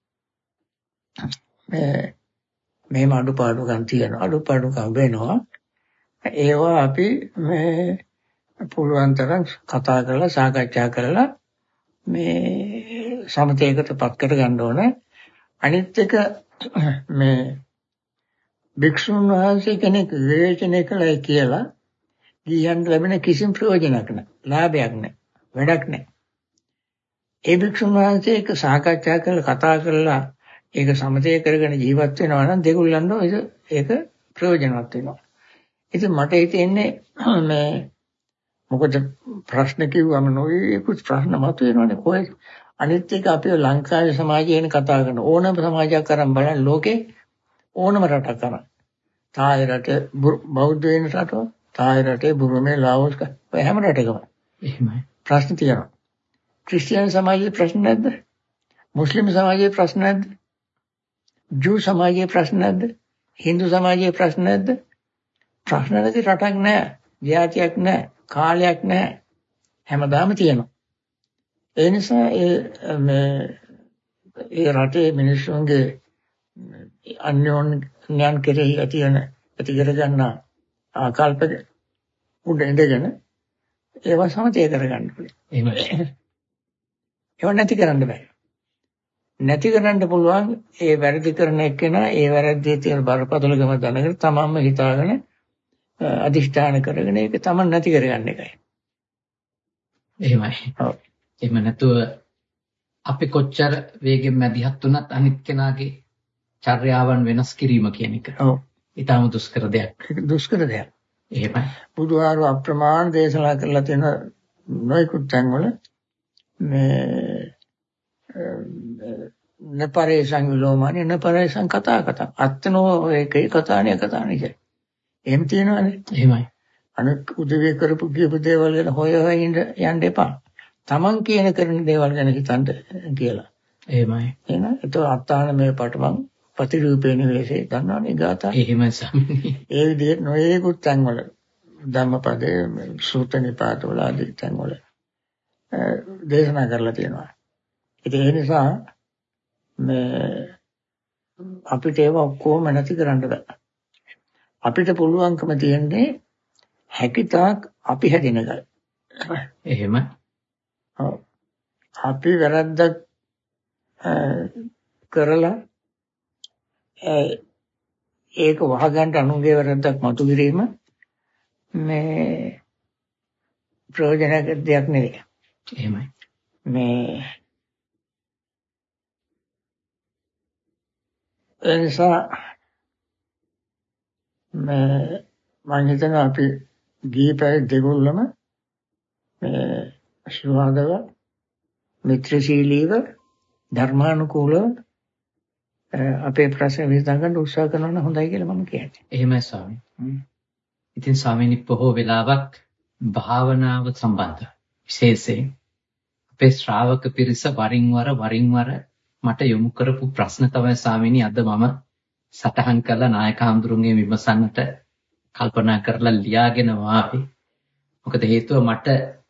[SPEAKER 2] මේ මේම අඩුපාඩුකම් තියෙනවා. අඩුපාඩුකම් වෙනවා. ඒවා අපි මේ පුළුවන් තරම් කතා කරලා සාකච්ඡා කරලා මේ සමතේකටපත් කර ගන්න ඕනේ. අනිත් එක මේ භික්ෂුන් වහන්සේ කෙනෙක් විවේචනය කළයි කියලා ගියන් ලැබෙන කිසිම ප්‍රයෝජනයක් නැහැ. ලාභයක් නැහැ. වැඩක් නැහැ. ඒ භික්ෂුන් වහන්සේ එක සාකච්ඡා කරලා කතා කරලා ඒක සමතේ කරගෙන ජීවත් වෙනවා නම් දෙගොල්ලන්ව ඒක ප්‍රයෝජනවත් වෙනවා. ඉතින් මට හිතෙන්නේ මේ මොකද ප්‍රශ්න කිව්වම නොයේකුත් ප්‍රශ්න මතුවෙනවනේ කොහෙද? අනිත් එක අපි ලංකාවේ සමාජයෙන් කතා කරන ඕනම සමාජයක් කරන් බලන්න ලෝකේ ඕනම රටක් කරන්. තායි රටේ බෞද්ධ වෙන රටවල්, තායි රටේ බුරුමේ ලාओස් ඔය හැම රටකම
[SPEAKER 1] එහෙමයි.
[SPEAKER 2] ප්‍රශ්න තියෙනවා. ක්‍රිස්තියානි සමාජයේ ප්‍රශ්න නැද්ද? මුස්ලිම් සමාජයේ ප්‍රශ්න නැද්ද? ජූ සමාජයේ ප්‍රශ්න නැද්ද? හින්දු සමාජයේ ප්‍රශ්න නැද්ද? ප්‍රශ්න නැති රටක් නැහැ. ජාතියක් නැහැ. කාලයක් නැහැ. හැමදාම තියෙනවා. ඒ නිසා ඒ මේ ඒ රටේ මිනිස්සුන්ගේ අන්‍යෝන්‍යයන් කෙරෙහි ඇතිවන ඇති කර ගන්න ආකල්ප උඩ ඉඳගෙන ඒවා සමතේ කරගන්න ඕනේ.
[SPEAKER 1] එහෙමයි.
[SPEAKER 2] ඒව නැති කරන්න බෑ. නැති කරන්න පුළුවන් ඒ වැරදි කරන එක්කෙනා ඒ වැරද්දේ තියෙන බරපතලකම දැනගෙන තමන්ම හිතාගෙන අදිෂ්ඨාන කරගෙන ඒක තමන් නැති කරගන්න එකයි.
[SPEAKER 1] එහෙමයි.
[SPEAKER 2] ඔව්.
[SPEAKER 1] එහෙම නැතුව අපි කොච්චර වේගෙන් මැදිහත් වුණත් අනිත් කෙනාගේ චර්යාවන් වෙනස් කිරීම කියන එක.
[SPEAKER 2] ඔව්.
[SPEAKER 1] ඊටම දුෂ්කර දෙයක්.
[SPEAKER 2] ඒක දුෂ්කර දෙයක්.
[SPEAKER 1] එහෙමයි.
[SPEAKER 2] බුදුහාරු අප්‍රමාණ දේශනා කරලා තියෙන නොයෙකුත් තැන්වල මේ නපරේසං විලෝමානේ නපරේසං කතා කතා අත්නෝ ඒකේ කතානේ කතානේ කිය. එහෙම තියෙනවනේ.
[SPEAKER 1] එහෙමයි.
[SPEAKER 2] අනිත් උදේ කරපු කියපු දේවල් ගැන හොය හොය ඉන්න යන්න එපා. Taman කියන කරන දේවල් ගැන හිතන්න කියලා.
[SPEAKER 1] එහෙමයි.
[SPEAKER 2] එහෙනම් ඒත අත්තාන මේ පටමන් ප්‍රතිරූපේ නිවේසේ දන්නවනේ ගාථා.
[SPEAKER 1] එහෙමයි ස්වාමීනි.
[SPEAKER 2] ඒ විදිහට නොයේකුත් තැන්වල ධම්මපදයේ සූත්‍ර නිපාතවල ආදී තැන්වල දේශනා කරලා තියෙනවා. ඉතින් ඒ නිසා මේ අපිට ඒව ඔක්කොම නැති කරන්න බෑ. අපිට පුළුවන්කම තියෙන්නේ හැකිතාක් අපි හැදෙන ගල්.
[SPEAKER 1] එහෙම.
[SPEAKER 2] ඔව්. අපි වැරද්දක් කරලා ඒක වහගන්න අනුගේ වැරද්දක් මතු කිරීම මේ ප්‍රයෝජනක දෙයක් නෙවෙයි.
[SPEAKER 1] එහෙමයි.
[SPEAKER 2] මේ එනිසා මේ මම හිතනවා අපි ගීපය දෙගොල්ලම මේ ශුභාදව මිත්‍රශීලීව ධර්මානුකූලව අපේ ප්‍රශ්න විසඳගන්න උත්සාහ කරනවා නම් හොඳයි කියලා මම කියන්නේ.
[SPEAKER 1] එහෙමයි ස්වාමී. ඉතින් ස්වාමීනි බොහෝ වෙලාවක් භාවනාව සම්බන්ධ විශේෂයෙන් අපේ ශ්‍රාවක පිරිස වරින් වර වරින් වර මට යොමු කරපු ප්‍රශ්න තමයි ස්වාමීනි අද මම සටහන් කළා නායක හඳුරුන්ගේ විමසන්නට කල්පනා කරලා ලියාගෙන ආවේ. මොකද හේතුව මට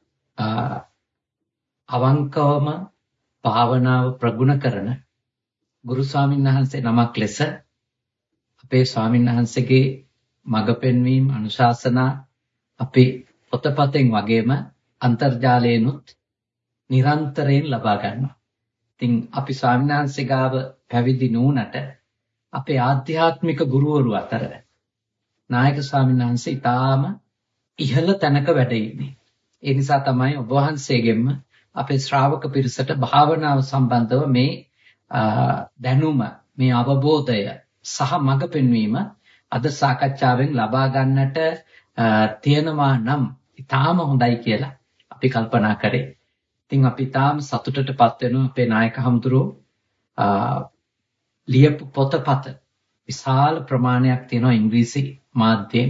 [SPEAKER 1] අවංකවම භාවනාව ප්‍රගුණ කරන ගුරු ස්වාමීන් වහන්සේ නමක් ලෙස අපේ ස්වාමීන් වහන්සේගේ මඟ පෙන්වීම අනුශාසනා අපි පොතපතෙන් වගේම අන්තර්ජාලයෙන්ුත් නිරන්තරයෙන් ලබා ගන්නවා. ඉතින් අපි ස්වාමීන් වහන්සේ ගාව පැවිදි නුනට අපේ ආධ්‍යාත්මික ගුරුවරු අතර නායක ස්වාමීන් වහන්සේ ඊටාම ඉහළ තැනක වැඩ ඉන්නේ. ඒ නිසා තමයි ඔබ වහන්සේගෙන්ම අපේ ශ්‍රාවක පිරිසට භාවනාව සම්බන්ධව මේ දැනුම, මේ අවබෝධය සහ මඟ පෙන්වීම අද සාකච්ඡාවෙන් ලබා ගන්නට තියෙනවා නම් ඉතාම හොඳයි කියලා අපි කල්පනා කරේ. ඉතින් අපි තාම සතුටටපත් වෙනවා අපේ නායක හමුදුරෝ ලියපු පොතපත විශාල ප්‍රමාණයක් තියෙනවා ඉංග්‍රීසි මාධ්‍යයෙන්.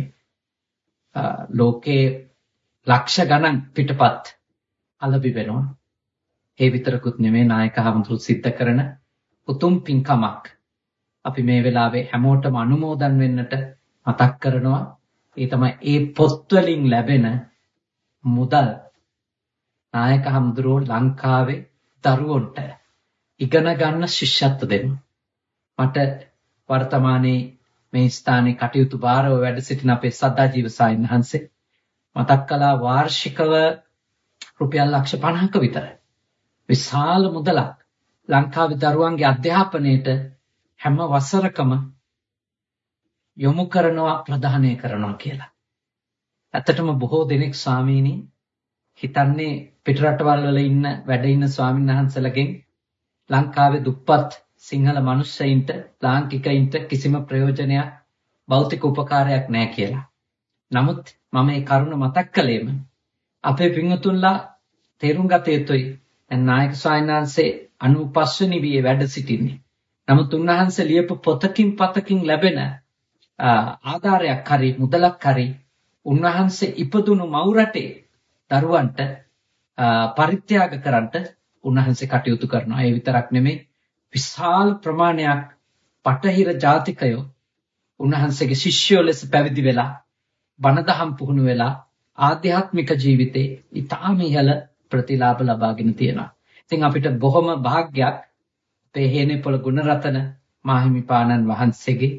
[SPEAKER 1] ලෝකේ ලක්ෂ ගණන් පිටපත් අලබි වෙනවා. ඒ විතරකුත් නෙමෙයි නායක හමුදුරු සිද්ධ කරන උතුම් පින්කමක් අපි මේ වෙලාවේ හැමෝටම අනුමෝදන් වෙන්නට මතක් කරනවා. ඒ තමයි ඒ පොත් වලින් ලැබෙන මුදල් නායක හමුදුරුවෝ ලංකාවේ දරුවන්ට ඉගෙන ගන්න ශිෂ්‍යත්ව දෙනවා. මට වර්තමානයේ මේ ස්ථානයේ කටයුතු භාරව වැඩ සිටින අපේ සද්දාජීව සායින් වහන්සේ මතක් කළා වාර්ෂිකව රුපියල් ලක්ෂ පනහක විතර විශාල මුදලක් ලංකාවේ දරුවන්ගේ අධ්‍යාපනයට හැම වසරකම යොමු කරනවා, ප්‍රදානය කරනවා කියලා. ඇත්තටම බොහෝ දෙනෙක් ස්වාමීනි හිතන්නේ පිටරටවල් වල ඉන්න වැඩ ඉන්න ස්වාමීන් වහන්සේලාගෙන් ලංකාවේ දුප්පත් සිංහල මිනිස්සුන්ට, ලාංකිකයින්ට කිසිම ප්‍රයෝජනයක්, භෞතික උපකාරයක් නැහැ කියලා. නමුත් මම මේ කරුණ මතක් කළේම අපේ පින්වතුන්ලා තේරුම් ගත යුතුයි. දැන් නායක ස්වාමීන් වහන්සේ අනූපස් වෙනි වියේ වැඩ සිටින්නේ. නමුත් උන්වහන්සේ ලියපු පොතකින් පතකින් ලැබෙන ආධාරයක් හරි මුදලක් හරි උන්වහන්සේ ඉපදුණු මව් රටේ දරුවන්ට පරිත්‍යාග කරන්නට උන්වහන්සේ කටයුතු කරනවා. ඒ විතරක් නෙමෙයි විශාල ප්‍රමාණයක් පටහිර ජාතිකයෝ උන්වහන්සේගේ ශිෂ්‍යයෝ ලෙස පැවිදි වෙලා බණ දහම් පුහුණු වෙලා ආධ්‍යාත්මික ජීවිතේ ඉතාම ඉහළ ප්‍රතිලාභ ලබාගෙන තියෙනවා. ඉතින් අපිට බොහොම වාග්යක් අපේ හේනෙපොළ ගුණරතන මාහිමිපාණන් වහන්සේගේ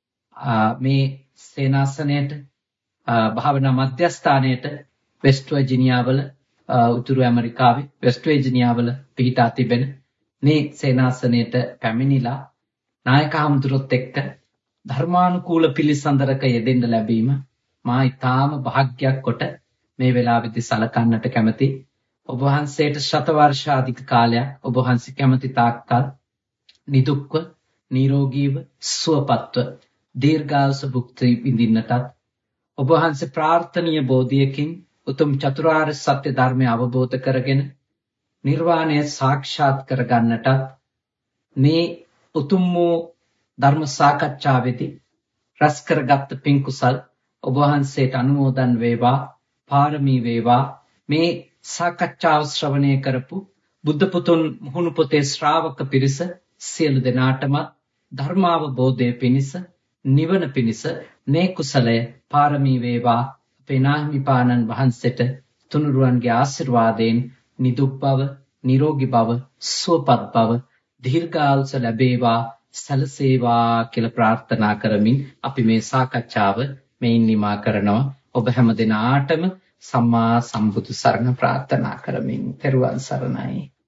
[SPEAKER 1] මේ සේනාසනයට භාවනා මධ්‍යස්ථානයට වෙස්ට් වර්ජිනියාවල උතුරු ඇමරිකාවේ වෙස්ට් වර්ජිනියාවල පිහිටා තිබෙන මේ සේනාසනයට පැමිණිලා නායක හමුදුරුවොත් එක්ක ධර්මානුකූල පිළිසඳරක යෙදෙන්න ලැබීම මා ඊටාම වාග්යක් කොට මේ වෙලාවේදී සලකන්නට කැමැති. ඔබ වහන්සේට ශත වර්ෂාධික කාලයක් ඔබ වහන්සේ කැමැති තාක්කල් නිදුක්ව නිරෝගීව සුවපත්ව දීර්ඝායුෂ භුක්ති විඳින්නටත් ඔබ වහන්සේ ප්‍රාර්ථනීය බෝධියකින් උතුම් චතුරාර්ය සත්‍ය ධර්මය අවබෝධ කරගෙන නිර්වාණය සාක්ෂාත් කරගන්නටත් මේ උතුම් වූ ධර්ම සාකච්ඡාවේදී රැස් කරගත් පින් කුසල් ඔබ වහන්සේට අනුමෝදන් වේවා, පාරමී වේවා. මේ සාකච්ඡාව ශ්‍රවණය කරපු බුද්ධ පුතුන් මුහුණු පොතේ ශ්‍රාවක පිරිස සියලු දෙනාටම ධර්මාවබෝධය පිණිස, නිවන පිණිස මේ කුසලය පාරමී වේවා. අපේ නාහිමිපාණන් වහන්සේට තුනුරුවන්ගේ ආශිර්වාදයෙන් නිදුක් බව, නිරෝගී බව, සුවපත් බව, දීර්ඝායුෂ ලැබේවා, සැලසේවා කියලා ප්‍රාර්ථනා කරමින් අපි මේ සාකච්ඡාව මෙයින් නිමා කරනවා. ඔබ හැම දිනාටම සම්මා සම්බුදු සරණ ප්‍රාර්ථනා කරමින් තෙරුවන් සරණයි.